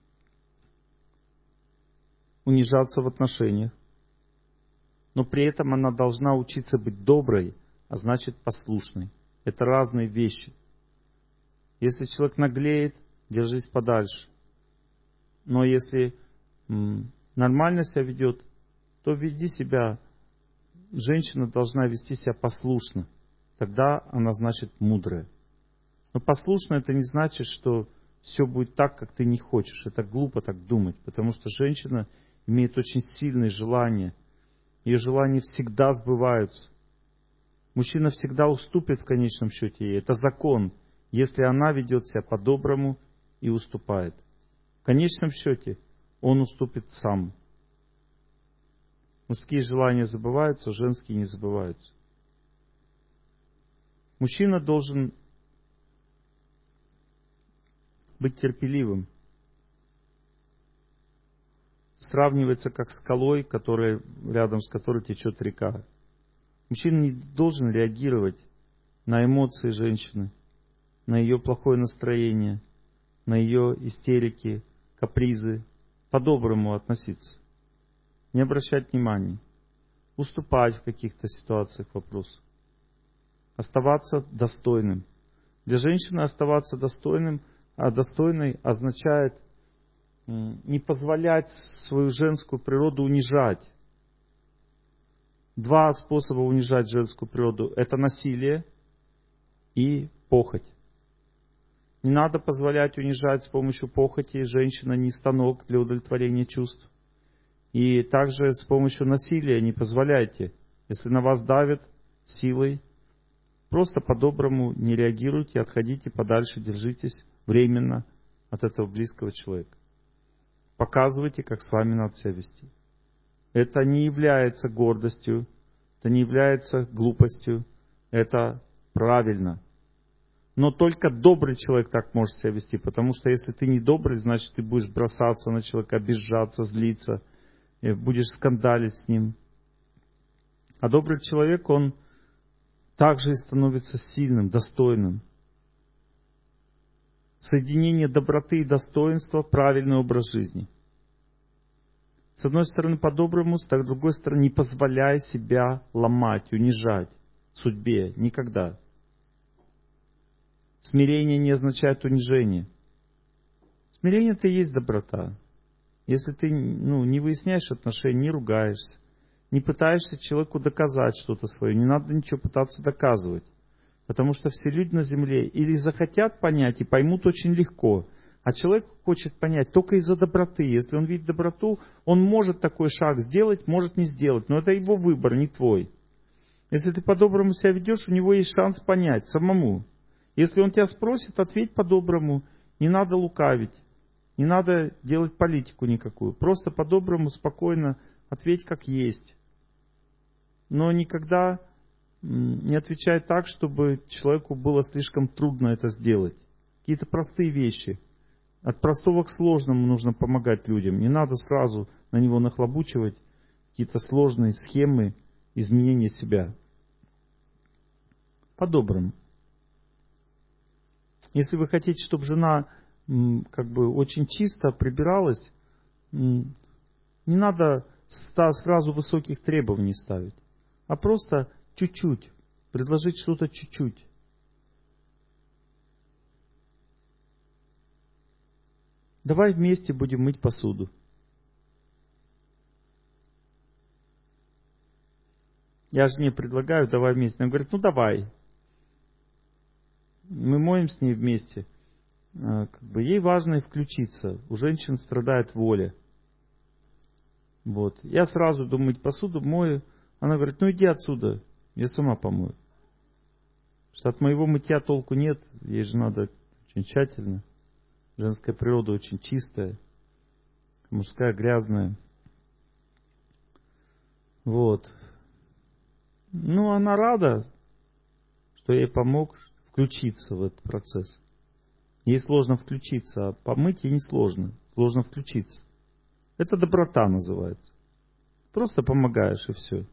A: унижаться в отношениях, но при этом она должна учиться быть доброй, а значит послушной. Это разные вещи. Если человек наглеет, держись подальше. Но если м, нормально себя ведет, то веди себя. Женщина должна вести себя послушно. Тогда она значит мудрая. Но послушно это не значит, что все будет так, как ты не хочешь. Это глупо так думать, потому что женщина имеет очень сильные желания. Ее желания всегда сбываются. Мужчина всегда уступит в конечном счете ей. Это закон, если она ведет себя по-доброму и уступает. В конечном счете он уступит сам. Мужские желания забываются, женские не забываются. Мужчина должен быть терпеливым. Сравнивается как скалой, которая, рядом с которой течет река. Мужчина не должен реагировать на эмоции женщины, на ее плохое настроение, на ее истерики, капризы. По-доброму относиться. Не обращать внимания. Уступать в каких-то ситуациях вопросов. Оставаться достойным. Для женщины оставаться достойным, а достойной означает не позволять свою женскую природу унижать. Два способа унижать женскую природу. Это насилие и похоть. Не надо позволять унижать с помощью похоти. Женщина не станок для удовлетворения чувств. И также с помощью насилия не позволяйте. Если на вас давят силой, просто по-доброму не реагируйте, отходите подальше, держитесь временно от этого близкого человека. Показывайте, как с вами надо себя вести. Это не является гордостью, это не является глупостью, это правильно. Но только добрый человек так может себя вести, потому что если ты не добрый, значит ты будешь бросаться на человека, обижаться, злиться, будешь скандалить с ним. А добрый человек, он также и становится сильным, достойным. Соединение доброты и достоинства, правильный образ жизни. С одной стороны по-доброму, с другой стороны не позволяя себя ломать, унижать судьбе. Никогда. Смирение не означает унижение. Смирение это и есть доброта. Если ты ну, не выясняешь отношения, не ругаешься, не пытаешься человеку доказать что-то свое, не надо ничего пытаться доказывать. Потому что все люди на земле или захотят понять и поймут очень легко, а человек хочет понять только из-за доброты. Если он видит доброту, он может такой шаг сделать, может не сделать, но это его выбор, не твой. Если ты по-доброму себя ведешь, у него есть шанс понять самому. Если он тебя спросит, ответь по-доброму, не надо лукавить, не надо делать политику никакую. Просто по-доброму, спокойно ответь как есть. Но никогда не отвечай так, чтобы человеку было слишком трудно это сделать. Какие-то простые вещи. От простого к сложному нужно помогать людям. Не надо сразу на него нахлобучивать какие-то сложные схемы изменения себя. По-доброму. Если вы хотите, чтобы жена как бы очень чисто прибиралась, не надо сразу высоких требований ставить, а просто чуть-чуть, предложить что-то чуть-чуть. Давай вместе будем мыть посуду. Я жене предлагаю, давай вместе. Она говорит, ну давай. Мы моем с ней вместе. Как бы ей важно включиться. У женщин страдает воля. Вот. Я сразу иду мыть посуду, мою. Она говорит, ну иди отсюда, я сама помою. Потому что от моего мытья толку нет. Ей же надо очень тщательно. Женская природа очень чистая. Мужская грязная. Вот. Ну, она рада, что я ей помог включиться в этот процесс. Ей сложно включиться, а помыть ей не сложно. Сложно включиться. Это доброта называется. Просто помогаешь, и все.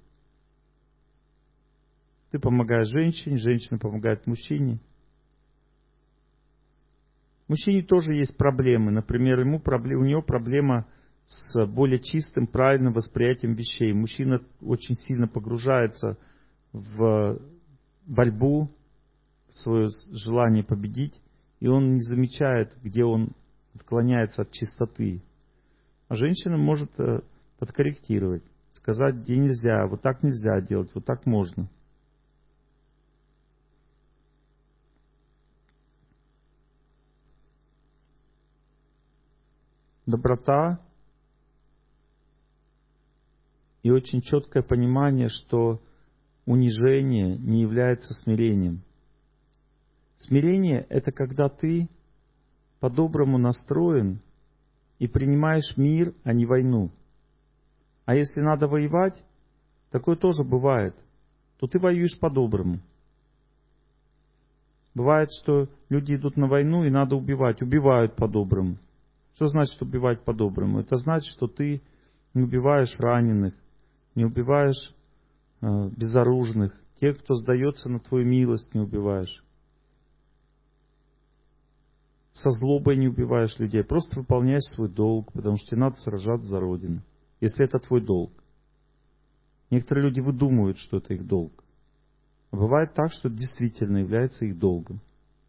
A: Ты помогаешь женщине, женщина помогает мужчине. Мужчине тоже есть проблемы. Например, ему проблем, у него проблема с более чистым, правильным восприятием вещей. Мужчина очень сильно погружается в борьбу, в свое желание победить, и он не замечает, где он отклоняется от чистоты. А женщина может подкорректировать, сказать, где нельзя, вот так нельзя делать, вот так можно. Доброта и очень четкое понимание, что унижение не является смирением. Смирение – это когда ты по-доброму настроен и принимаешь мир, а не войну. А если надо воевать, такое тоже бывает, то ты воюешь по-доброму. Бывает, что люди идут на войну и надо убивать, убивают по-доброму. Что значит убивать по-доброму? Это значит, что ты не убиваешь раненых, не убиваешь э, безоружных, тех, кто сдается на твою милость, не убиваешь. Со злобой не убиваешь людей, просто выполняешь свой долг, потому что тебе надо сражаться за Родину, если это твой долг. Некоторые люди выдумывают, что это их долг. А бывает так, что это действительно является их долгом.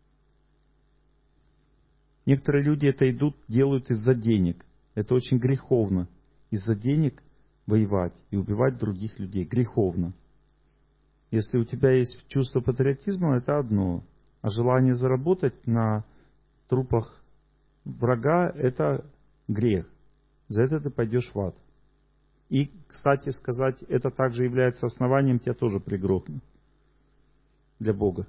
A: Некоторые люди это идут, делают из-за денег. Это очень греховно. Из-за денег воевать и убивать других людей. Греховно. Если у тебя есть чувство патриотизма, это одно. А желание заработать на трупах врага – это грех. За это ты пойдешь в ад. И, кстати сказать, это также является основанием тебя тоже пригрохнуть для Бога.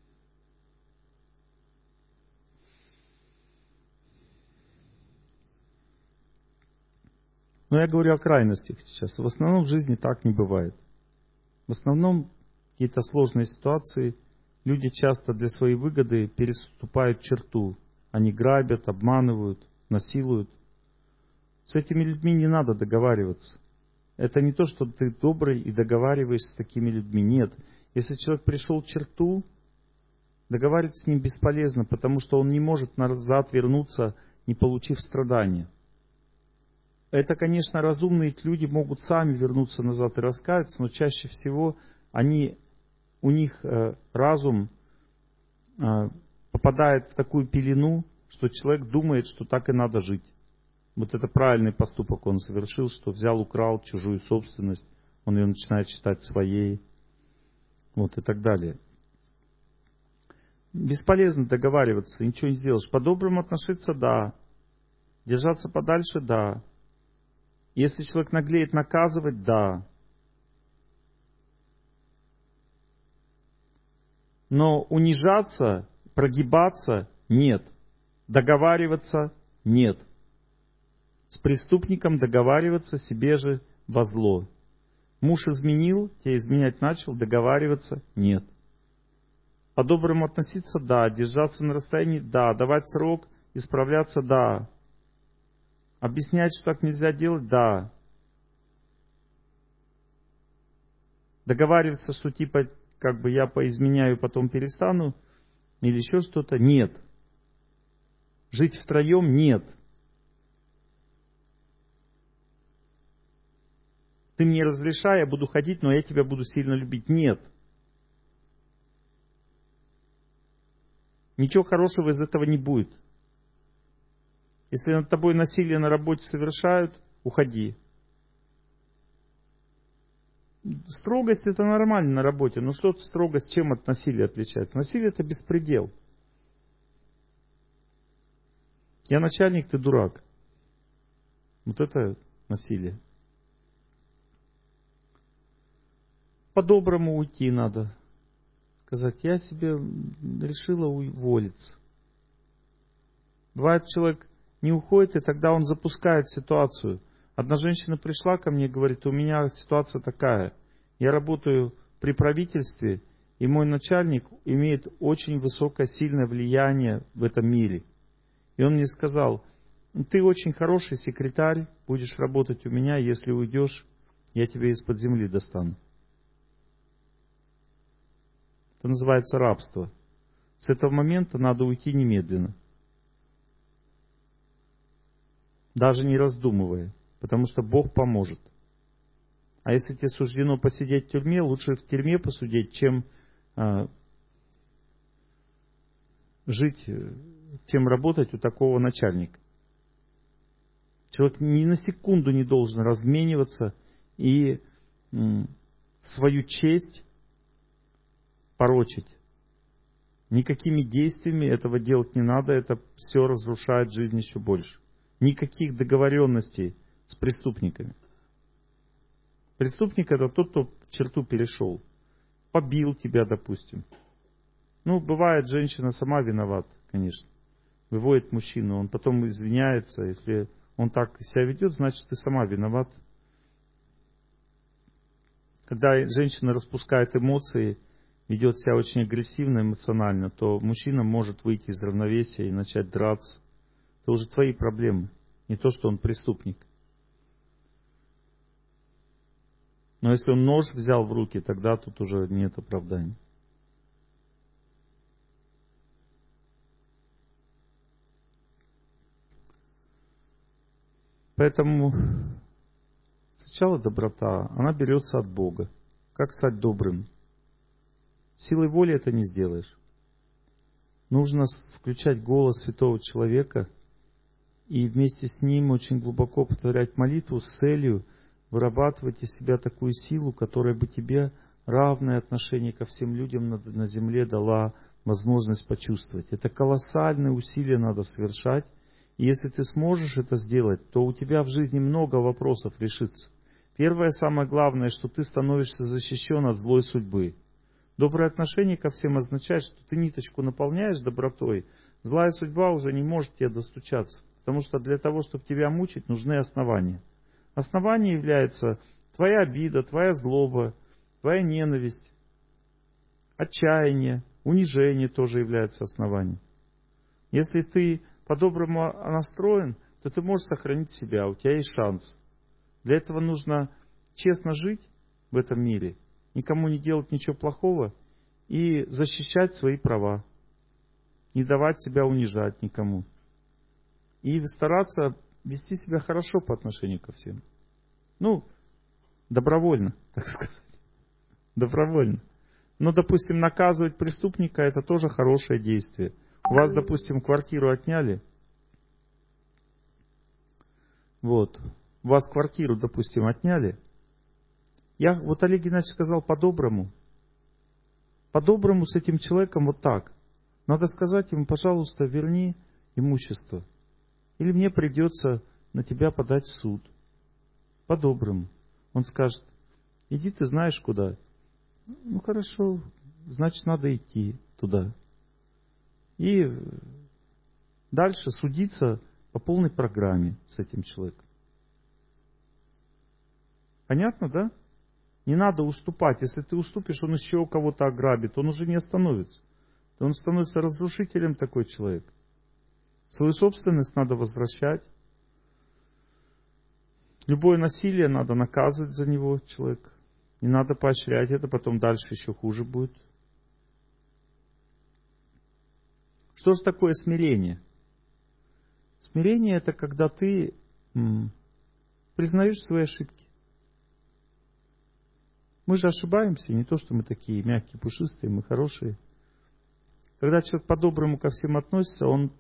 A: Но я говорю о крайностях сейчас. В основном в жизни так не бывает. В основном какие-то сложные ситуации, люди часто для своей выгоды переступают черту. Они грабят, обманывают, насилуют. С этими людьми не надо договариваться. Это не то, что ты добрый и договариваешься с такими людьми. Нет. Если человек пришел в черту, договариваться с ним бесполезно, потому что он не может назад вернуться, не получив страдания. Это, конечно, разумные люди могут сами вернуться назад и раскаяться, но чаще всего они, у них э, разум э, попадает в такую пелену, что человек думает, что так и надо жить. Вот это правильный поступок он совершил, что взял, украл чужую собственность, он ее начинает считать своей, вот и так далее. Бесполезно договариваться, ничего не сделаешь. По-доброму относиться – да. Держаться подальше – да. Если человек наглеет, наказывать – да. Но унижаться, прогибаться – нет. Договариваться – нет. С преступником договариваться себе же во зло. Муж изменил, тебе изменять начал, договариваться – нет. По-доброму относиться – да. Держаться на расстоянии – да. Давать срок, исправляться – да. Объяснять, что так нельзя делать – да. Договариваться, что типа как бы я поизменяю, потом перестану, или еще что-то – нет. Жить втроем – нет. Ты мне разрешай, я буду ходить, но я тебя буду сильно любить – нет. Ничего хорошего из этого не будет. Если над тобой насилие на работе совершают, уходи. Строгость это нормально на работе, но что строгость чем от насилия отличается? Насилие это беспредел. Я начальник, ты дурак. Вот это насилие. По-доброму уйти надо. Сказать, я себе решила уволиться. Бывает, человек не уходит, и тогда он запускает ситуацию. Одна женщина пришла ко мне и говорит, у меня ситуация такая. Я работаю при правительстве, и мой начальник имеет очень высокое, сильное влияние в этом мире. И он мне сказал, ты очень хороший секретарь, будешь работать у меня, если уйдешь, я тебя из-под земли достану. Это называется рабство. С этого момента надо уйти немедленно. Даже не раздумывая, потому что Бог поможет. А если тебе суждено посидеть в тюрьме, лучше в тюрьме посидеть, чем а, жить, чем работать у такого начальника. Человек ни на секунду не должен размениваться и м, свою честь порочить. Никакими действиями этого делать не надо, это все разрушает жизнь еще больше. Никаких договоренностей с преступниками. Преступник это тот, кто черту перешел. Побил тебя, допустим. Ну, бывает, женщина сама виновата, конечно. Выводит мужчину, он потом извиняется. Если он так себя ведет, значит, ты сама виновата. Когда женщина распускает эмоции, ведет себя очень агрессивно, эмоционально, то мужчина может выйти из равновесия и начать драться. Это уже твои проблемы, не то, что он преступник. Но если он нож взял в руки, тогда тут уже нет оправдания. Поэтому сначала доброта, она берется от Бога. Как стать добрым? Силой воли это не сделаешь. Нужно включать голос святого человека и вместе с ним очень глубоко повторять молитву с целью вырабатывать из себя такую силу, которая бы тебе равное отношение ко всем людям на, на земле дала возможность почувствовать. Это колоссальные усилия надо совершать. И если ты сможешь это сделать, то у тебя в жизни много вопросов решится. Первое, самое главное, что ты становишься защищен от злой судьбы. Доброе отношение ко всем означает, что ты ниточку наполняешь добротой, злая судьба уже не может тебе достучаться. Потому что для того, чтобы тебя мучить, нужны основания. Основанием является твоя обида, твоя злоба, твоя ненависть, отчаяние, унижение тоже является основанием. Если ты по-доброму настроен, то ты можешь сохранить себя, у тебя есть шанс. Для этого нужно честно жить в этом мире, никому не делать ничего плохого и защищать свои права, не давать себя унижать никому. И стараться вести себя хорошо по отношению ко всем. Ну, добровольно, так сказать. Добровольно. Но, допустим, наказывать преступника, это тоже хорошее действие. У вас, допустим, квартиру отняли. Вот. У вас квартиру, допустим, отняли. Я, вот Олег Геннадьевич сказал по-доброму. По-доброму с этим человеком вот так. Надо сказать ему, пожалуйста, верни имущество. Или мне придется на тебя подать в суд. По-доброму. Он скажет, иди ты знаешь куда. Ну хорошо, значит надо идти туда. И дальше судиться по полной программе с этим человеком. Понятно, да? Не надо уступать. Если ты уступишь, он еще кого-то ограбит. Он уже не остановится. Он становится разрушителем, такой человек. Свою собственность надо возвращать. Любое насилие надо наказывать за него человека. Не надо поощрять это, потом дальше еще хуже будет. Что же такое смирение? Смирение это когда ты м, признаешь свои ошибки. Мы же ошибаемся, не то, что мы такие мягкие, пушистые, мы хорошие. Когда человек по-доброму ко всем относится, он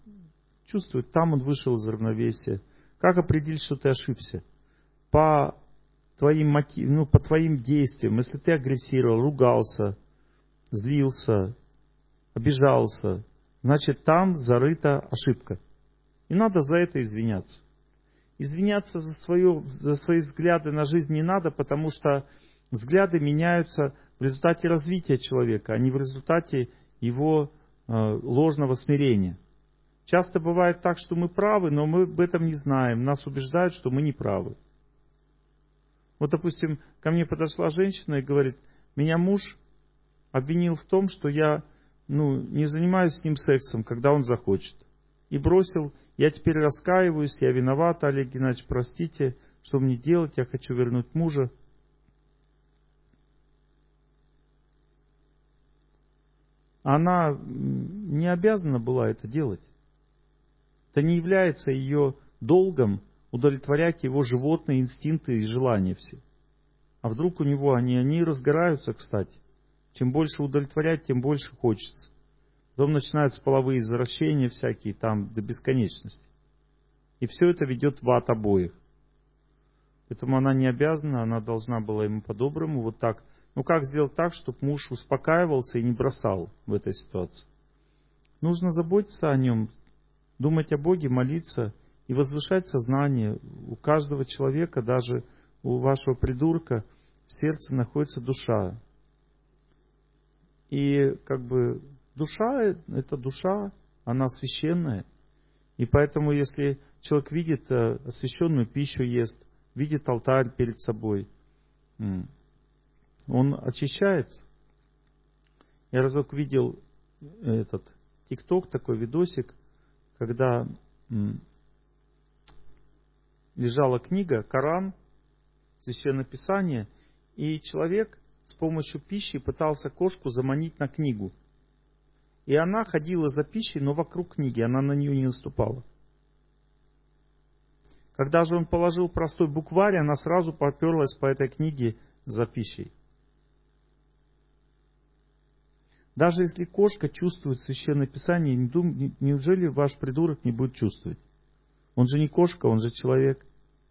A: чувствует, там он вышел из равновесия. Как определить, что ты ошибся? По твоим мотив, ну, по твоим действиям, если ты агрессировал, ругался, злился, обижался, значит, там зарыта ошибка. И надо за это извиняться. Извиняться за, свое, за свои взгляды на жизнь не надо, потому что взгляды меняются в результате развития человека, а не в результате его э, ложного смирения. Часто бывает так, что мы правы, но мы об этом не знаем. Нас убеждают, что мы не правы. Вот, допустим, ко мне подошла женщина и говорит, меня муж обвинил в том, что я ну, не занимаюсь с ним сексом, когда он захочет. И бросил, я теперь раскаиваюсь, я виновата, Олег Геннадьевич, простите, что мне делать, я хочу вернуть мужа. Она не обязана была это делать. Это не является ее долгом удовлетворять его животные инстинкты и желания все. А вдруг у него они, они разгораются, кстати. Чем больше удовлетворять, тем больше хочется. Потом начинаются половые извращения всякие там до бесконечности. И все это ведет в ад обоих. Поэтому она не обязана, она должна была ему по-доброму вот так. Ну как сделать так, чтобы муж успокаивался и не бросал в этой ситуации? Нужно заботиться о нем, думать о Боге, молиться и возвышать сознание. У каждого человека, даже у вашего придурка, в сердце находится душа. И как бы душа, это душа, она священная. И поэтому, если человек видит освященную пищу, ест, видит алтарь перед собой, он очищается. Я разок видел этот тикток, такой видосик, когда лежала книга, Коран, Священное Писание, и человек с помощью пищи пытался кошку заманить на книгу. И она ходила за пищей, но вокруг книги, она на нее не наступала. Когда же он положил простой букварь, она сразу поперлась по этой книге за пищей. Даже если кошка чувствует Священное Писание, неужели ваш придурок не будет чувствовать? Он же не кошка, он же человек.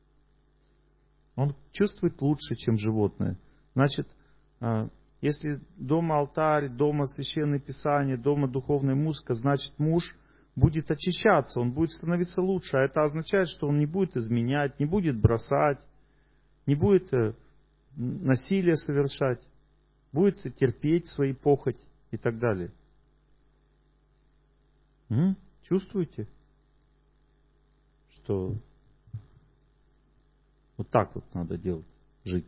A: Он чувствует лучше, чем животное. Значит, если дома алтарь, дома Священное Писание, дома духовная музыка, значит муж будет очищаться, он будет становиться лучше. А это означает, что он не будет изменять, не будет бросать, не будет насилие совершать, будет терпеть свои похоти и так далее. М? Чувствуете, что вот так вот надо делать, жить?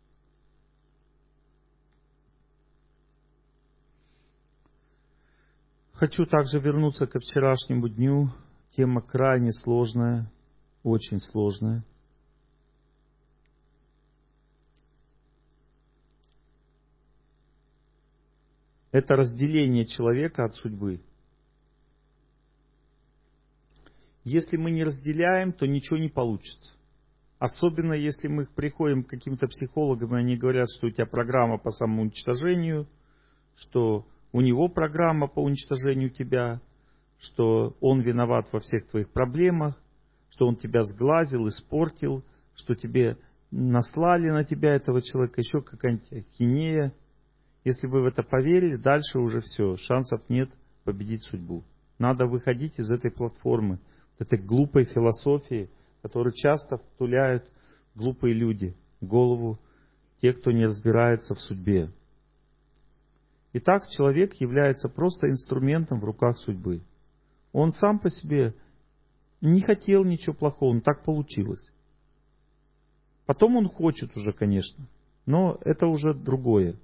A: Хочу также вернуться ко вчерашнему дню. Тема крайне сложная, очень сложная. Это разделение человека от судьбы. Если мы не разделяем, то ничего не получится. Особенно если мы приходим к каким-то психологам, и они говорят, что у тебя программа по самоуничтожению, что у него программа по уничтожению тебя, что он виноват во всех твоих проблемах, что он тебя сглазил, испортил, что тебе наслали на тебя этого человека, еще какая-нибудь хинея. Если вы в это поверили, дальше уже все, шансов нет победить судьбу. Надо выходить из этой платформы, этой глупой философии, которую часто втуляют глупые люди в голову тех, кто не разбирается в судьбе. Итак, человек является просто инструментом в руках судьбы. Он сам по себе не хотел ничего плохого, но так получилось. Потом он хочет уже, конечно, но это уже другое.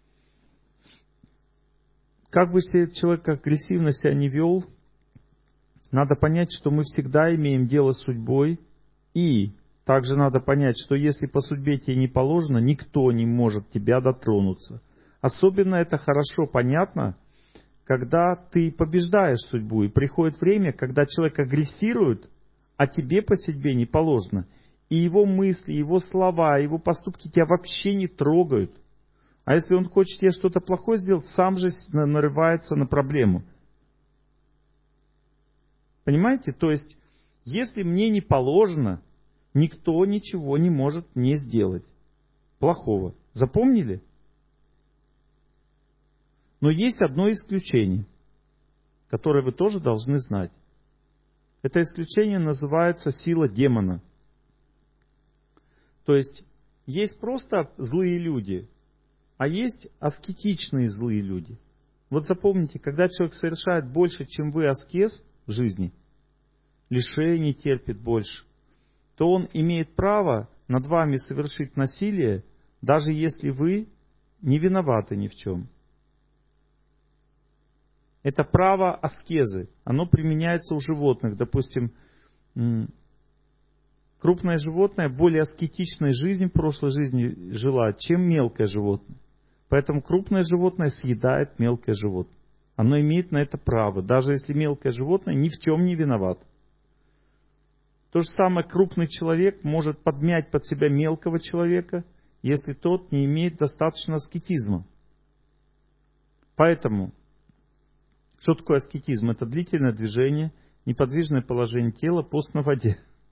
A: Как бы себе человек агрессивно себя не вел, надо понять, что мы всегда имеем дело с судьбой. И также надо понять, что если по судьбе тебе не положено, никто не может тебя дотронуться. Особенно это хорошо понятно, когда ты побеждаешь судьбу. И приходит время, когда человек агрессирует, а тебе по судьбе не положено. И его мысли, его слова, его поступки тебя вообще не трогают. А если он хочет тебе что-то плохое сделать, сам же нарывается на проблему. Понимаете? То есть, если мне не положено, никто ничего не может мне сделать. плохого. Запомнили? Но есть одно исключение, которое вы тоже должны знать. Это исключение называется сила демона. То есть, есть просто злые люди, а есть аскетичные злые люди. Вот запомните, когда человек совершает больше, чем вы аскез в жизни, лишений терпит больше, то он имеет право над вами совершить насилие, даже если вы не виноваты ни в чем. Это право аскезы. Оно применяется у животных. Допустим, крупное животное более аскетичной жизнь в прошлой жизни жила, чем мелкое животное. Поэтому крупное животное съедает мелкое животное. Оно имеет на это право, даже если мелкое животное ни в чем не виноват. То же самое крупный человек может подмять под себя мелкого человека, если тот не имеет достаточно аскетизма. Поэтому, что такое аскетизм? Это длительное движение, неподвижное положение тела, пост на воде.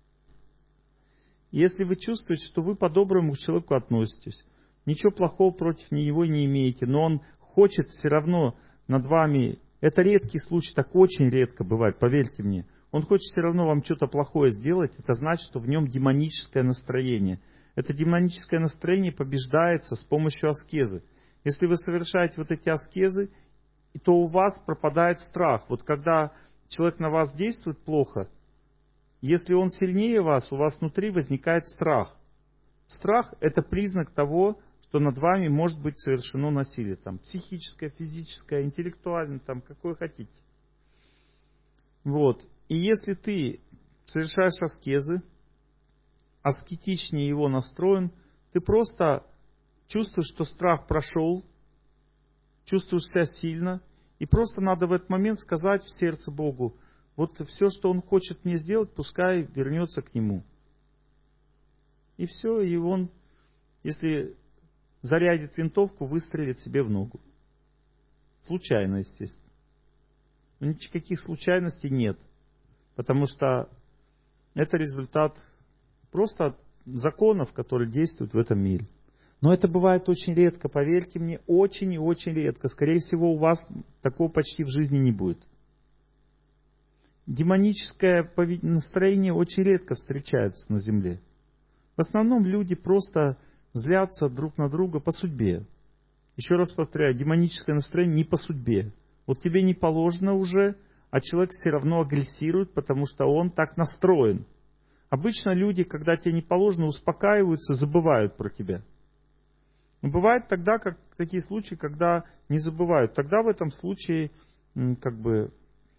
A: Если вы чувствуете, что вы по-доброму к человеку относитесь, ничего плохого против него не имеете, но он хочет все равно над вами, это редкий случай, так очень редко бывает, поверьте мне, он хочет все равно вам что-то плохое сделать, это значит, что в нем демоническое настроение. Это демоническое настроение побеждается с помощью аскезы. Если вы совершаете вот эти аскезы, то у вас пропадает страх. Вот когда человек на вас действует плохо, если он сильнее вас, у вас внутри возникает страх. Страх – это признак того, что над вами может быть совершено насилие. Там, психическое, физическое, интеллектуальное, там, какое хотите. Вот. И если ты совершаешь аскезы, аскетичнее его настроен, ты просто чувствуешь, что страх прошел, чувствуешь себя сильно, и просто надо в этот момент сказать в сердце Богу, вот все, что Он хочет мне сделать, пускай вернется к Нему. И все, и Он, если зарядит винтовку, выстрелит себе в ногу. Случайно, естественно. Но никаких случайностей нет, потому что это результат просто законов, которые действуют в этом мире. Но это бывает очень редко, поверьте мне, очень и очень редко. Скорее всего, у вас такого почти в жизни не будет. Демоническое настроение очень редко встречается на земле. В основном люди просто злятся друг на друга по судьбе. Еще раз повторяю, демоническое настроение не по судьбе. Вот тебе не положено уже, а человек все равно агрессирует, потому что он так настроен. Обычно люди, когда тебе не положено, успокаиваются, забывают про тебя. Но бывает тогда, как такие случаи, когда не забывают. Тогда в этом случае как бы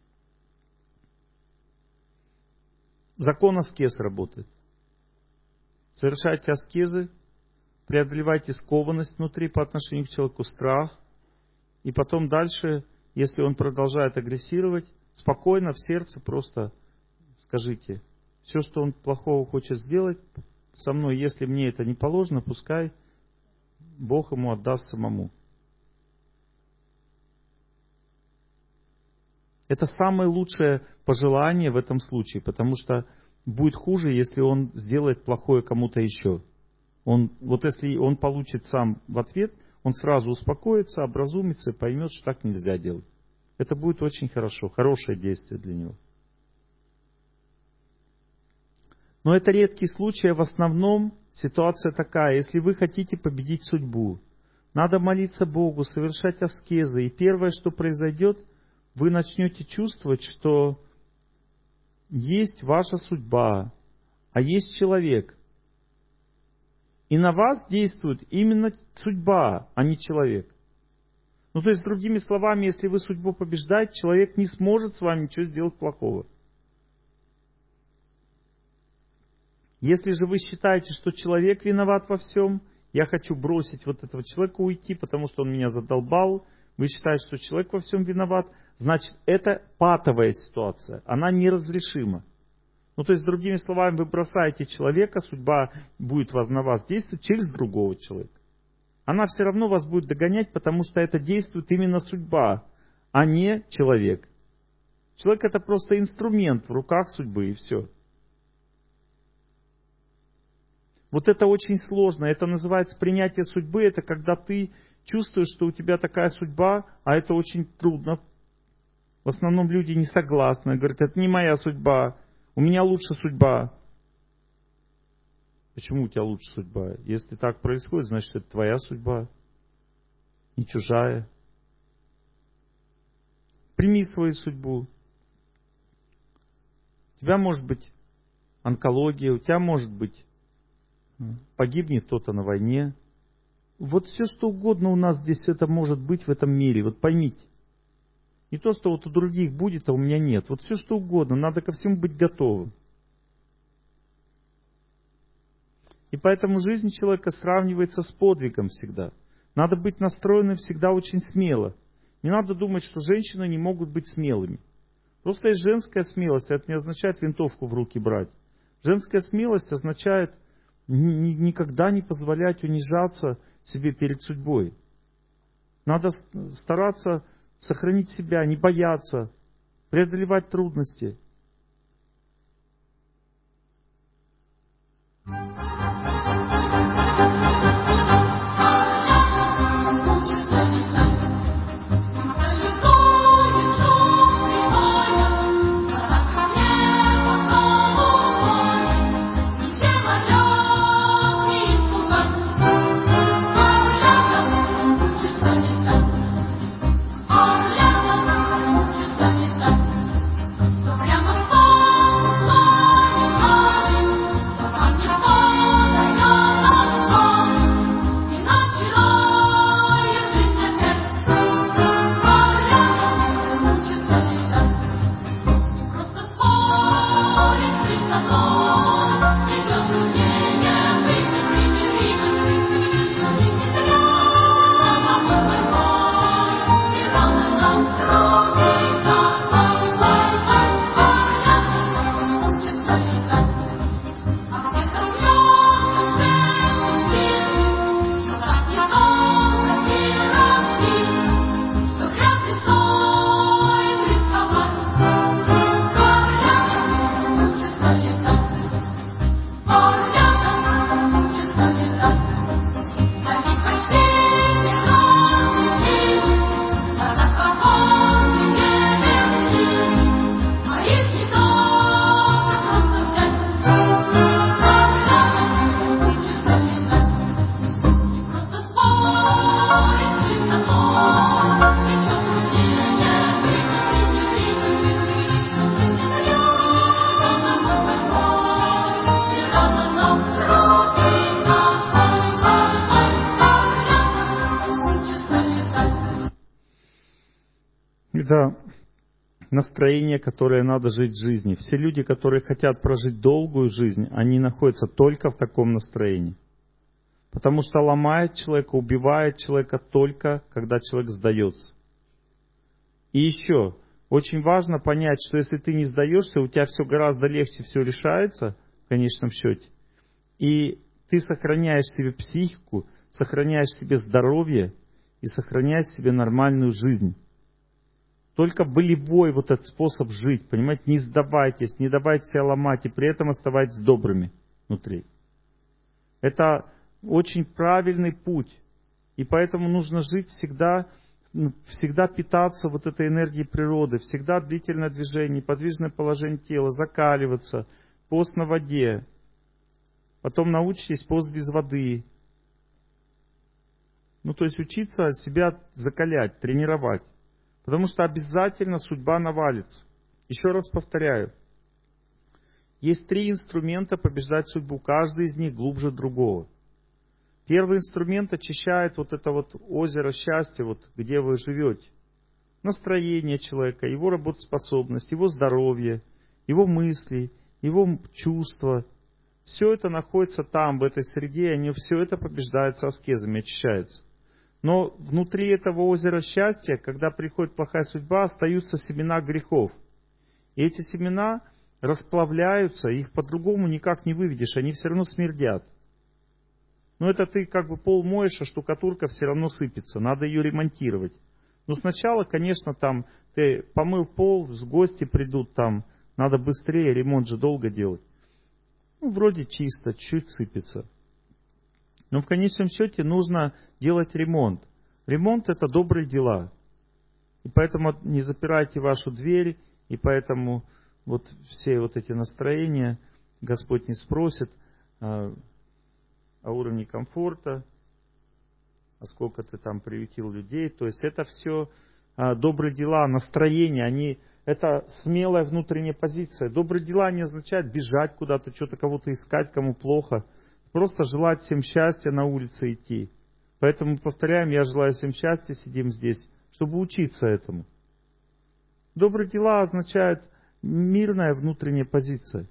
A: закон аскез работает. Совершайте аскезы, преодолевайте скованность внутри по отношению к человеку, страх. И потом дальше, если он продолжает агрессировать, спокойно в сердце просто скажите, все, что он плохого хочет сделать со мной, если мне это не положено, пускай Бог ему отдаст самому. Это самое лучшее пожелание в этом случае, потому что будет хуже, если он сделает плохое кому-то еще. Он, вот если он получит сам в ответ, он сразу успокоится, образумится и поймет, что так нельзя делать. Это будет очень хорошо, хорошее действие для него. Но это редкий случай, а в основном ситуация такая. Если вы хотите победить судьбу, надо молиться Богу, совершать аскезы. И первое, что произойдет, вы начнете чувствовать, что есть ваша судьба, а есть человек. И на вас действует именно судьба, а не человек. Ну, то есть, другими словами, если вы судьбу побеждаете, человек не сможет с вами ничего сделать плохого. Если же вы считаете, что человек виноват во всем, я хочу бросить вот этого человека, уйти, потому что он меня задолбал, вы считаете, что человек во всем виноват, значит, это патовая ситуация, она неразрешима. Ну, то есть, другими словами, вы бросаете человека, судьба будет на вас действовать через другого человека. Она все равно вас будет догонять, потому что это действует именно судьба, а не человек. Человек это просто инструмент в руках судьбы, и все. Вот это очень сложно. Это называется принятие судьбы. Это когда ты чувствуешь, что у тебя такая судьба, а это очень трудно. В основном люди не согласны. Говорят, это не моя судьба. У меня лучше судьба. Почему у тебя лучше судьба? Если так происходит, значит, это твоя судьба. Не чужая. Прими свою судьбу. У тебя может быть онкология, у тебя может быть погибнет кто-то на войне. Вот все, что угодно у нас здесь это может быть в этом мире. Вот поймите. Не то, что вот у других будет, а у меня нет. Вот все, что угодно. Надо ко всему быть готовым. И поэтому жизнь человека сравнивается с подвигом всегда. Надо быть настроенным всегда очень смело. Не надо думать, что женщины не могут быть смелыми. Просто есть женская смелость. Это не означает винтовку в руки брать. Женская смелость означает никогда не позволять унижаться себе перед судьбой. Надо стараться сохранить себя, не бояться, преодолевать трудности. Это настроение, которое надо жить в жизни. Все люди, которые хотят прожить долгую жизнь, они находятся только в таком настроении. Потому что ломает человека, убивает человека только, когда человек сдается. И еще, очень важно понять, что если ты не сдаешься, у тебя все гораздо легче все решается, в конечном счете. И ты сохраняешь себе психику, сохраняешь себе здоровье и сохраняешь себе нормальную жизнь. Только волевой вот этот способ жить, понимаете, не сдавайтесь, не давайте себя ломать, и при этом оставайтесь добрыми внутри. Это очень правильный путь, и поэтому нужно жить всегда, всегда питаться вот этой энергией природы, всегда длительное движение, подвижное положение тела, закаливаться, пост на воде, потом научитесь пост без воды. Ну, то есть учиться себя закалять, тренировать. Потому что обязательно судьба навалится. Еще раз повторяю. Есть три инструмента побеждать судьбу. Каждый из них глубже другого. Первый инструмент очищает вот это вот озеро счастья, вот где вы живете. Настроение человека, его работоспособность, его здоровье, его мысли, его чувства. Все это находится там, в этой среде, и они, все это побеждается аскезами, очищается. Но внутри этого озера счастья, когда приходит плохая судьба, остаются семена грехов. И эти семена расплавляются, их по-другому никак не выведешь, они все равно смердят. Но это ты как бы пол моешь, а штукатурка все равно сыпется, надо ее ремонтировать. Но сначала, конечно, там ты помыл пол, гости придут, там надо быстрее, ремонт же долго делать. Ну, вроде чисто, чуть сыпется. Но в конечном счете нужно делать ремонт. Ремонт — это добрые дела. И поэтому не запирайте вашу дверь, и поэтому вот все вот эти настроения Господь не спросит а, о уровне комфорта, а сколько ты там приютил людей. То есть это все а, добрые дела, настроения, они, это смелая внутренняя позиция. Добрые дела не означают бежать куда-то, что-то кого-то искать, кому плохо. Просто желать всем счастья, на улице идти. Поэтому повторяем, я желаю всем счастья, сидим здесь, чтобы учиться этому. Добрые дела означают мирная внутренняя позиция.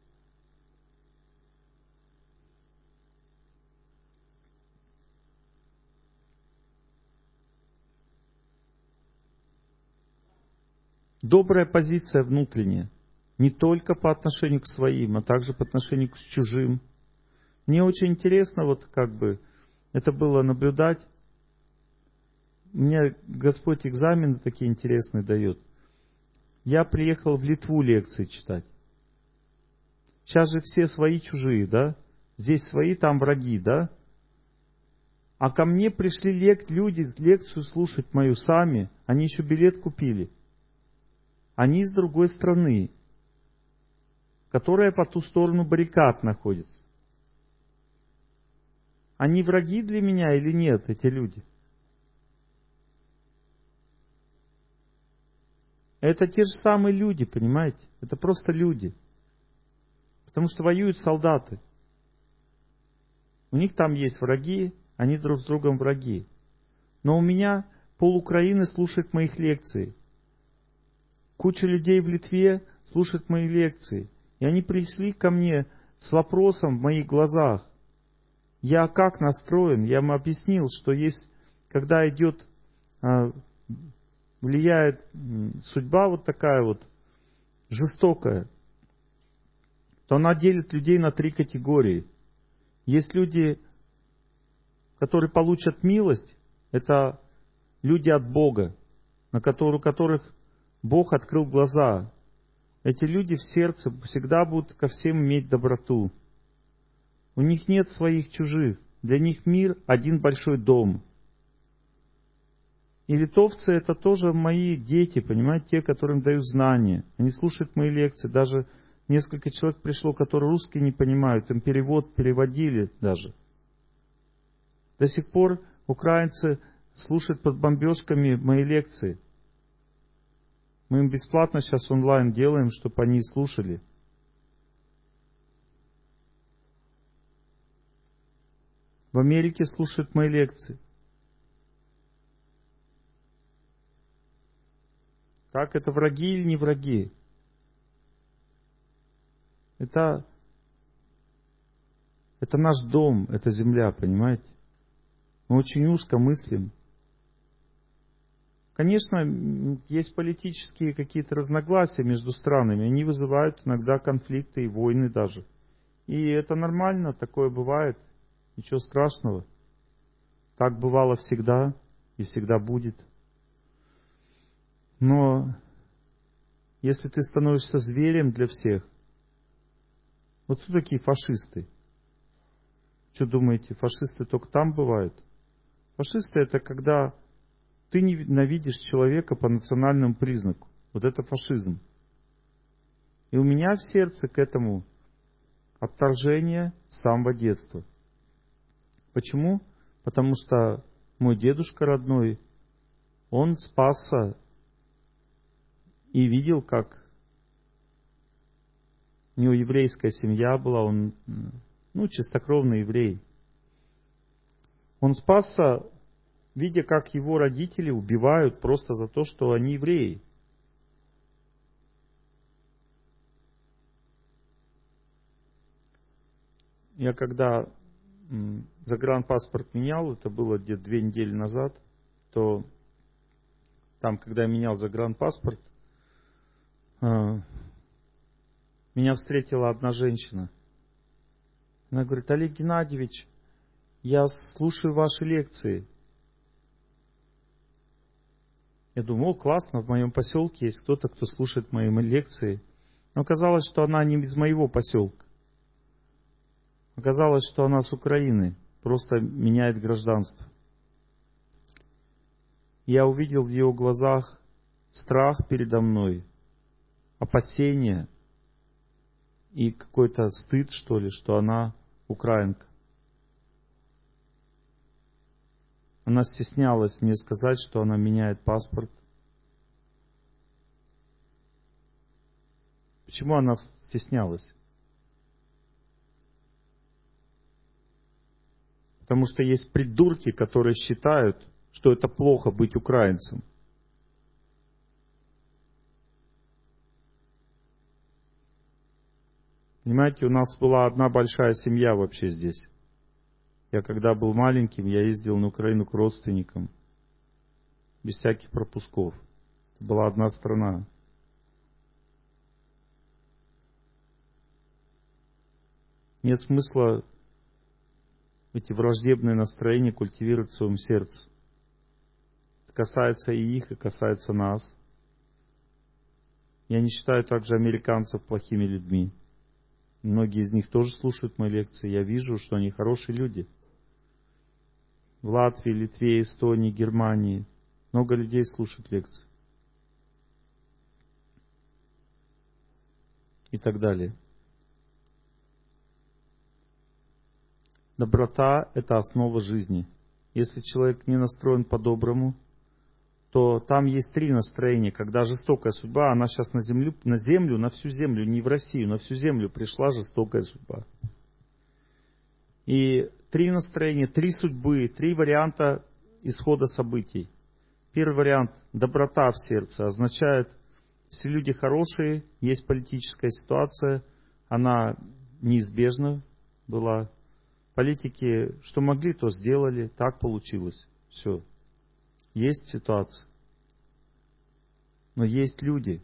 A: Добрая позиция внутренняя. Не только по отношению к своим, а также по отношению к чужим. Мне очень интересно, вот как бы, это было наблюдать. Мне Господь экзамены такие интересные дает. Я приехал в Литву лекции читать. Сейчас же все свои чужие, да? Здесь свои, там враги, да? А ко мне пришли лек, люди лекцию слушать мою сами. Они еще билет купили. Они из другой страны, которая по ту сторону баррикад находится. Они враги для меня или нет, эти люди? Это те же самые люди, понимаете? Это просто люди. Потому что воюют солдаты. У них там есть враги, они друг с другом враги. Но у меня пол Украины слушает моих лекций. Куча людей в Литве слушает мои лекции. И они пришли ко мне с вопросом в моих глазах. Я как настроен? Я им объяснил, что есть, когда идет, влияет судьба вот такая вот, жестокая, то она делит людей на три категории. Есть люди, которые получат милость, это люди от Бога, на которых, у которых Бог открыл глаза. Эти люди в сердце всегда будут ко всем иметь доброту. У них нет своих чужих. Для них мир один большой дом. И литовцы — это тоже мои дети, понимаете, те, которым даю знания. Они слушают мои лекции. Даже несколько человек пришло, которые русский не понимают. Им перевод переводили даже. До сих пор украинцы слушают под бомбежками мои лекции. Мы им бесплатно сейчас онлайн делаем, чтобы они слушали. В Америке слушают мои лекции. Так, это враги или не враги? Это, это наш дом, это земля, понимаете? Мы очень узко мыслим. Конечно, есть политические какие-то разногласия между странами. Они вызывают иногда конфликты и войны даже. И это нормально, такое бывает. Ничего страшного. Так бывало всегда и всегда будет. Но если ты становишься зверем для всех, вот кто такие фашисты? Что думаете, фашисты только там бывают? Фашисты — это когда ты ненавидишь человека по национальному признаку. Вот это фашизм. И у меня в сердце к этому отторжение с самого детства. Почему? Потому что мой дедушка родной, он спасся и видел, как у него еврейская семья была, он, ну, чистокровный еврей. Он спасся, видя, как его родители убивают просто за то, что они евреи. Я когда загранпаспорт менял, это было где-то две недели назад, то там, когда я менял загранпаспорт, меня встретила одна женщина. Она говорит: Олег Геннадьевич, я слушаю ваши лекции. Я думаю: о, классно, в моем поселке есть кто-то, кто слушает мои лекции. Но оказалось, что она не из моего поселка. Оказалось, что она с Украины. просто меняет гражданство. Я увидел в ее глазах страх передо мной, опасение и какой-то стыд, что ли, что она украинка. Она стеснялась мне сказать, что она меняет паспорт. Почему она стеснялась? Потому что есть придурки, которые считают, что это плохо быть украинцем. Понимаете, у нас была одна большая семья вообще здесь. Я когда был маленьким, я ездил на Украину к родственникам. Без всяких пропусков. Это была одна страна. Нет смысла эти враждебные настроения культивировать в своем сердце. Это касается и их, и касается нас. Я не считаю также американцев плохими людьми. Многие из них тоже слушают мои лекции. Я вижу, что они хорошие люди. В Латвии, Литве, Эстонии, Германии много людей слушают лекции. И так далее. Доброта – это основа жизни. Если человек не настроен по-доброму, то там есть три настроения. Когда жестокая судьба, она сейчас на землю, на землю, на всю землю, не в Россию, на всю землю пришла жестокая судьба. И три настроения, три судьбы, три варианта исхода событий. Первый вариант – доброта в сердце, означает, все люди хорошие, есть политическая ситуация, она неизбежна была. Политики, что могли, то сделали, так получилось. Все. Есть ситуация. Но есть люди.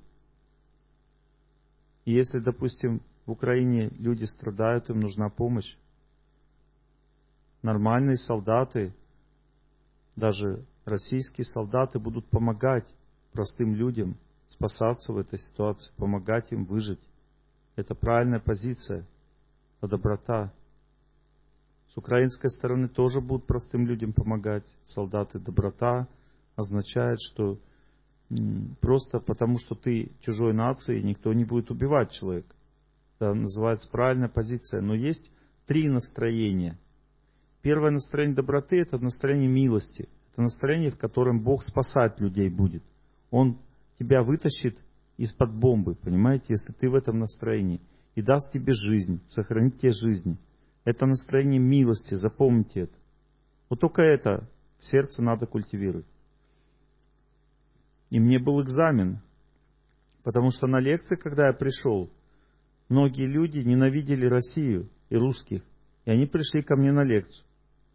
A: И если, допустим, в Украине люди страдают, им нужна помощь. Нормальные солдаты, даже российские солдаты будут помогать простым людям спасаться в этой ситуации, помогать им выжить. Это правильная позиция, это доброта. С украинской стороны тоже будут простым людям помогать солдаты. Доброта означает, что просто потому, что ты чужой нации, никто не будет убивать человека. Это называется правильная позиция. Но есть три настроения. Первое настроение доброты – это настроение милости. Это настроение, в котором Бог спасать людей будет. Он тебя вытащит из-под бомбы, понимаете, если ты в этом настроении. И даст тебе жизнь, сохранит тебе жизнь. Это настроение милости, запомните это. Вот только это в сердце надо культивировать. И мне был экзамен, потому что на лекции, когда я пришел, многие люди ненавидели Россию и русских, и они пришли ко мне на лекцию.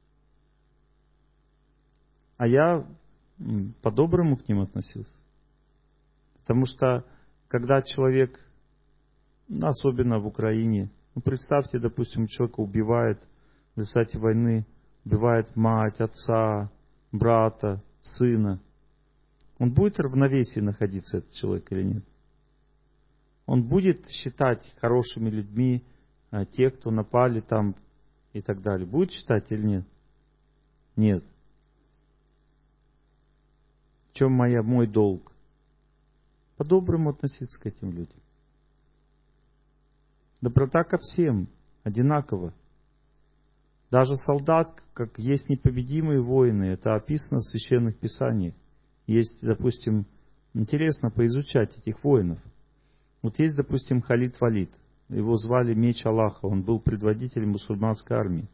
A: А я по-доброму к ним относился. Потому что, когда человек, особенно в Украине, ну, представьте, допустим, человека убивает в результате войны, убивает мать, отца, брата, сына. Он будет в равновесии находиться, этот человек, или нет? Он будет считать хорошими людьми а, тех, кто напали там и так далее. Будет считать или нет? Нет. В чем моя, мой долг? По-доброму относиться к этим людям. Доброта ко всем, одинаково. Даже солдат, как есть непобедимые воины, это описано в Священных Писаниях. Есть, допустим, интересно поизучать этих воинов. Вот есть, допустим, Халид Валид. Его звали Меч Аллаха, он был предводителем мусульманской армии.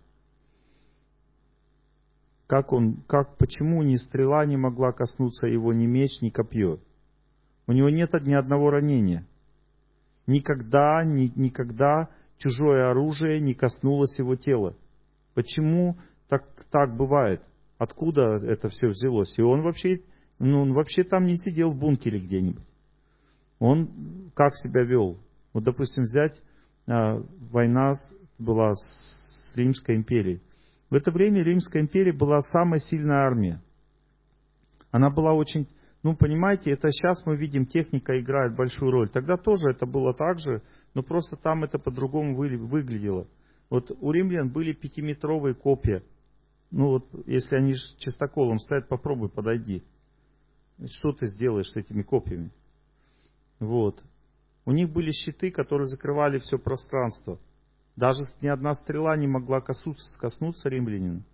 A: Как он, как, почему ни стрела не могла коснуться его, ни меч, ни копье? У него нет ни одного ранения. Никогда, ни, никогда чужое оружие не коснулось его тела. Почему так, так бывает? Откуда это все взялось? И он вообще, ну, он вообще там не сидел в бункере где-нибудь. Он как себя вел? Вот, допустим, взять а, война была с, с Римской империей. В это время Римская империя была самая сильная армия. Она была очень... Ну, понимаете, это сейчас мы видим, техника играет большую роль. Тогда тоже это было так же, но просто там это по-другому выглядело. Вот у римлян были пятиметровые копья, ну вот, если они чистоколом стоят, попробуй, подойди. Что ты сделаешь с этими копьями? Вот. У них были щиты, которые закрывали все пространство. Даже ни одна стрела не могла коснуться, коснуться римлянина.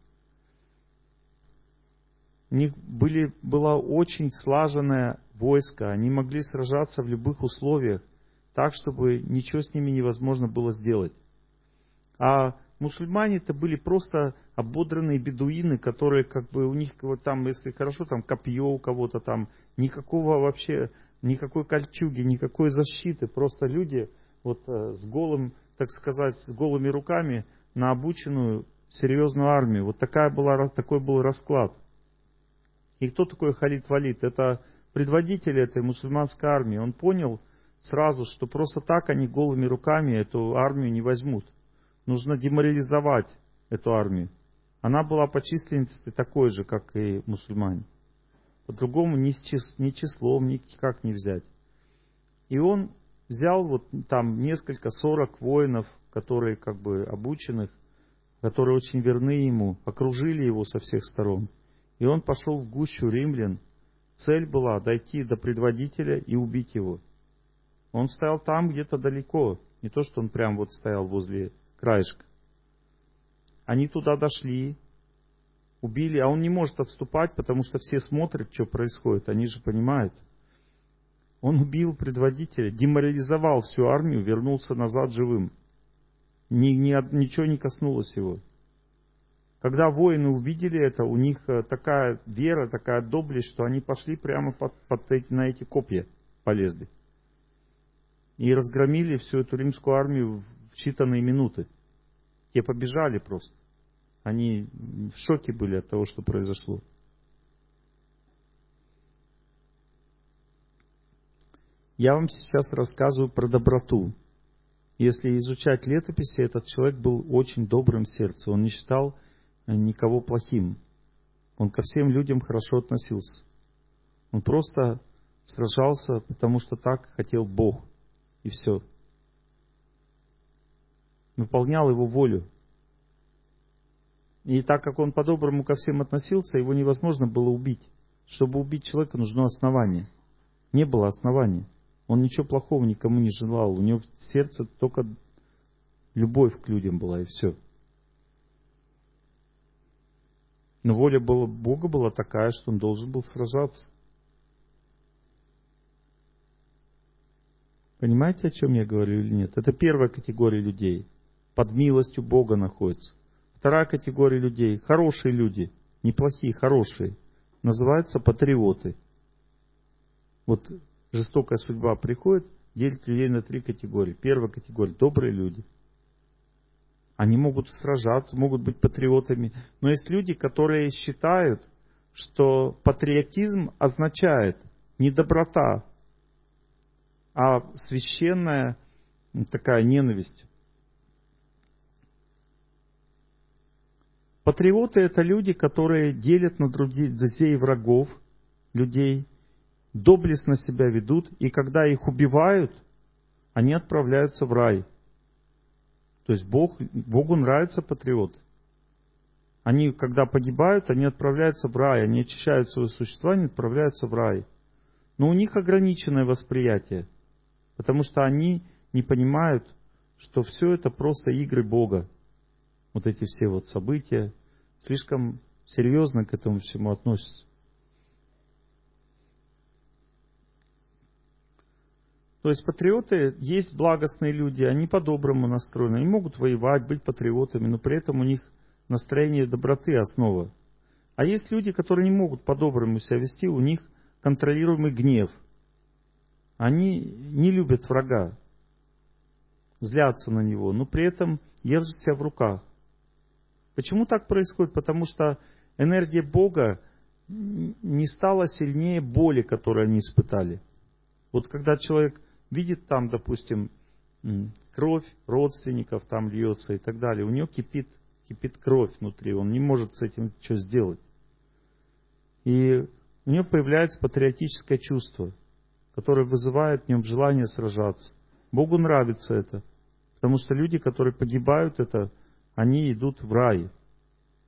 A: У них были, было очень слаженное войско. Они могли сражаться в любых условиях, так, чтобы ничего с ними невозможно было сделать. А мусульмане-то были просто ободранные бедуины, которые как бы у них вот там, если хорошо, там копье у кого-то там, никакого вообще, никакой кольчуги, никакой защиты. Просто люди вот с голым, так сказать, с голыми руками на обученную серьезную армию. Вот такая была, такой был расклад. И кто такой Халид Валид? Это предводитель этой мусульманской армии. Он понял сразу, что просто так они голыми руками эту армию не возьмут. Нужно деморализовать эту армию. Она была по численности такой же, как и мусульмане. По-другому ни, ни числом, никак не взять. И он взял вот там несколько, сорок воинов, которые как бы обученных, которые очень верны ему, окружили его со всех сторон. И он пошел в гущу римлян. Цель была дойти до предводителя и убить его. Он стоял там где-то далеко. Не то, что он прям вот стоял возле краешка. Они туда дошли, убили, а он не может отступать, потому что все смотрят, что происходит. Они же понимают. Он убил предводителя, деморализовал всю армию, вернулся назад живым. Ни, ни, ничего не коснулось его. Когда воины увидели это, у них такая вера, такая доблесть, что они пошли прямо под, под эти, на эти копья, полезли. И разгромили всю эту римскую армию в считанные минуты. Те побежали просто. Они в шоке были от того, что произошло. Я вам сейчас рассказываю про доброту. Если изучать летописи, этот человек был очень добрым сердцем. Он не считал никого плохим. Он ко всем людям хорошо относился. Он просто сражался, потому что так хотел Бог. И все. Выполнял его волю. И так как он по-доброму ко всем относился, его невозможно было убить. Чтобы убить человека, нужно основание. Не было основания. Он ничего плохого никому не желал. У него в сердце только любовь к людям была, и все. Но воля была, Бога была такая, что он должен был сражаться. Понимаете, о чем я говорю или нет? Это первая категория людей. Под милостью Бога находится. Вторая категория людей. Хорошие люди. Неплохие, хорошие. Называются патриоты. Вот жестокая судьба приходит, делит людей на три категории. Первая категория. Добрые люди. Они могут сражаться, могут быть патриотами. Но есть люди, которые считают, что патриотизм означает не доброта, а священная такая ненависть. Патриоты — это люди, которые делят на других, друзей и врагов, людей, доблестно себя ведут, и когда их убивают, они отправляются в рай. То есть Бог, Богу нравятся патриоты. Они, когда погибают, они отправляются в рай, они очищают свое существование, отправляются в рай. Но у них ограниченное восприятие, потому что они не понимают, что все это просто игры Бога. Вот эти все вот события слишком серьезно к этому всему относятся. То есть патриоты есть благостные люди, они по-доброму настроены, они могут воевать, быть патриотами, но при этом у них настроение доброты основа. А есть люди, которые не могут по-доброму себя вести, у них контролируемый гнев. Они не любят врага, злятся на него, но при этом держат себя в руках. Почему так происходит? Потому что энергия Бога не стала сильнее боли, которую они испытали. Вот когда человек видит там, допустим, кровь родственников там льется и так далее, у него кипит, кипит кровь внутри, он не может с этим что сделать. И у него появляется патриотическое чувство, которое вызывает в нем желание сражаться. Богу нравится это, потому что люди, которые погибают, это, они идут в рай.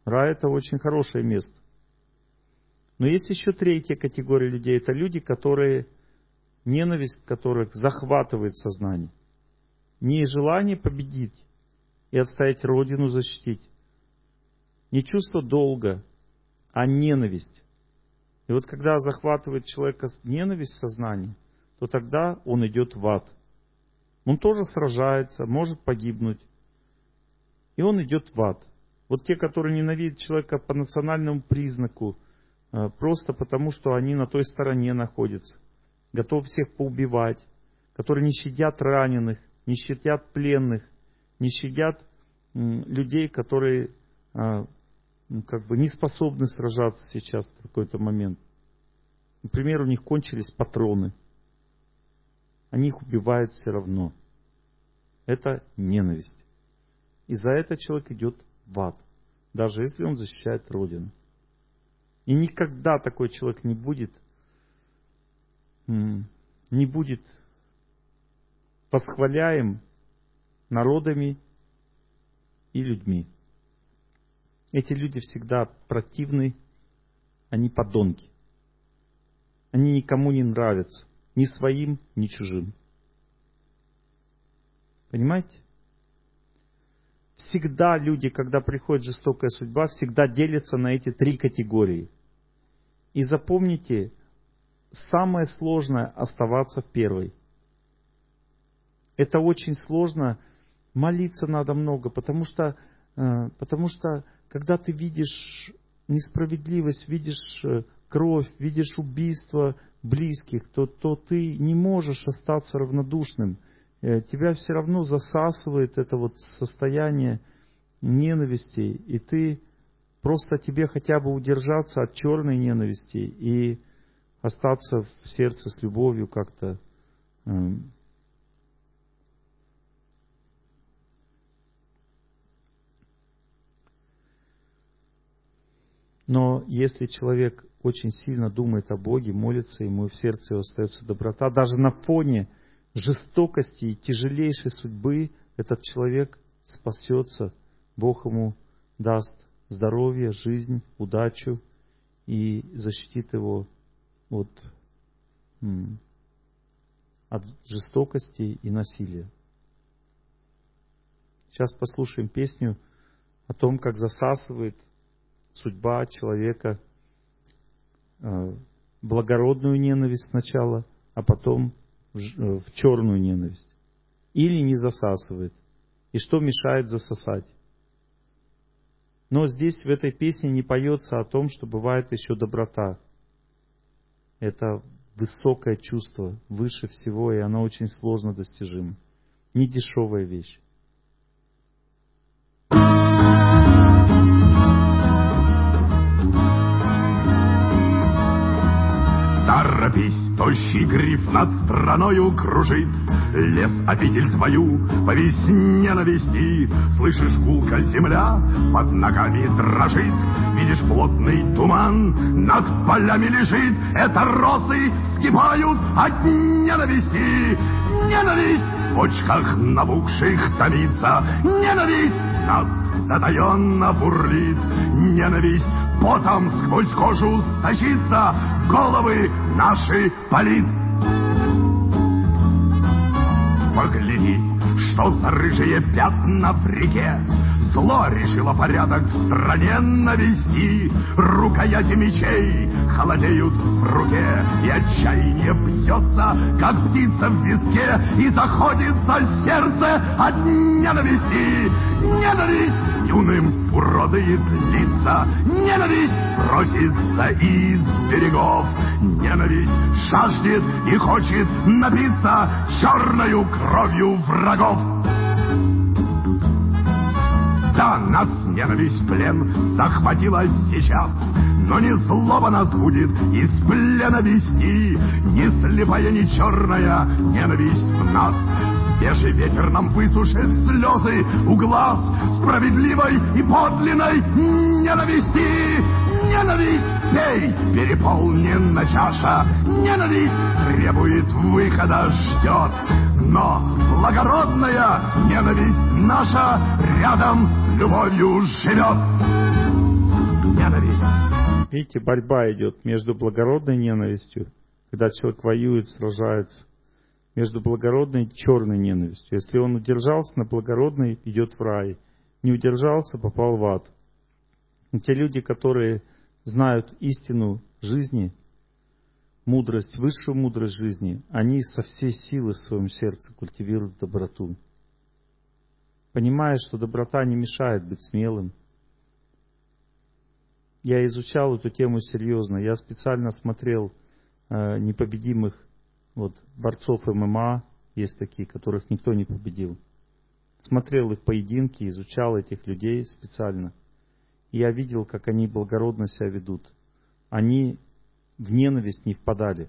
A: Рай — это очень хорошее место. Но есть еще третья категория людей. Это люди, которые, ненависть которых захватывает сознание. Не желание победить и отстоять Родину, защитить. Не чувство долга, а ненависть. И вот когда захватывает человека ненависть в сознании, то тогда он идет в ад. Он тоже сражается, может погибнуть. И он идет в ад. Вот те, которые ненавидят человека по национальному признаку, просто потому, что они на той стороне находятся, готовы всех поубивать, которые не щадят раненых, не щадят пленных, не щадят людей, которые ну, как бы не способны сражаться сейчас в какой-то момент. Например, у них кончились патроны. Они их убивают все равно. Это ненависть. И за это человек идет в ад, даже если он защищает Родину. И никогда такой человек не будет, не будет восхваляем народами и людьми. Эти люди всегда противны, они подонки. Они никому не нравятся, ни своим, ни чужим. Понимаете? Всегда люди, когда приходит жестокая судьба, всегда делятся на эти три категории. И запомните, самое сложное оставаться в первой. Это очень сложно, молиться надо много, потому что, потому что когда ты видишь несправедливость, видишь кровь, видишь убийство близких, то, то ты не можешь остаться равнодушным. Тебя все равно засасывает это вот состояние ненависти, и ты просто тебе хотя бы удержаться от черной ненависти и остаться в сердце с любовью как-то. Но если человек очень сильно думает о Боге, молится ему, и в сердце его остается доброта, даже на фоне жестокости и тяжелейшей судьбы этот человек спасется. Бог ему даст здоровье, жизнь, удачу и защитит его от, от жестокости и насилия. Сейчас послушаем песню о том, как засасывает судьба человека благородную ненависть сначала, а потом в черную ненависть. Или не засасывает. И что мешает засосать? Но здесь в этой песне не поется о том, что бывает еще доброта. Это высокое чувство, выше всего, и оно очень сложно достижимо. Не дешевая вещь.
I: Торопись, тощий гриф над страною кружит, лес обитель твою по весне навести. Слышишь, гулко земля под ногами дрожит, видишь, плотный туман над полями лежит. Это росы вскипают от ненависти. Ненависть в почках набухших томится, ненависть нас затаенно бурлит, ненависть потом сквозь кожу стащится, головы наши палит. Погляди, что за рыжие пятна в реке. Зло решило порядок в стране навести. Рукояти мечей холодеют в руке, и отчаяние бьется, как птица в виске, и заходится сердце от ненависти. Ненависть юным уродует лица, ненависть просится из берегов, ненависть жаждет и хочет напиться черною кровью врагов. Да, нас ненависть в плен захватила сейчас, но не злоба нас будет из плена вести, ни слепая, ни черная ненависть в нас. Свежий ветер нам высушит слезы у глаз справедливой и подлинной ненависти. Ненависть, пей, переполнена чаша, ненависть требует выхода, ждет. Но благородная ненависть наша рядом с любовью живет. ненависть.
A: Видите, борьба идет между благородной ненавистью, когда человек воюет, сражается, между благородной и черной ненавистью. Если он удержался на благородной, идет в рай. Не удержался, попал в ад. Но те люди, которые знают истину жизни, мудрость, высшую мудрость жизни, они со всей силы в своем сердце культивируют доброту. Понимая, что доброта не мешает быть смелым. Я изучал эту тему серьезно. Я специально смотрел э, непобедимых вот, борцов эм эм а, есть такие, которых никто не победил. Смотрел их поединки, изучал этих людей специально. И я видел, как они благородно себя ведут. Они в ненависть не впадали.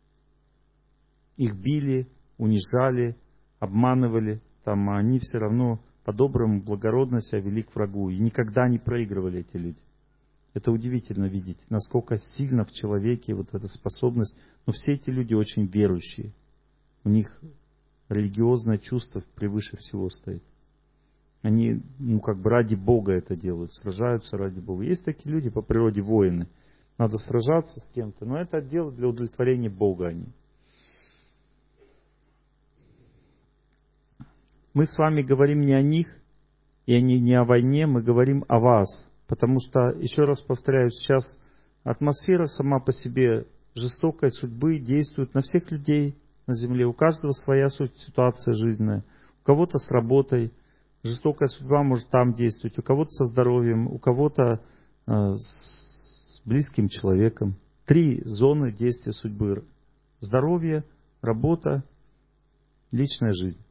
A: Их били, унижали, обманывали. Там, а они все равно по-доброму, благородно себя вели к врагу. И никогда не проигрывали эти люди. Это удивительно видеть, насколько сильно в человеке вот эта способность. Но все эти люди очень верующие. У них религиозное чувство превыше всего стоит. Они, ну, как бы ради Бога это делают, сражаются ради Бога. Есть такие люди по природе воины. Надо сражаться с кем-то, но это дело для удовлетворения Бога они. Мы с вами говорим не о них, и не, не о войне, мы говорим о вас. Потому что, еще раз повторяю, сейчас атмосфера сама по себе жестокой судьбы действует на всех людей на земле. У каждого своя ситуация жизненная. У кого-то с работой. Жестокая судьба может там действовать. У кого-то со здоровьем. У кого-то э, с близким человеком. Три зоны действия судьбы. Здоровье, работа, личная жизнь.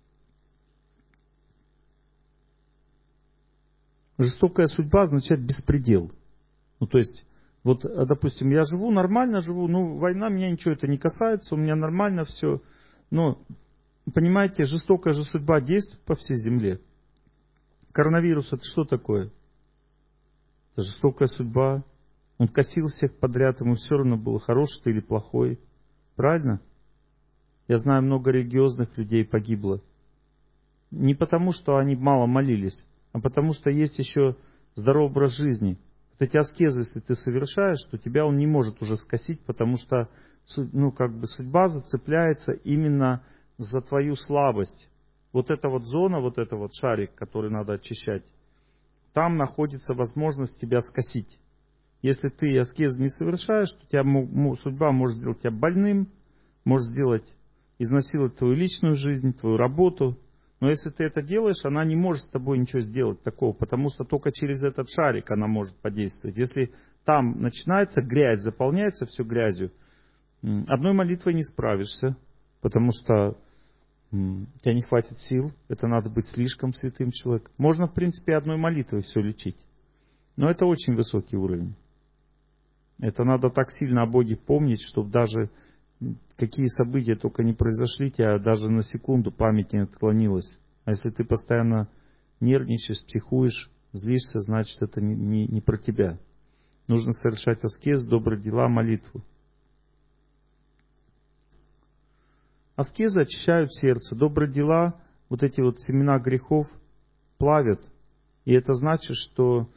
A: Жестокая судьба означает беспредел. Ну, то есть, вот, допустим, я живу, нормально живу, ну, война, меня ничего это не касается, у меня нормально все. Но, понимаете, жестокая же судьба действует по всей земле. Коронавирус это что такое? Это жестокая судьба. Он косил всех подряд, ему все равно было, хороший ты или плохой. Правильно? Я знаю, много религиозных людей погибло. Не потому, что они мало молились, а потому что есть еще здоровый образ жизни. Вот эти аскезы, если ты совершаешь, то тебя он не может уже скосить, потому что ну, как бы судьба зацепляется именно за твою слабость. Вот эта вот зона, вот это вот шарик, который надо очищать, там находится возможность тебя скосить. Если ты аскезы не совершаешь, то тебя, судьба может сделать тебя больным, может сделать, изнасиловать твою личную жизнь, твою работу. Но если ты это делаешь, она не может с тобой ничего сделать такого, потому что только через этот шарик она может подействовать. Если там начинается грязь, заполняется все грязью, одной молитвой не справишься, потому что у тебя не хватит сил, это надо быть слишком святым человеком. Можно, в принципе, одной молитвой все лечить, но это очень высокий уровень. Это надо так сильно о Боге помнить, чтобы даже какие события только не произошли, тебя даже на секунду память не отклонилась. А если ты постоянно нервничаешь, психуешь, злишься, значит это не, не, не про тебя. Нужно совершать аскез, добрые дела, молитву. Аскезы очищают сердце. Добрые дела, вот эти вот семена грехов плавят. И это значит, что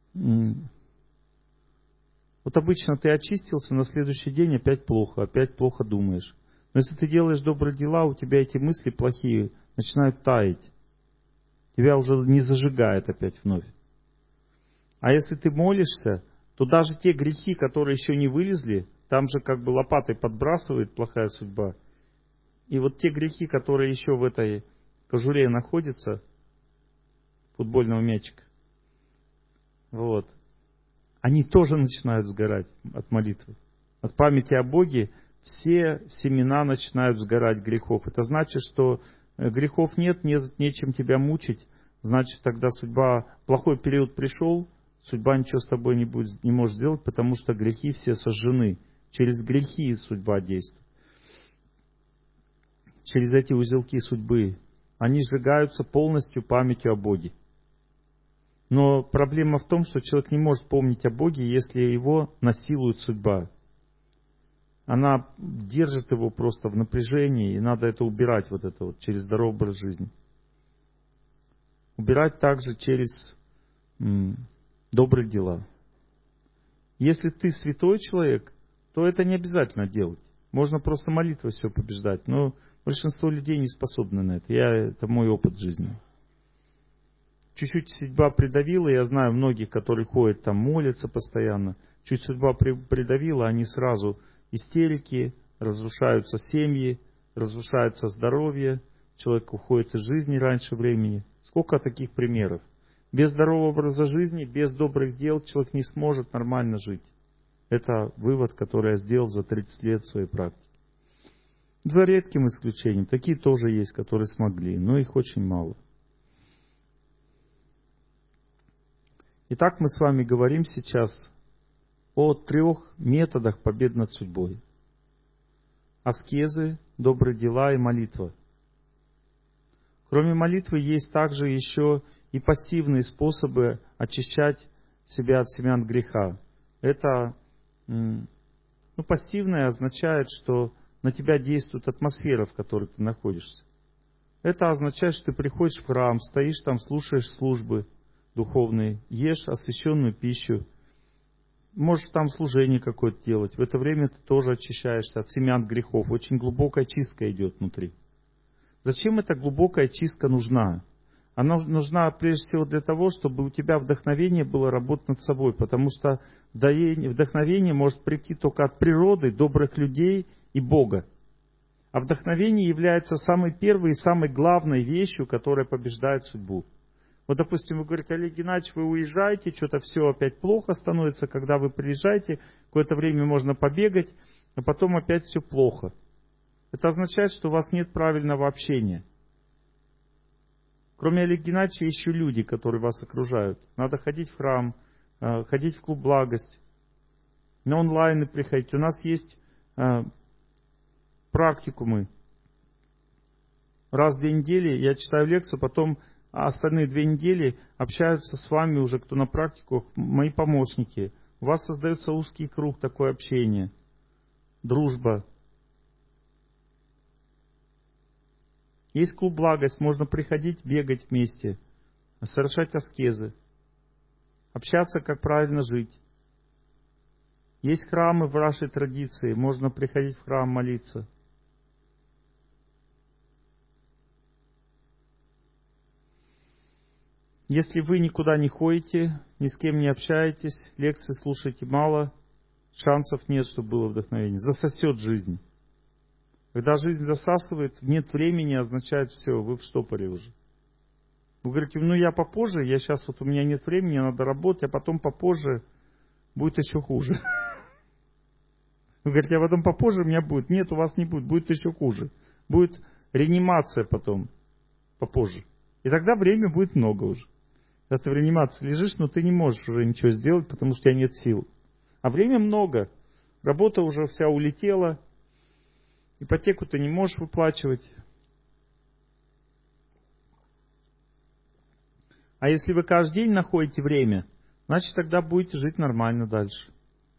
A: вот обычно ты очистился, на следующий день опять плохо, опять плохо думаешь. Но если ты делаешь добрые дела, у тебя эти мысли плохие начинают таять. Тебя уже не зажигает опять вновь. А если ты молишься, то даже те грехи, которые еще не вылезли, там же как бы лопатой подбрасывает плохая судьба. И вот те грехи, которые еще в этой кожуре находятся, футбольного мячика, вот, они тоже начинают сгорать от молитвы. От памяти о Боге все семена начинают сгорать грехов. Это значит, что грехов нет, не, нечем тебя мучить. Значит, тогда судьба, плохой период пришел, судьба ничего с тобой не, будет, не может сделать, потому что грехи все сожжены. Через грехи судьба действует. Через эти узелки судьбы. Они сжигаются полностью памятью о Боге. Но проблема в том, что человек не может помнить о Боге, если его насилует судьба. Она держит его просто в напряжении, и надо это убирать, вот это вот, через здоровый образ жизни. Убирать также через м, добрые дела. Если ты святой человек, то это не обязательно делать. Можно просто молитвой все побеждать. Но большинство людей не способны на это. Я, это мой опыт жизни. Чуть-чуть судьба придавила. Я знаю многих, которые ходят там, молятся постоянно. Чуть судьба придавила, они сразу истерики, разрушаются семьи, разрушается здоровье. Человек уходит из жизни раньше времени. Сколько таких примеров? Без здорового образа жизни, без добрых дел человек не сможет нормально жить. Это вывод, который я сделал за тридцать лет своей практики. За редким исключением. Такие тоже есть, которые смогли, но их очень мало. Итак, мы с вами говорим сейчас о трех методах побед над судьбой. Аскезы, добрые дела и молитва. Кроме молитвы есть также еще и пассивные способы очищать себя от семян греха. Это, ну, пассивное означает, что на тебя действует атмосфера, в которой ты находишься. Это означает, что ты приходишь в храм, стоишь там, слушаешь службы духовные, ешь освященную пищу, можешь там служение какое-то делать. В это время ты тоже очищаешься от семян грехов. Очень глубокая чистка идет внутри. Зачем эта глубокая чистка нужна? Она нужна прежде всего для того, чтобы у тебя вдохновение было работать над собой, потому что вдохновение может прийти только от природы, добрых людей и Бога. А вдохновение является самой первой и самой главной вещью, которая побеждает судьбу. Вот, допустим, вы говорите: Олег Геннадьевич, вы уезжаете, что-то все опять плохо становится. Когда вы приезжаете, какое-то время можно побегать, а потом опять все плохо. Это означает, что у вас нет правильного общения. Кроме Олега Геннадьевича, еще люди, которые вас окружают. Надо ходить в храм, ходить в клуб «Благость», на онлайны приходить. У нас есть практикумы. Раз в две недели я читаю лекцию, потом а остальные две недели общаются с вами уже, кто на практику, мои помощники. У вас создается узкий круг, такое общение, дружба. Есть клуб «Благость», можно приходить, бегать вместе, совершать аскезы, общаться, как правильно жить. Есть храмы в вашей традиции, можно приходить в храм молиться. Если вы никуда не ходите, ни с кем не общаетесь, лекции слушаете мало, шансов нет, чтобы было вдохновение. Засосет жизнь. Когда жизнь засасывает, нет времени, означает все, вы в штопоре уже. Вы говорите: ну я попозже, я сейчас вот у меня нет времени, надо работать, а потом попозже будет еще хуже. Вы говорите: а потом попозже у меня будет. Нет, у вас не будет, будет еще хуже. Будет реанимация потом, попозже. И тогда время будет много уже. Когда ты в реанимации лежишь, но ты не можешь уже ничего сделать, потому что у тебя нет сил. А время много. Работа уже вся улетела. Ипотеку ты не можешь выплачивать. А если вы каждый день находите время, значит тогда будете жить нормально дальше.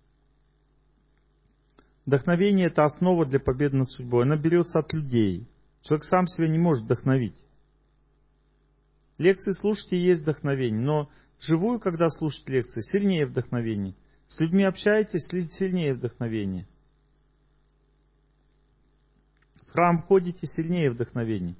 A: Вдохновение — это основа для победы над судьбой. Она берется от людей. Человек сам себя не может вдохновить. Лекции слушайте, есть вдохновение, но вживую, когда слушаете лекции, сильнее вдохновение. С людьми общаетесь, сильнее вдохновение. В храм ходите, сильнее вдохновение.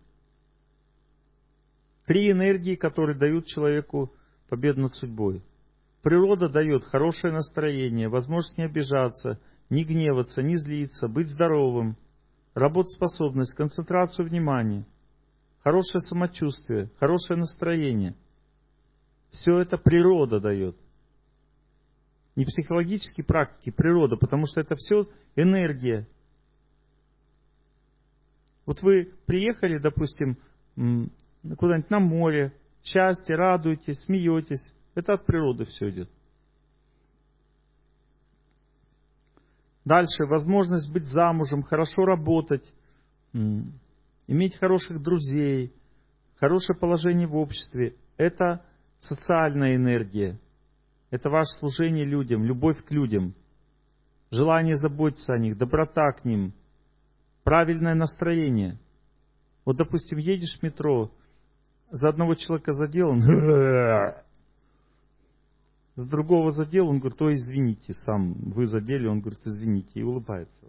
A: Три энергии, которые дают человеку победу над судьбой. Природа дает хорошее настроение, возможность не обижаться, не гневаться, не злиться, быть здоровым, работоспособность, концентрацию внимания. Хорошее самочувствие, хорошее настроение. Все это природа дает. Не психологические практики, природа, потому что это все энергия. Вот вы приехали, допустим, куда-нибудь на море, счастье, радуетесь, смеетесь. Это от природы все идет. Дальше возможность быть замужем, хорошо работать, иметь хороших друзей, хорошее положение в обществе. Это социальная энергия. Это ваше служение людям, любовь к людям, желание заботиться о них, доброта к ним, правильное настроение. Вот, допустим, едешь в метро, за одного человека задел, он с другого задел, он говорит, ой, извините, сам вы задели, он говорит, извините, и улыбается.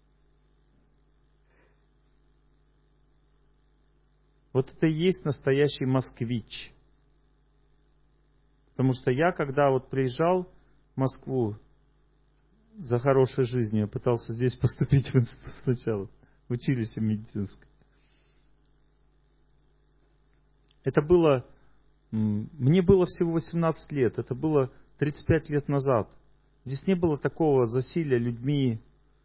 A: Вот это и есть настоящий москвич. Потому что я, когда вот приезжал в Москву за хорошей жизнью, я пытался здесь поступить в институт сначала, в училище медицинское. Это было, мне было всего восемнадцать лет, это было тридцать пять лет назад. Здесь не было такого засилия людьми.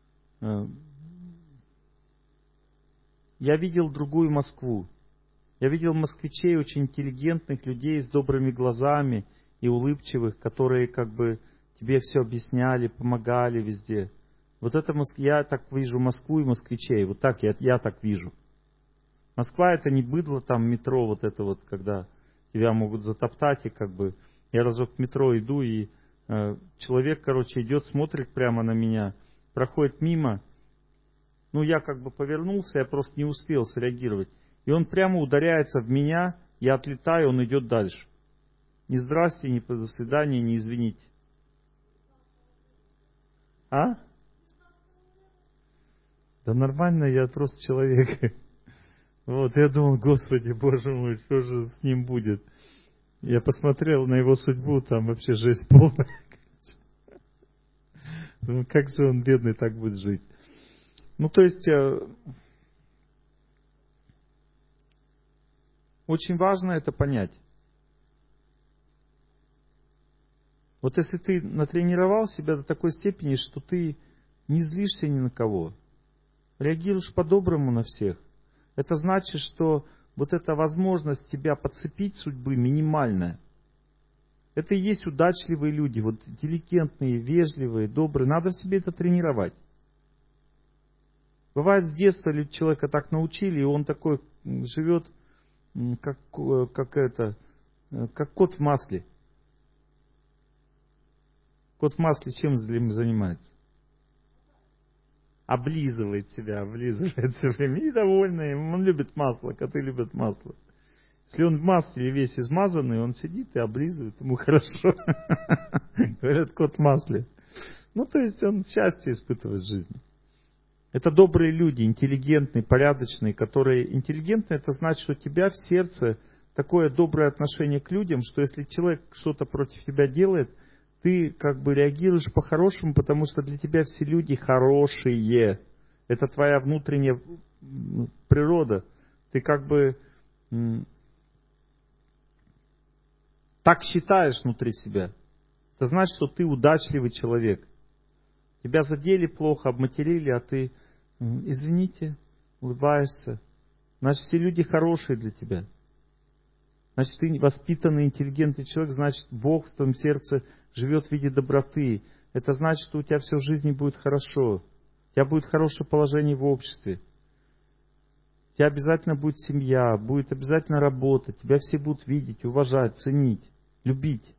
A: Я видел другую Москву. Я видел москвичей, очень интеллигентных людей с добрыми глазами и улыбчивых, которые как бы тебе все объясняли, помогали везде. Вот это я так вижу Москву и москвичей. Вот так я, я так вижу. Москва это не быдло, там метро, вот это вот, когда тебя могут затоптать, и как бы я разок в метро иду, и э, человек, короче, идет, смотрит прямо на меня, проходит мимо. Ну, я как бы повернулся, я просто не успел среагировать. И он прямо ударяется в меня, я отлетаю, он идет дальше. Ни здрасте, ни до свидания, ни извините. А? Да нормально, я просто человек. Вот, я думал, Господи, Боже мой, что же с ним будет? Я посмотрел на его судьбу, там вообще жесть полная. Думаю, как же он, бедный, так будет жить? Ну, то есть, очень важно это понять. Вот если ты натренировал себя до такой степени, что ты не злишься ни на кого, реагируешь по-доброму на всех, это значит, что вот эта возможность тебя подцепить судьбы минимальная. Это и есть удачливые люди, вот интеллигентные, вежливые, добрые. Надо в себе это тренировать. Бывает, с детства человека так научили, и он такой живет, как, как, это, как кот в масле. Кот в масле чем занимается? Облизывает себя, облизывает все время. И довольный. Он любит масло, коты любят масло. Если он в масле весь измазанный, он сидит и облизывает, ему хорошо. Говорят, кот в масле. Ну, то есть он счастье испытывает в жизни. Это добрые люди, интеллигентные, порядочные, которые... Интеллигентные, это значит, что у тебя в сердце такое доброе отношение к людям, что если человек что-то против тебя делает, ты как бы реагируешь по-хорошему, потому что для тебя все люди хорошие. Это твоя внутренняя природа. Ты как бы так считаешь внутри себя. Это значит, что ты удачливый человек. Тебя задели плохо, обматерили, а ты, извините, улыбаешься. Значит, все люди хорошие для тебя. Значит, ты воспитанный, интеллигентный человек, значит, Бог в твоем сердце живет в виде доброты. Это значит, что у тебя все в жизни будет хорошо. У тебя будет хорошее положение в обществе. У тебя обязательно будет семья, будет обязательно работа. Тебя все будут видеть, уважать, ценить, любить.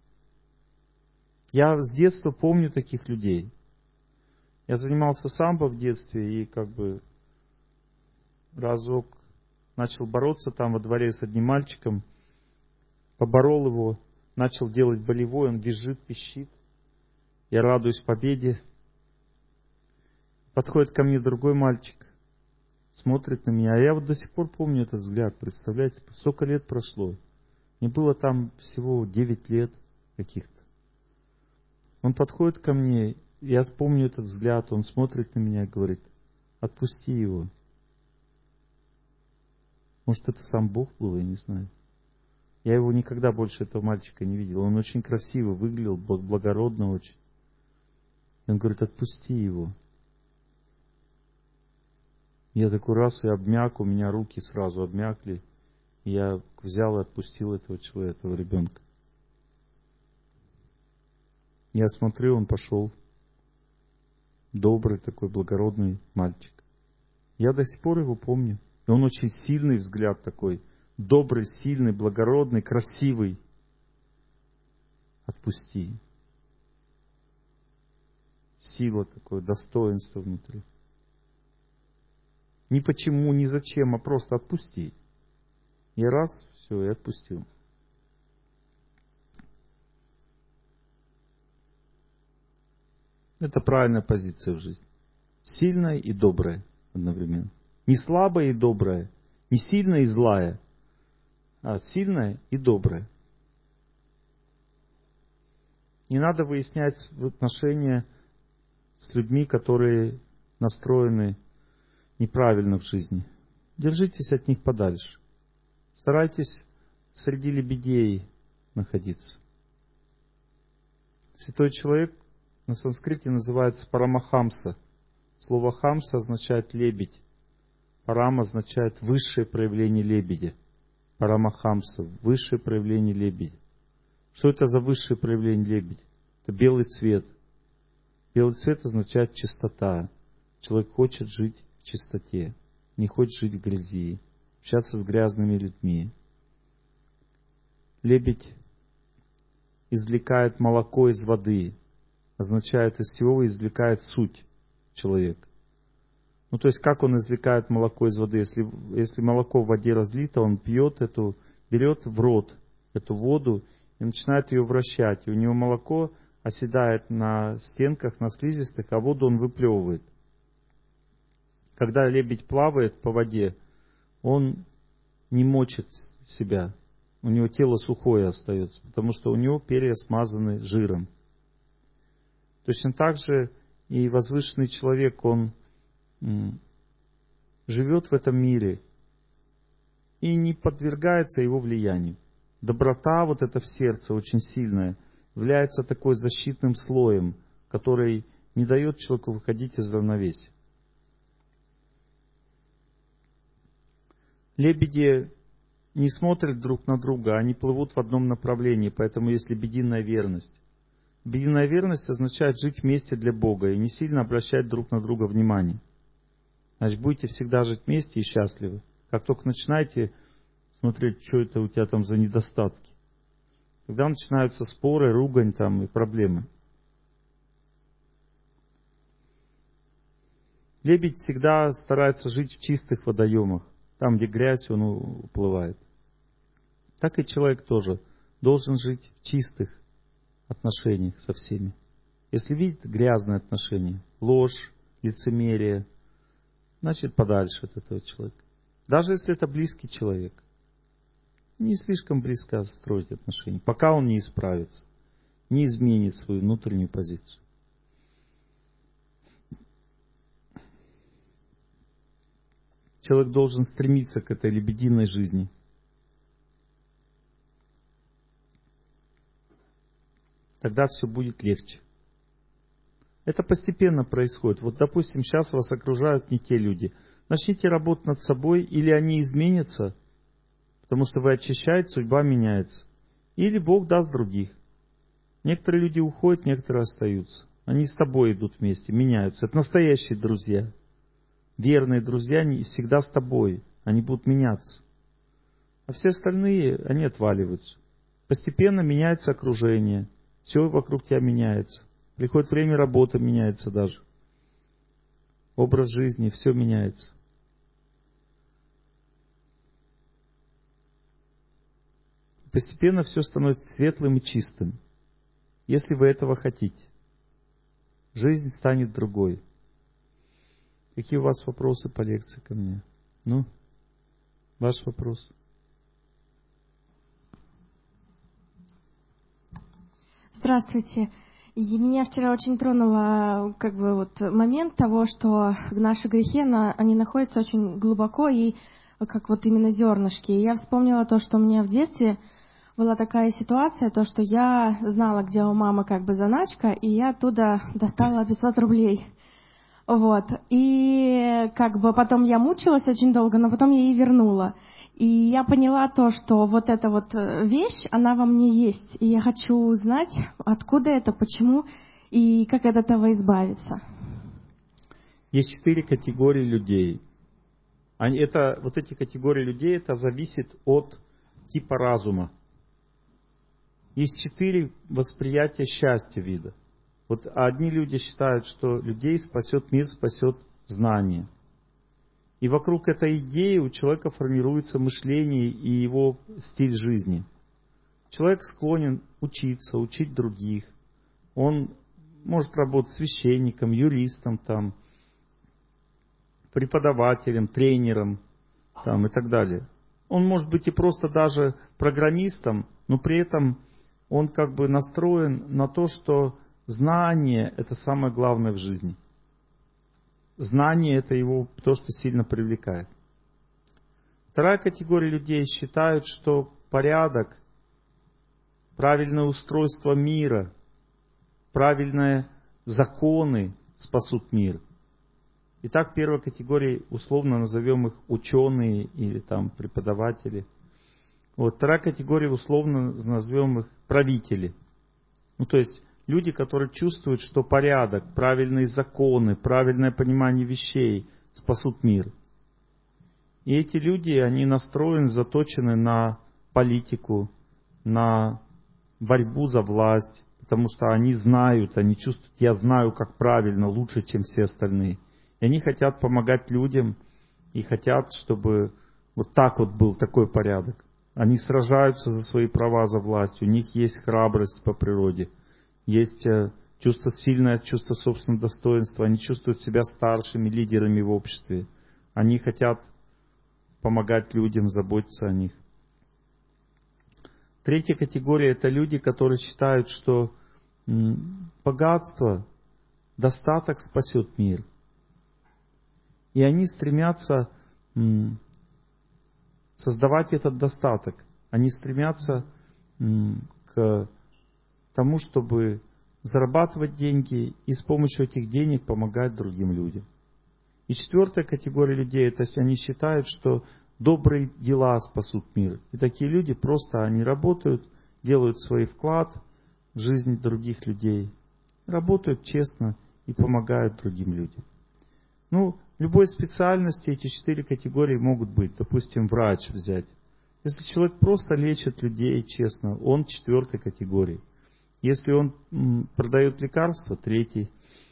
A: Я с детства помню таких людей. Я занимался самбо в детстве и как бы разок начал бороться там во дворе с одним мальчиком. Поборол его, начал делать болевой, он визжит, пищит. Я радуюсь победе. Подходит ко мне другой мальчик, смотрит на меня. А я вот до сих пор помню этот взгляд, представляете, столько лет прошло. Мне было там всего девять лет каких-то. Он подходит ко мне, я помню этот взгляд, он смотрит на меня и говорит, отпусти его. Может, это сам Бог был, я не знаю. Я его никогда больше, этого мальчика, не видел. Он очень красиво выглядел, благородно очень. И он говорит, отпусти его. Я такой раз и обмяк, у меня руки сразу обмякли. И я взял и отпустил этого человека, этого ребенка. Я смотрю, он пошел. Добрый такой, благородный мальчик. Я до сих пор его помню. И он очень сильный взгляд такой. Добрый, сильный, благородный, красивый. Отпусти. Сила такое, достоинство внутри. Ни почему, ни зачем, а просто отпусти. И раз, все, и отпустил. Это правильная позиция в жизни. Сильная и добрая одновременно. Не слабая и добрая, не сильная и злая, а сильная и добрая. Не надо выяснять отношения с людьми, которые настроены неправильно в жизни. Держитесь от них подальше. Старайтесь среди лебедей находиться. Святой человек на санскрите называется Парамахамса. Слово хамса означает лебедь. Парам означает высшее проявление лебедя. Парамахамса, высшее проявление лебедя. Что это за высшее проявление лебедя? Это белый цвет. Белый цвет означает чистота. Человек хочет жить в чистоте, не хочет жить в грязи, общаться с грязными людьми. Лебедь извлекает молоко из воды, означает, из всего извлекает суть человека. Ну, то есть, как он извлекает молоко из воды? Если, если молоко в воде разлито, он пьет эту, берет в рот эту воду и начинает ее вращать. И у него молоко оседает на стенках, на слизистых, а воду он выплевывает. Когда лебедь плавает по воде, он не мочит себя. У него тело сухое остается, потому что у него перья смазаны жиром. Точно так же и возвышенный человек, он м, живет в этом мире и не подвергается его влиянию. Доброта вот эта в сердце очень сильная, является такой защитным слоем, который не дает человеку выходить из равновесия. Лебеди не смотрят друг на друга, они плывут в одном направлении, поэтому есть лебединая верность. Лебединая верность означает жить вместе для Бога и не сильно обращать друг на друга внимание. Значит, будете всегда жить вместе и счастливы. Как только начинаете смотреть, что это у тебя там за недостатки, тогда начинаются споры, ругань там и проблемы. Лебедь всегда старается жить в чистых водоемах. Там, где грязь, он уплывает. Так и человек тоже должен жить в чистых отношениях со всеми. Если видит грязные отношения, ложь, лицемерие, значит подальше от этого человека. Даже если это близкий человек. Не слишком близко строить отношения, пока он не исправится, не изменит свою внутреннюю позицию. Человек должен стремиться к этой лебединой жизни. Тогда все будет легче. Это постепенно происходит. Вот, допустим, сейчас вас окружают не те люди. Начните работать над собой, или они изменятся, потому что вы очищаете, судьба меняется. Или Бог даст других. Некоторые люди уходят, некоторые остаются. Они с тобой идут вместе, меняются. Это настоящие друзья. Верные друзья всегда с тобой. Они будут меняться. А все остальные, они отваливаются. Постепенно меняется окружение. Все вокруг тебя меняется. Приходит время, работа меняется даже. Образ жизни, все меняется. Постепенно все становится светлым и чистым. Если вы этого хотите, жизнь станет другой. Какие у вас вопросы по лекции ко мне? Ну, ваш вопрос.
J: Здравствуйте. И меня вчера очень тронуло как бы вот момент того, что наши грехи, они находятся очень глубоко и как вот именно зернышки. И я вспомнила то, что у меня в детстве была такая ситуация, то, что я знала, где у мамы как бы заначка, и я оттуда достала пятьсот рублей. Вот. И как бы потом я мучилась очень долго, но потом я ей вернула. И я поняла то, что вот эта вот вещь, она во мне есть. И я хочу узнать, откуда это, почему и как от этого избавиться.
A: Есть четыре категории людей. Они, это, вот эти категории людей, это зависит от типа разума. Есть четыре восприятия счастья вида. Вот одни люди считают, что людей спасет мир, спасет знание. И вокруг этой идеи у человека формируется мышление и его стиль жизни. Человек склонен учиться, учить других. Он может работать священником, юристом, там, преподавателем, тренером там, и так далее. Он может быть и просто даже программистом, но при этом он как бы настроен на то, что знание — это самое главное в жизни. Знание — это его то, что сильно привлекает. Вторая категория людей считают, что порядок, правильное устройство мира, правильные законы спасут мир. Итак, первая категория, условно назовем их ученые или там преподаватели. Вот, вторая категория, условно назовем их правители. Ну, то есть люди, которые чувствуют, что порядок, правильные законы, правильное понимание вещей спасут мир. И эти люди, они настроены, заточены на политику, на борьбу за власть, потому что они знают, они чувствуют, я знаю, как правильно, лучше, чем все остальные. И они хотят помогать людям и хотят, чтобы вот так вот был такой порядок. Они сражаются за свои права, за власть. У них есть храбрость по природе. Есть чувство, сильное чувство собственного достоинства. Они чувствуют себя старшими лидерами в обществе. Они хотят помогать людям, заботиться о них. Третья категория — это люди, которые считают, что богатство, достаток спасет мир. И они стремятся создавать этот достаток. Они стремятся к тому, чтобы зарабатывать деньги и с помощью этих денег помогать другим людям. И четвертая категория людей, это они считают, что добрые дела спасут мир. И такие люди просто, они работают, делают свой вклад в жизнь других людей. Работают честно и помогают другим людям. Ну, в любой специальности эти четыре категории могут быть. Допустим, врач взять. Если человек просто лечит людей честно, он четвертой категории. Если он м, продает лекарства, третий.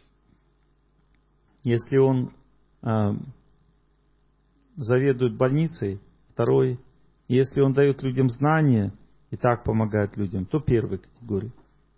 A: Если он э, заведует больницей, второй. Если он дает людям знания и так помогает людям, то первой категории.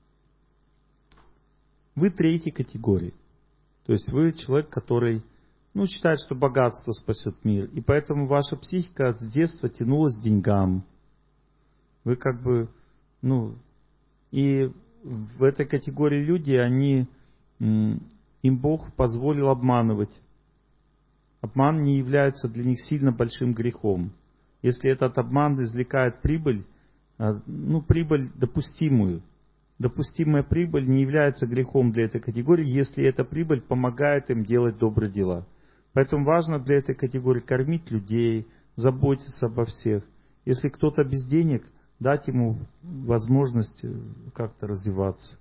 A: Вы третьей категории. То есть вы человек, который ну, считает, что богатство спасет мир. И поэтому ваша психика с детства тянулась к деньгам. Вы как бы, ну, и в этой категории люди, они, им Бог позволил обманывать. Обман не является для них сильно большим грехом. Если этот обман извлекает прибыль, ну, прибыль допустимую. Допустимая прибыль не является грехом для этой категории, если эта прибыль помогает им делать добрые дела. Поэтому важно для этой категории кормить людей, заботиться обо всех. Если кто-то без денег, дать ему возможность как-то развиваться.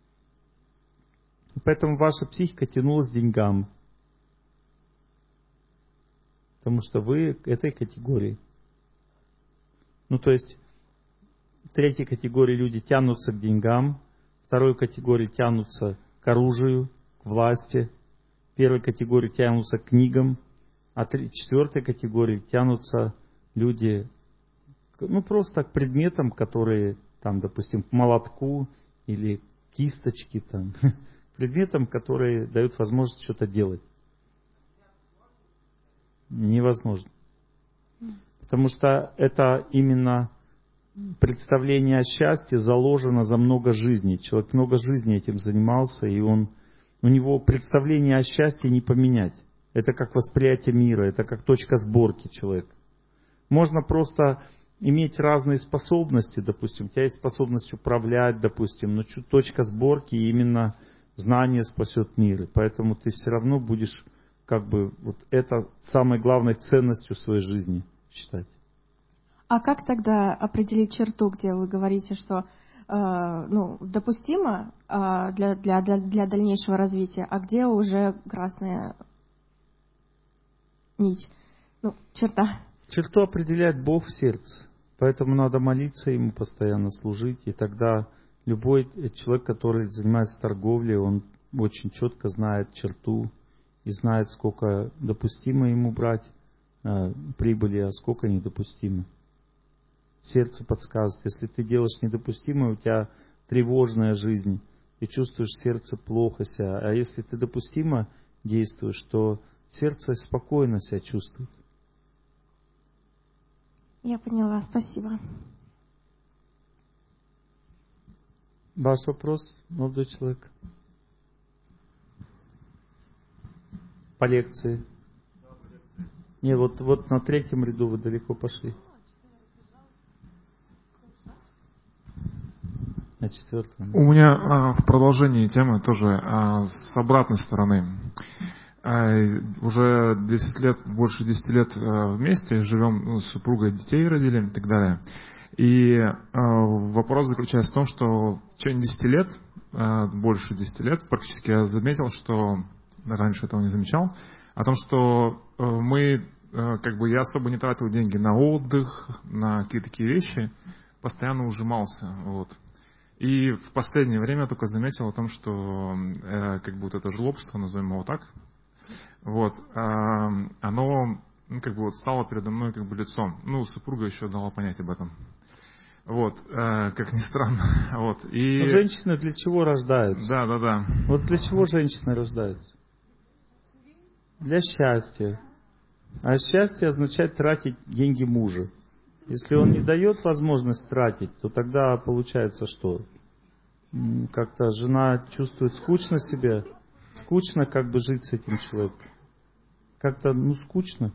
A: Поэтому ваша психика тянулась к деньгам. Потому что вы к этой категории. Ну, то есть, третьей категории люди тянутся к деньгам, второй категории тянутся к оружию, к власти, первой категории тянутся к книгам, а четвертой категории тянутся люди, ну, просто к предметам, которые, там, допустим, к молотку или кисточке, там, предметам, которые дают возможность что-то делать. Невозможно. Потому что это именно представление о счастье заложено за много жизней. Человек много жизней этим занимался, и он, у него представление о счастье не поменять. Это как восприятие мира, это как точка сборки человека. Можно просто иметь разные способности, допустим, у тебя есть способность управлять, допустим, но точка сборки именно знание спасет мир. И поэтому ты все равно будешь как бы вот это самой главной ценностью своей жизни считать.
J: А как тогда определить черту, где вы говорите, что э, ну, допустимо э, для, для, для дальнейшего развития, а где уже красная нить, ну, черта?
A: Черту определяет Бог в сердце. Поэтому надо молиться Ему, постоянно служить. И тогда любой человек, который занимается торговлей, он очень четко знает черту и знает, сколько допустимо ему брать э, прибыли, а сколько недопустимо. Сердце подсказывает. Если ты делаешь недопустимое, у тебя тревожная жизнь, и чувствуешь в сердце плохо себя. А если ты допустимо действуешь, то сердце спокойно себя чувствует.
J: Я поняла, спасибо.
A: Ваш вопрос, молодой человек? По лекции. Не, вот, вот на третьем ряду вы далеко пошли. На четвертом.
K: У меня а, в продолжении темы тоже а, с обратной стороны. А, уже десять лет, больше десяти лет а, вместе живем, ну, с супругой, детей родили и так далее. И а, вопрос заключается в том, что в течение десяти лет, а, больше десяти лет, практически я заметил, что раньше этого не замечал, о том, что а, мы, а, как бы я особо не тратил деньги на отдых, на какие-то такие вещи, постоянно ужимался, вот. И в последнее время я только заметил о том, что э, как бы вот это жлобство, назовем его так, вот, э, оно, ну, как бы вот стало передо мной как бы лицом. Ну, супруга еще дала понять об этом. Вот, э, как ни странно. Вот, и...
A: Но женщины для чего рождаются?
K: Да, да, да.
A: Вот для чего женщины рождаются? Для счастья. А счастье означает тратить деньги мужа. Если он не дает возможность тратить, то тогда получается что? Как-то жена чувствует скучно себя, скучно как бы жить с этим человеком. Как-то, ну, скучно.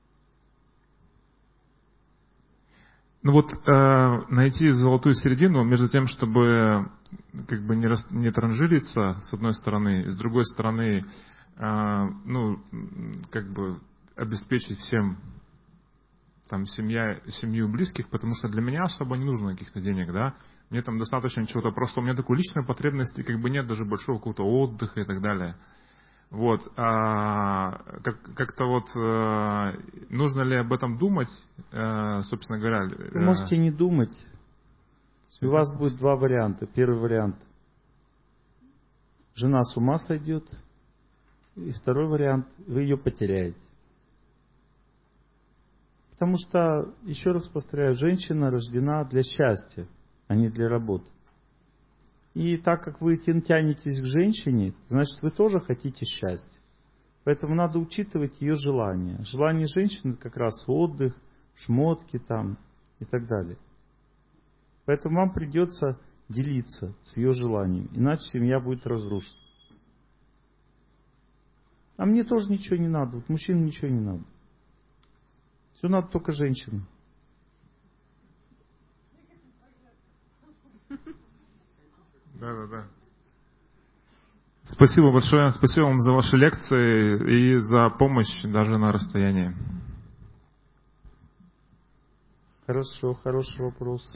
K: Ну вот э, найти золотую середину между тем, чтобы как бы не, рас, не транжириться с одной стороны, и с другой стороны, э, ну, как бы обеспечить всем там семья, семью близких, потому что для меня особо не нужно каких-то денег, да. Мне там достаточно чего-то, просто у меня такой личной потребности как бы нет, даже большого какого-то отдыха и так далее. Вот. А, как, как-то вот а, нужно ли об этом думать, а, собственно говоря?
A: Вы можете не думать. У вас будет два варианта. Первый вариант. Жена с ума сойдет. И второй вариант. Вы ее потеряете. Потому что, еще раз повторяю, женщина рождена для счастья, а не для работы. И так как вы тянетесь к женщине, значит, вы тоже хотите счастья. Поэтому надо учитывать ее желания. Желание женщины как раз отдых, шмотки там и так далее. Поэтому вам придется делиться с ее желанием, иначе семья будет разрушена. А мне тоже ничего не надо, вот мужчинам ничего не надо. Все надо только женщинам.
K: Да, да, да. Спасибо большое. Спасибо вам за ваши лекции и за помощь даже на расстоянии.
A: Хорошо, хороший вопрос.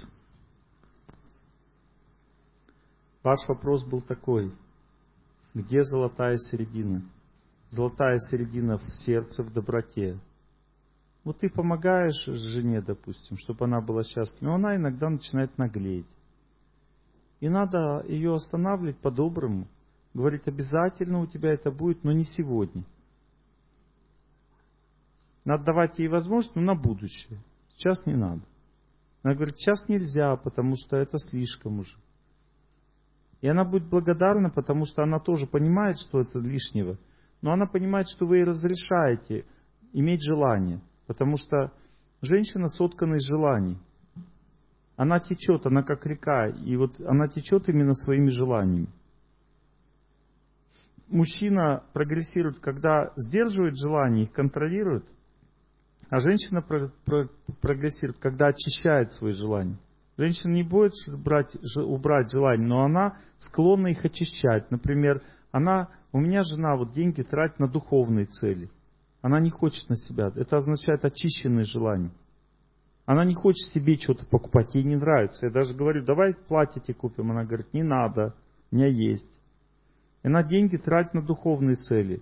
A: Ваш вопрос был такой. Где золотая середина? Золотая середина в сердце, в доброте. Вот ты помогаешь жене, допустим, чтобы она была счастлива, но она иногда начинает наглеть. И надо ее останавливать по-доброму. Говорить, обязательно у тебя это будет, но не сегодня. Надо давать ей возможность, но на будущее. Сейчас не надо. Она говорит, сейчас нельзя, потому что это слишком уже. И она будет благодарна, потому что она тоже понимает, что это лишнего. Но она понимает, что вы ей разрешаете иметь желание. Потому что женщина соткана из желаний. Она течет, она как река. И вот она течет именно своими желаниями. Мужчина прогрессирует, когда сдерживает желания, их контролирует. А женщина про- про- прогрессирует, когда очищает свои желания. Женщина не будет брать, убрать желания, но она склонна их очищать. Например, она, у меня жена вот деньги тратит на духовные цели. Она не хочет на себя. Это означает очищенные желания. Она не хочет себе что-то покупать. Ей не нравится. Я даже говорю, давай платье тебе купим. Она говорит, не надо. У меня есть. И она деньги тратит на духовные цели.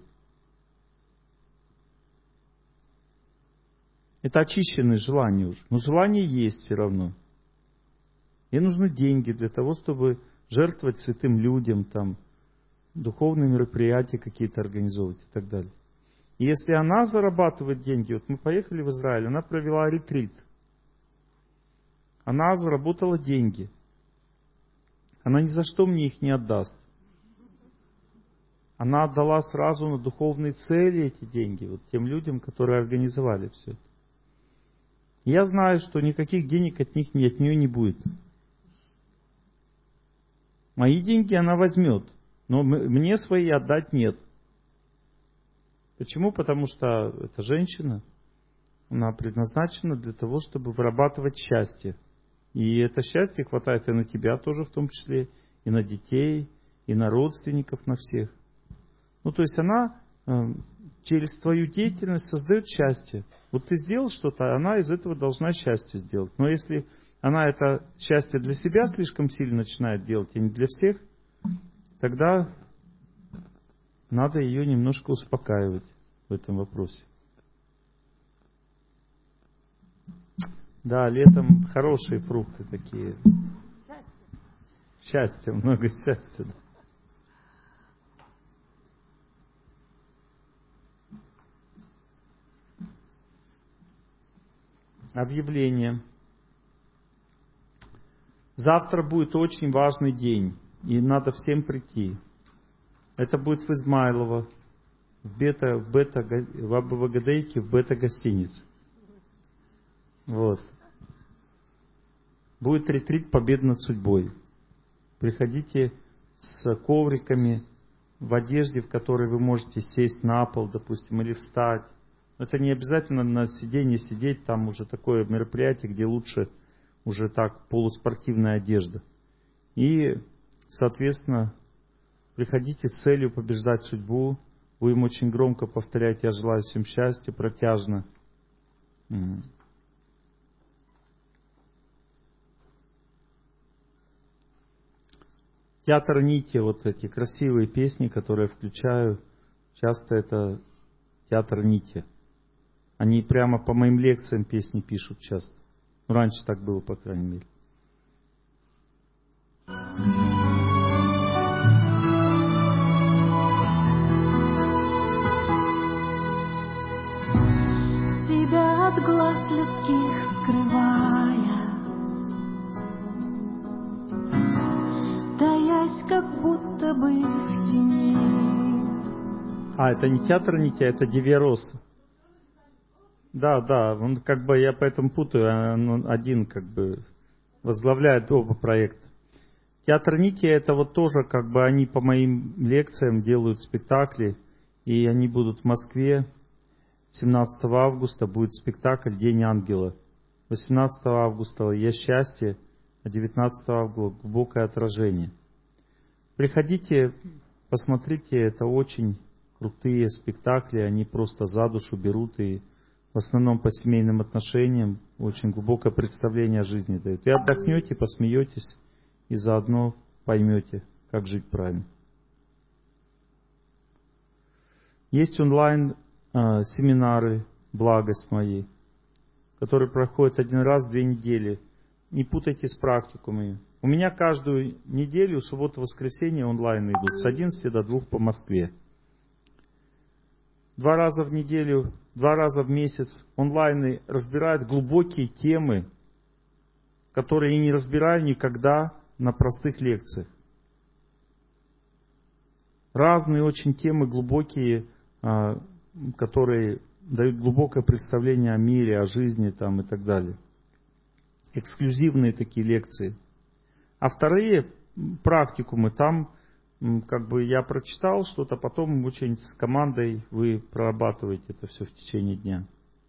A: Это очищенные желания уже. Но желание есть все равно. Ей нужны деньги для того, чтобы жертвовать святым людям, там, духовные мероприятия какие-то организовывать и так далее. И если она зарабатывает деньги, вот мы поехали в Израиль, она провела ретрит. Она заработала деньги. Она ни за что мне их не отдаст. Она отдала сразу на духовные цели эти деньги, вот тем людям, которые организовали все это. Я знаю, что никаких денег от них от нее не будет. Мои деньги она возьмет, но мне свои отдать нет. Почему? Потому что эта женщина, она предназначена для того, чтобы вырабатывать счастье. И это счастье хватает и на тебя тоже в том числе, и на детей, и на родственников, на всех. Ну, то есть она э, через твою деятельность создает счастье. Вот ты сделал что-то, она из этого должна счастье сделать. Но если она это счастье для себя слишком сильно начинает делать, и не для всех, тогда надо ее немножко успокаивать в этом вопросе. Да, летом хорошие фрукты такие. Счастье, много счастья. Объявление. Завтра будет очень важный день, и надо всем прийти. Это будет в Измайлово, в бета, в бета, в Абвагадейке, в бета-гостинице. Вот. Будет ретрит «Победа над судьбой». Приходите с ковриками, в одежде, в которой вы можете сесть на пол, допустим, или встать. Это не обязательно на сиденье сидеть, там уже такое мероприятие, где лучше уже так полуспортивная одежда. И, соответственно, приходите с целью побеждать судьбу. Вы им очень громко повторяете: «Я желаю всем счастья», протяжно. Театр нити, вот эти красивые песни, которые я включаю, часто это театр нити. Они прямо по моим лекциям песни пишут часто. Ну, раньше так было, по крайней мере.
H: Себя от глаз людских скрывая, таясь как будто бы в тени.
A: А, это не театр нити, а это Девиароса. Да, да, он как бы, я поэтому путаю, он один как бы возглавляет оба проекта. Театр нити — это вот тоже как бы они по моим лекциям делают спектакли, и они будут в Москве. семнадцатого августа будет спектакль «День ангела». восемнадцатого августа «Я счастье», а девятнадцатого августа «Глубокое отражение». Приходите, посмотрите, это очень крутые спектакли, они просто за душу берут и в основном по семейным отношениям очень глубокое представление о жизни дают. И отдохнете, посмеетесь, и заодно поймете, как жить правильно. Есть онлайн э, семинары «Благость моей», которые проходят один раз в две недели. Не путайте с практикумами. У меня каждую неделю, субботу-воскресенье онлайн идут с одиннадцати до двух по Москве. Два раза в неделю, два раза в месяц онлайны разбирают глубокие темы, которые я не разбираю никогда на простых лекциях. Разные очень темы глубокие, которые дают глубокое представление о мире, о жизни там, и так далее. Эксклюзивные такие лекции. А вторые практикумы, там как бы я прочитал что-то, потом очень с командой вы прорабатываете это все в течение дня.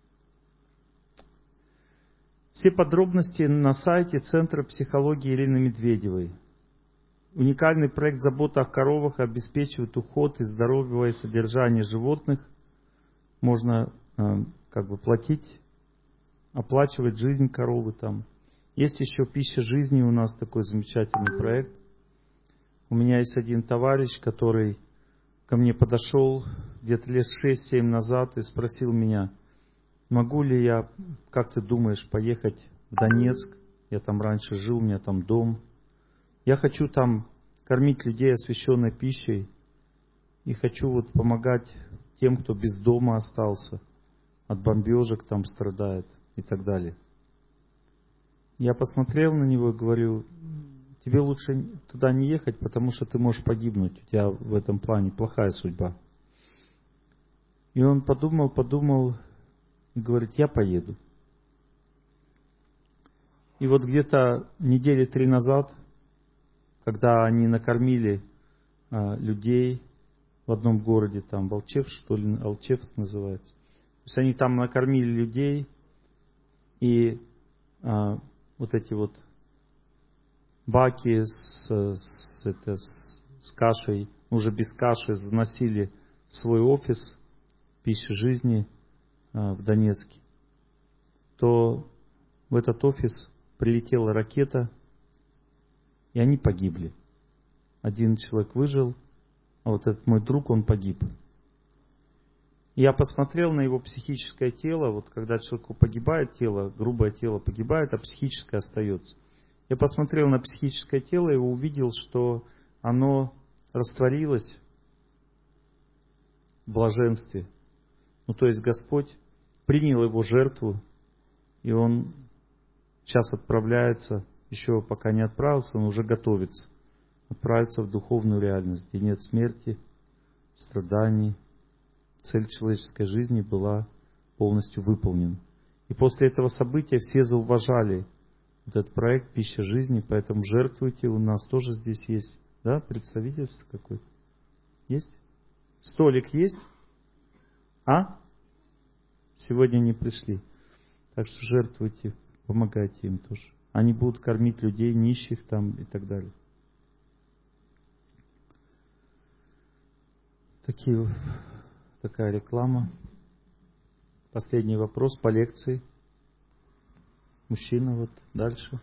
A: Все подробности на сайте Центра психологии Елены Медведевой. Уникальный проект «Забота о коровах» обеспечивает уход и здоровье и содержание животных. Можно э, как бы платить, оплачивать жизнь коровы там. Есть еще «Пища жизни», у нас такой замечательный проект. У меня есть один товарищ, который ко мне подошел где-то лет шесть-семь назад и спросил меня: могу ли я, как ты думаешь, поехать в Донецк? Я там раньше жил, у меня там дом. Я хочу там кормить людей освященной пищей и хочу вот помогать тем, кто без дома остался, от бомбежек там страдает и так далее. Я посмотрел на него и говорю: тебе лучше туда не ехать, потому что ты можешь погибнуть. У тебя в этом плане плохая судьба. И он подумал, подумал, и говорит, я поеду. И вот где-то недели три назад, когда они накормили а, людей в одном городе, там Волчев, что ли, Алчевск называется. То есть они там накормили людей, и а, вот эти вот баки с, с, это, с, с кашей, уже без каши, заносили в свой офис пищи жизни а, в Донецке, то в этот офис прилетела ракета, и они погибли. Один человек выжил, а вот этот мой друг, он погиб. Я посмотрел на его психическое тело, вот когда человеку погибает тело, грубое тело погибает, а психическое остается. Я посмотрел на психическое тело и увидел, что оно растворилось в блаженстве. Ну, то есть Господь принял его жертву, и он сейчас отправляется, еще пока не отправился, но уже готовится отправиться в духовную реальность, где нет смерти, страданий. Цель человеческой жизни была полностью выполнена. И после этого события все зауважали вот этот проект «Пища жизни», поэтому жертвуйте, у нас тоже здесь есть, да, представительство какое-то. Есть? Столик есть? А? Сегодня не пришли. Так что жертвуйте, помогайте им тоже. Они будут кормить людей, нищих там и так далее. Такие, такая реклама. Последний вопрос по лекции. Мужчина, вот дальше.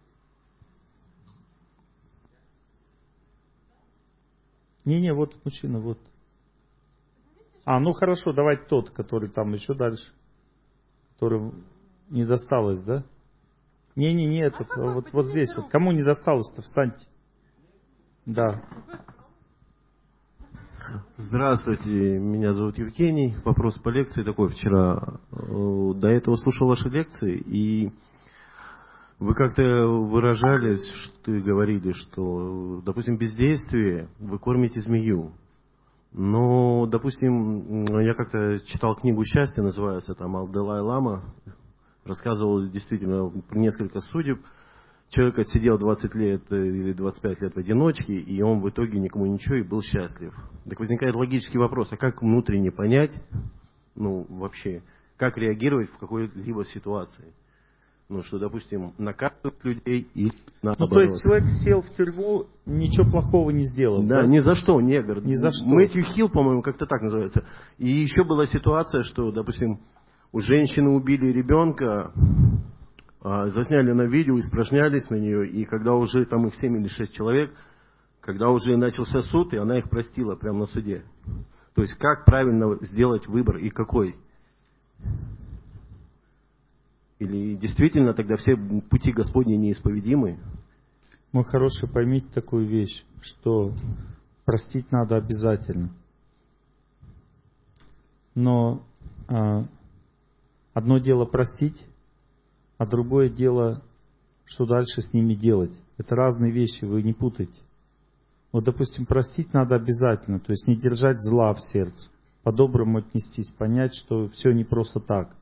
A: Не-не, вот мужчина, вот. А, ну хорошо, давай тот, который там еще дальше. Который не досталось, да? Не-не-не, этот, а вот, вот здесь. Вот. Кому не досталось-то, встаньте. Да.
L: Здравствуйте, меня зовут Евгений. Вопрос по лекции такой. Вчера до этого слушал ваши лекции, и вы как-то выражались, что и говорили, что, допустим, бездействие вы кормите змею. Но, допустим, я как-то читал книгу «Счастье», называется, там Далай-лама, рассказывал действительно несколько судеб. Человек отсидел двадцать лет или двадцать пять лет в одиночке, и он в итоге никому ничего и был счастлив. Так возникает логический вопрос, а как внутренне понять, ну, вообще, как реагировать в какой-либо ситуации? Ну, что, допустим, наказывают людей и наоборот.
A: Ну, то есть человек сел в тюрьму, ничего плохого не сделал.
L: Да, да? Ни за что, негр.
A: Ни за что.
L: Мэтью Хилл, по-моему, как-то так называется. И еще была ситуация, что, допустим, у женщины убили ребенка, засняли на видео, испражнялись на нее, и когда уже там их семь или шесть человек, когда уже начался суд, и она их простила прямо на суде. То есть как правильно сделать выбор и какой? Или действительно тогда все пути Господни неисповедимы?
A: Мой хороший, поймите такую вещь, что простить надо обязательно. Но а, одно дело простить, а другое дело, что дальше с ними делать. Это разные вещи, вы не путайте. Вот, допустим, простить надо обязательно, то есть не держать зла в сердце, по-доброму отнестись, понять, что все не просто так.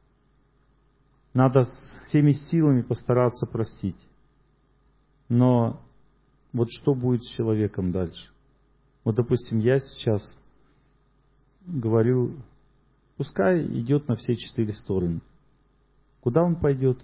A: Надо всеми силами постараться простить. Но вот что будет с человеком дальше? Вот, допустим, я сейчас говорю, пускай идет на все четыре стороны. Куда он пойдет?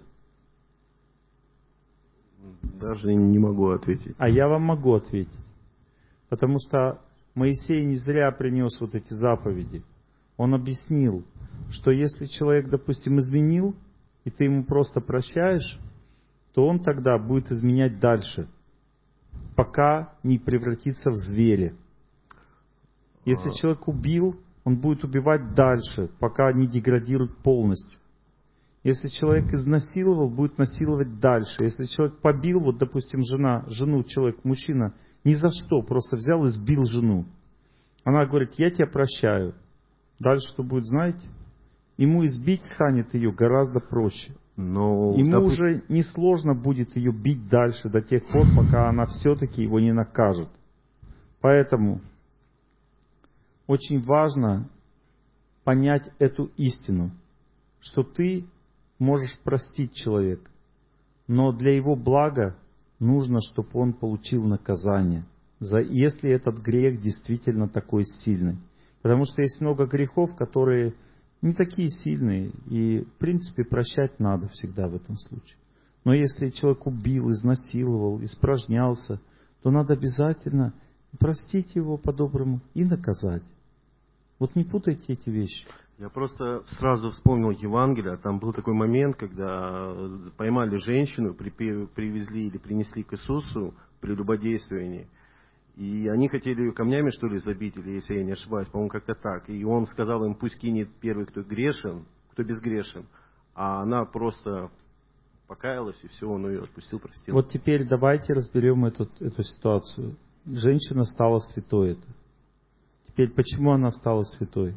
L: Даже не могу ответить.
A: А я вам могу ответить. Потому что Моисей не зря принес вот эти заповеди. Он объяснил, что если человек, допустим, изменил, и ты ему просто прощаешь, то он тогда будет изменять дальше, пока не превратится в зверя. Если а... человек убил, он будет убивать дальше, пока не деградирует полностью. Если человек изнасиловал, будет насиловать дальше. Если человек побил, вот, допустим, жена, жену человек, мужчина, ни за что, просто взял и сбил жену. Она говорит, я тебя прощаю. Дальше что будет, знаете? Ему избить станет ее гораздо проще.
L: Но,
A: ему
L: допу...
A: уже несложно будет ее бить дальше до тех пор, пока она все-таки его не накажет. Поэтому очень важно понять эту истину, что ты можешь простить человека, но для его блага нужно, чтобы он получил наказание, за, если этот грех действительно такой сильный. Потому что есть много грехов, которые не такие сильные, и в принципе прощать надо всегда в этом случае. Но если человек убил, изнасиловал, испражнялся, то надо обязательно простить его по-доброму и наказать. Вот не путайте эти вещи.
L: Я просто сразу вспомнил Евангелие. Там был такой момент, когда поймали женщину, привезли или принесли к Иисусу при любодействовании. И они хотели ее камнями, что ли, забить, или, если я не ошибаюсь, по-моему, как-то так. И он сказал им, пусть кинет первый, кто грешен, кто безгрешен. А она просто покаялась, и все, он ее отпустил, простил.
A: Вот теперь давайте разберем эту, эту ситуацию. Женщина стала святой. Это. Теперь почему она стала святой?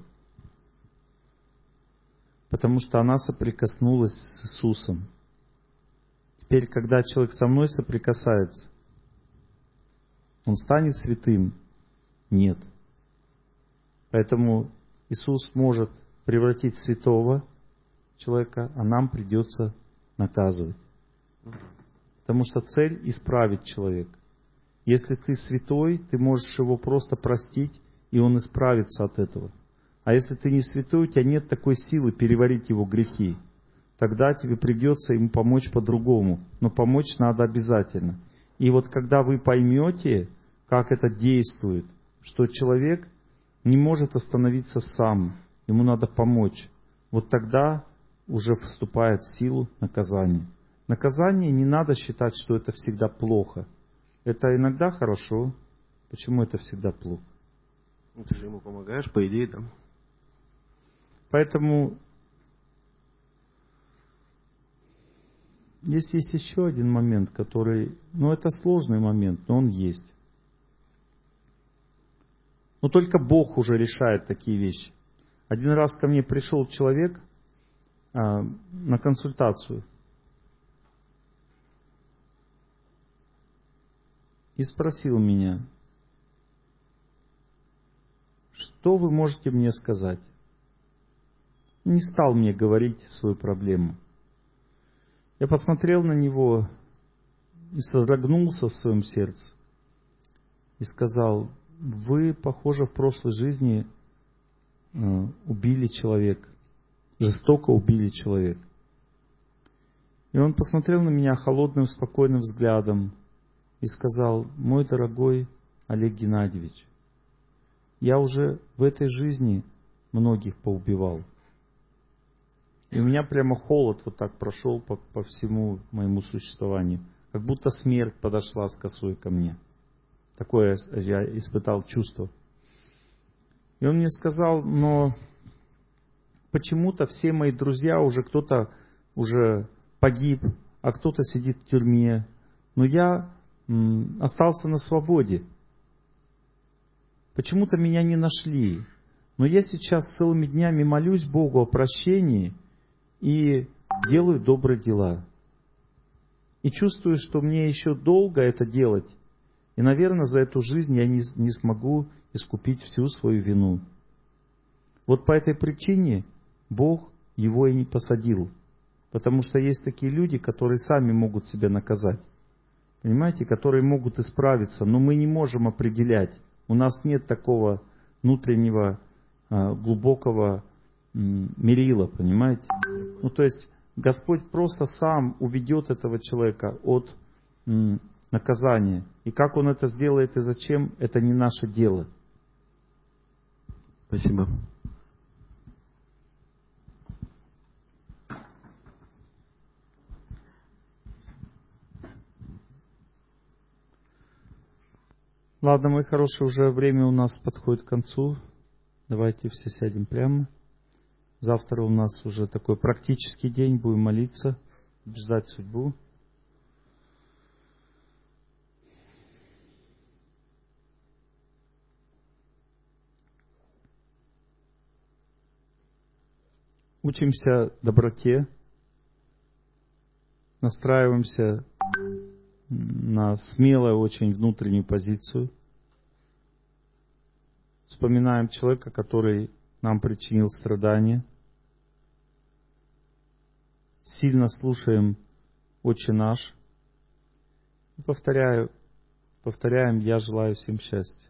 A: Потому что она соприкоснулась с Иисусом. Теперь, когда человек со мной соприкасается, он станет святым? Нет. Поэтому Иисус может превратить святого человека, а нам придется наказывать. Потому что цель — исправить человека. Если ты святой, ты можешь его просто простить, и он исправится от этого. А если ты не святой, у тебя нет такой силы переварить его грехи, тогда тебе придется ему помочь по-другому. Но помочь надо обязательно. И вот когда вы поймете, как это действует, что человек не может остановиться сам, ему надо помочь, вот тогда уже вступает в силу наказание. Наказание не надо считать, что это всегда плохо. Это иногда хорошо. Почему это всегда плохо?
L: Ну, ты же ему помогаешь, по идее, да?
A: Поэтому здесь есть еще один момент, который... Ну, это сложный момент, но он есть. Но только Бог уже решает такие вещи. Один раз ко мне пришел человек а, на консультацию и спросил меня, что вы можете мне сказать? Не стал мне говорить свою проблему. Я посмотрел на него и содрогнулся в своем сердце и сказал: вы, похоже, в прошлой жизни э, убили человека, жестоко убили человека. И он посмотрел на меня холодным, спокойным взглядом и сказал: мой дорогой Олег Геннадьевич, я уже в этой жизни многих поубивал. И у меня прямо холод вот так прошел по, по всему моему существованию. Как будто смерть подошла с косой ко мне. Такое я испытал чувство. И он мне сказал: но почему-то все мои друзья, уже кто-то уже погиб, а кто-то сидит в тюрьме. Но я м, остался на свободе. Почему-то меня не нашли. Но я сейчас целыми днями молюсь Богу о прощении и делаю добрые дела. И чувствую, что мне еще долго это делать. И, наверное, за эту жизнь я не, не смогу искупить всю свою вину. Вот по этой причине Бог его и не посадил. Потому что есть такие люди, которые сами могут себя наказать. Понимаете, которые могут исправиться, но мы не можем определять. У нас нет такого внутреннего глубокого мерила, понимаете? Ну, то есть Господь просто сам уведет этого человека от м, наказания. И как Он это сделает и зачем, это не наше дело.
L: Спасибо.
A: Ладно, мои хорошие, уже время у нас подходит к концу. Давайте все сядем прямо. Завтра у нас уже такой практический день. Будем молиться, ждать судьбу. Учимся доброте. настраиваемся на смелую очень внутреннюю позицию. Вспоминаем человека, который нам причинил страдания. Сильно слушаем «Отче наш». И повторяю, повторяем «Я желаю всем счастья».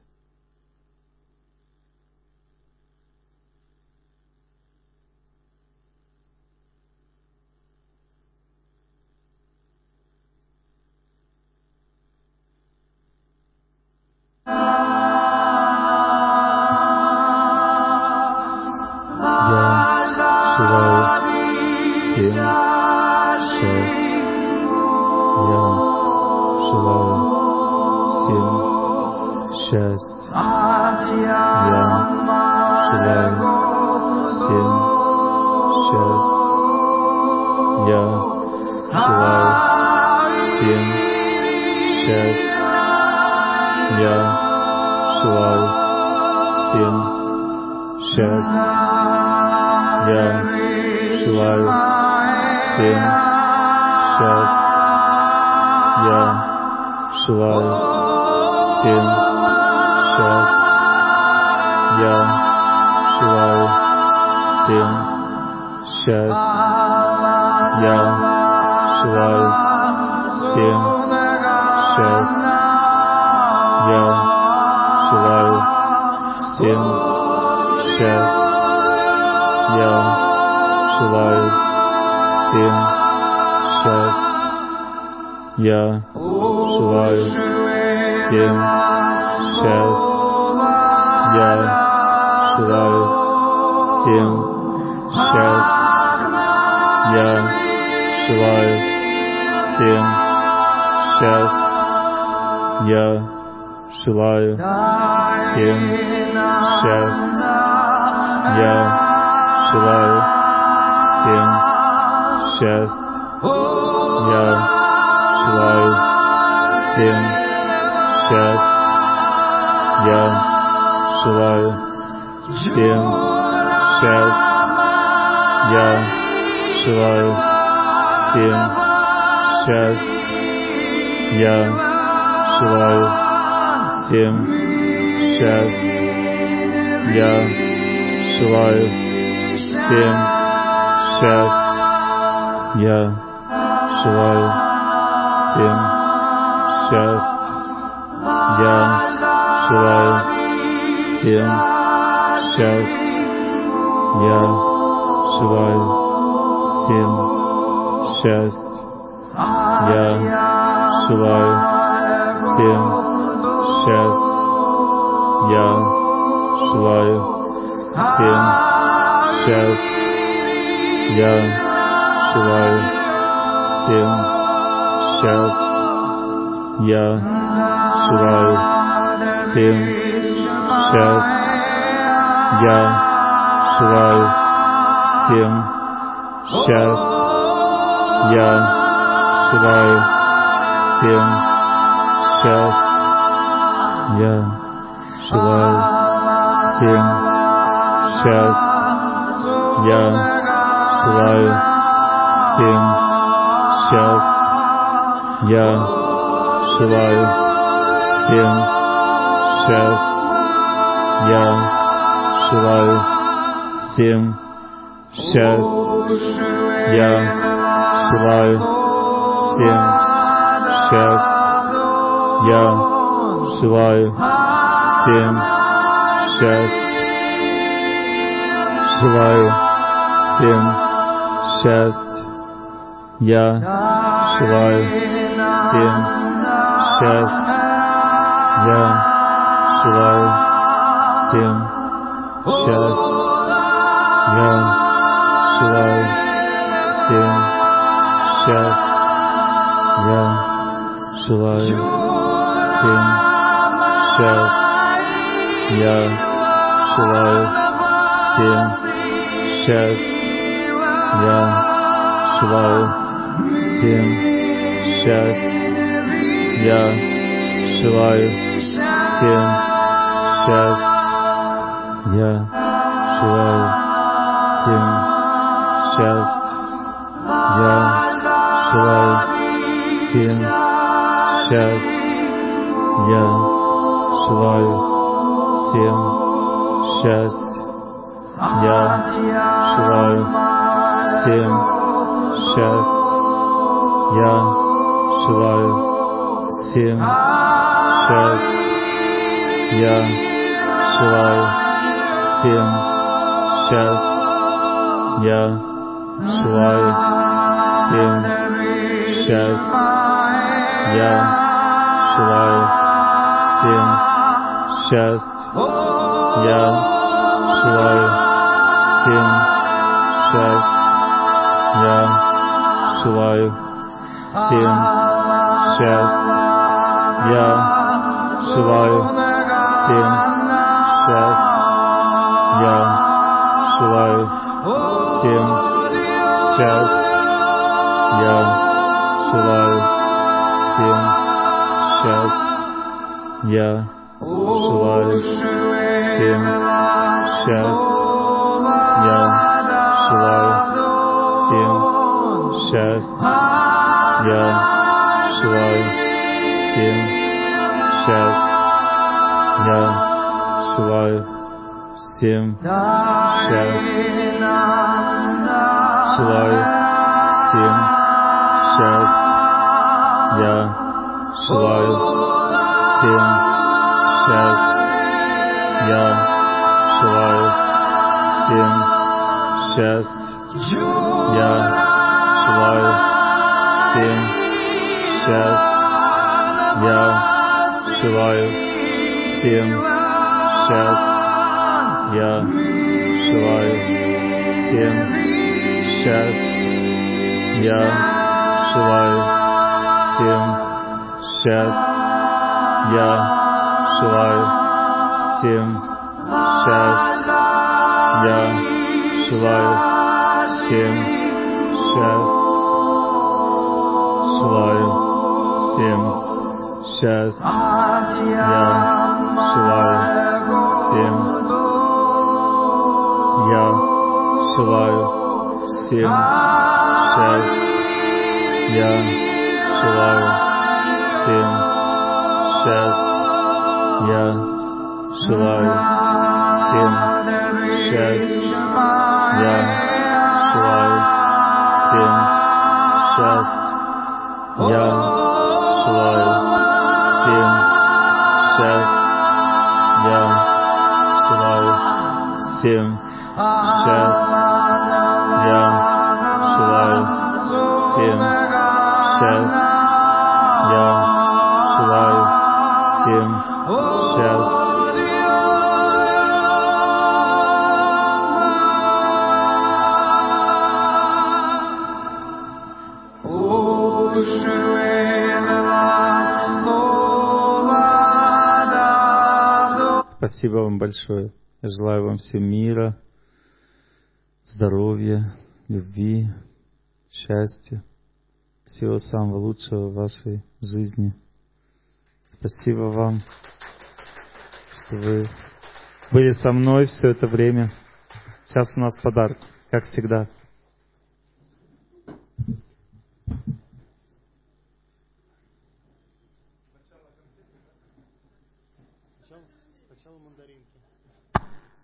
A: Я желаю всем счастья. Я желаю всем счастья. Я желаю всем счастья. Я желаю всем счастья. Я желаю всем счастья. Я желаю всем счастья. Я желаю всем счастья. Я желаю всем счастья. Я желаю всем счастья. Я желаю всем счастья. Я желаю всем счастья. Я желаю всем счастья. Я желаю всем счастья. Я желаю всем счастья. Я желаю всем счастья. Я желаю всем счастья. Желаю всем счастья. Я желаю всем счастья. Я желаю всем счастья. Я желаю всем счастья. Я желаю всем счастья. Я желаю всем счастья. Я желаю всем счастья. Я желаю всем счастья. Я желаю всем счастья. Желаю всем счастья. Я желаю всем. Я желаю всем счастья. Я желаю всем счастья. Я желаю всем счастья. Я желаю всем счастья. Я желаю всем счастья. Я желаю всем счастья. Я желаю всем счастья. Я желаю всем счастья. Спасибо вам большое. Я желаю вам всем мира, здоровья, любви, счастья, всего самого лучшего в вашей жизни. Спасибо вам, что вы были со мной все это время. Сейчас у нас подарок, как всегда.
L: Сначала мандаринки.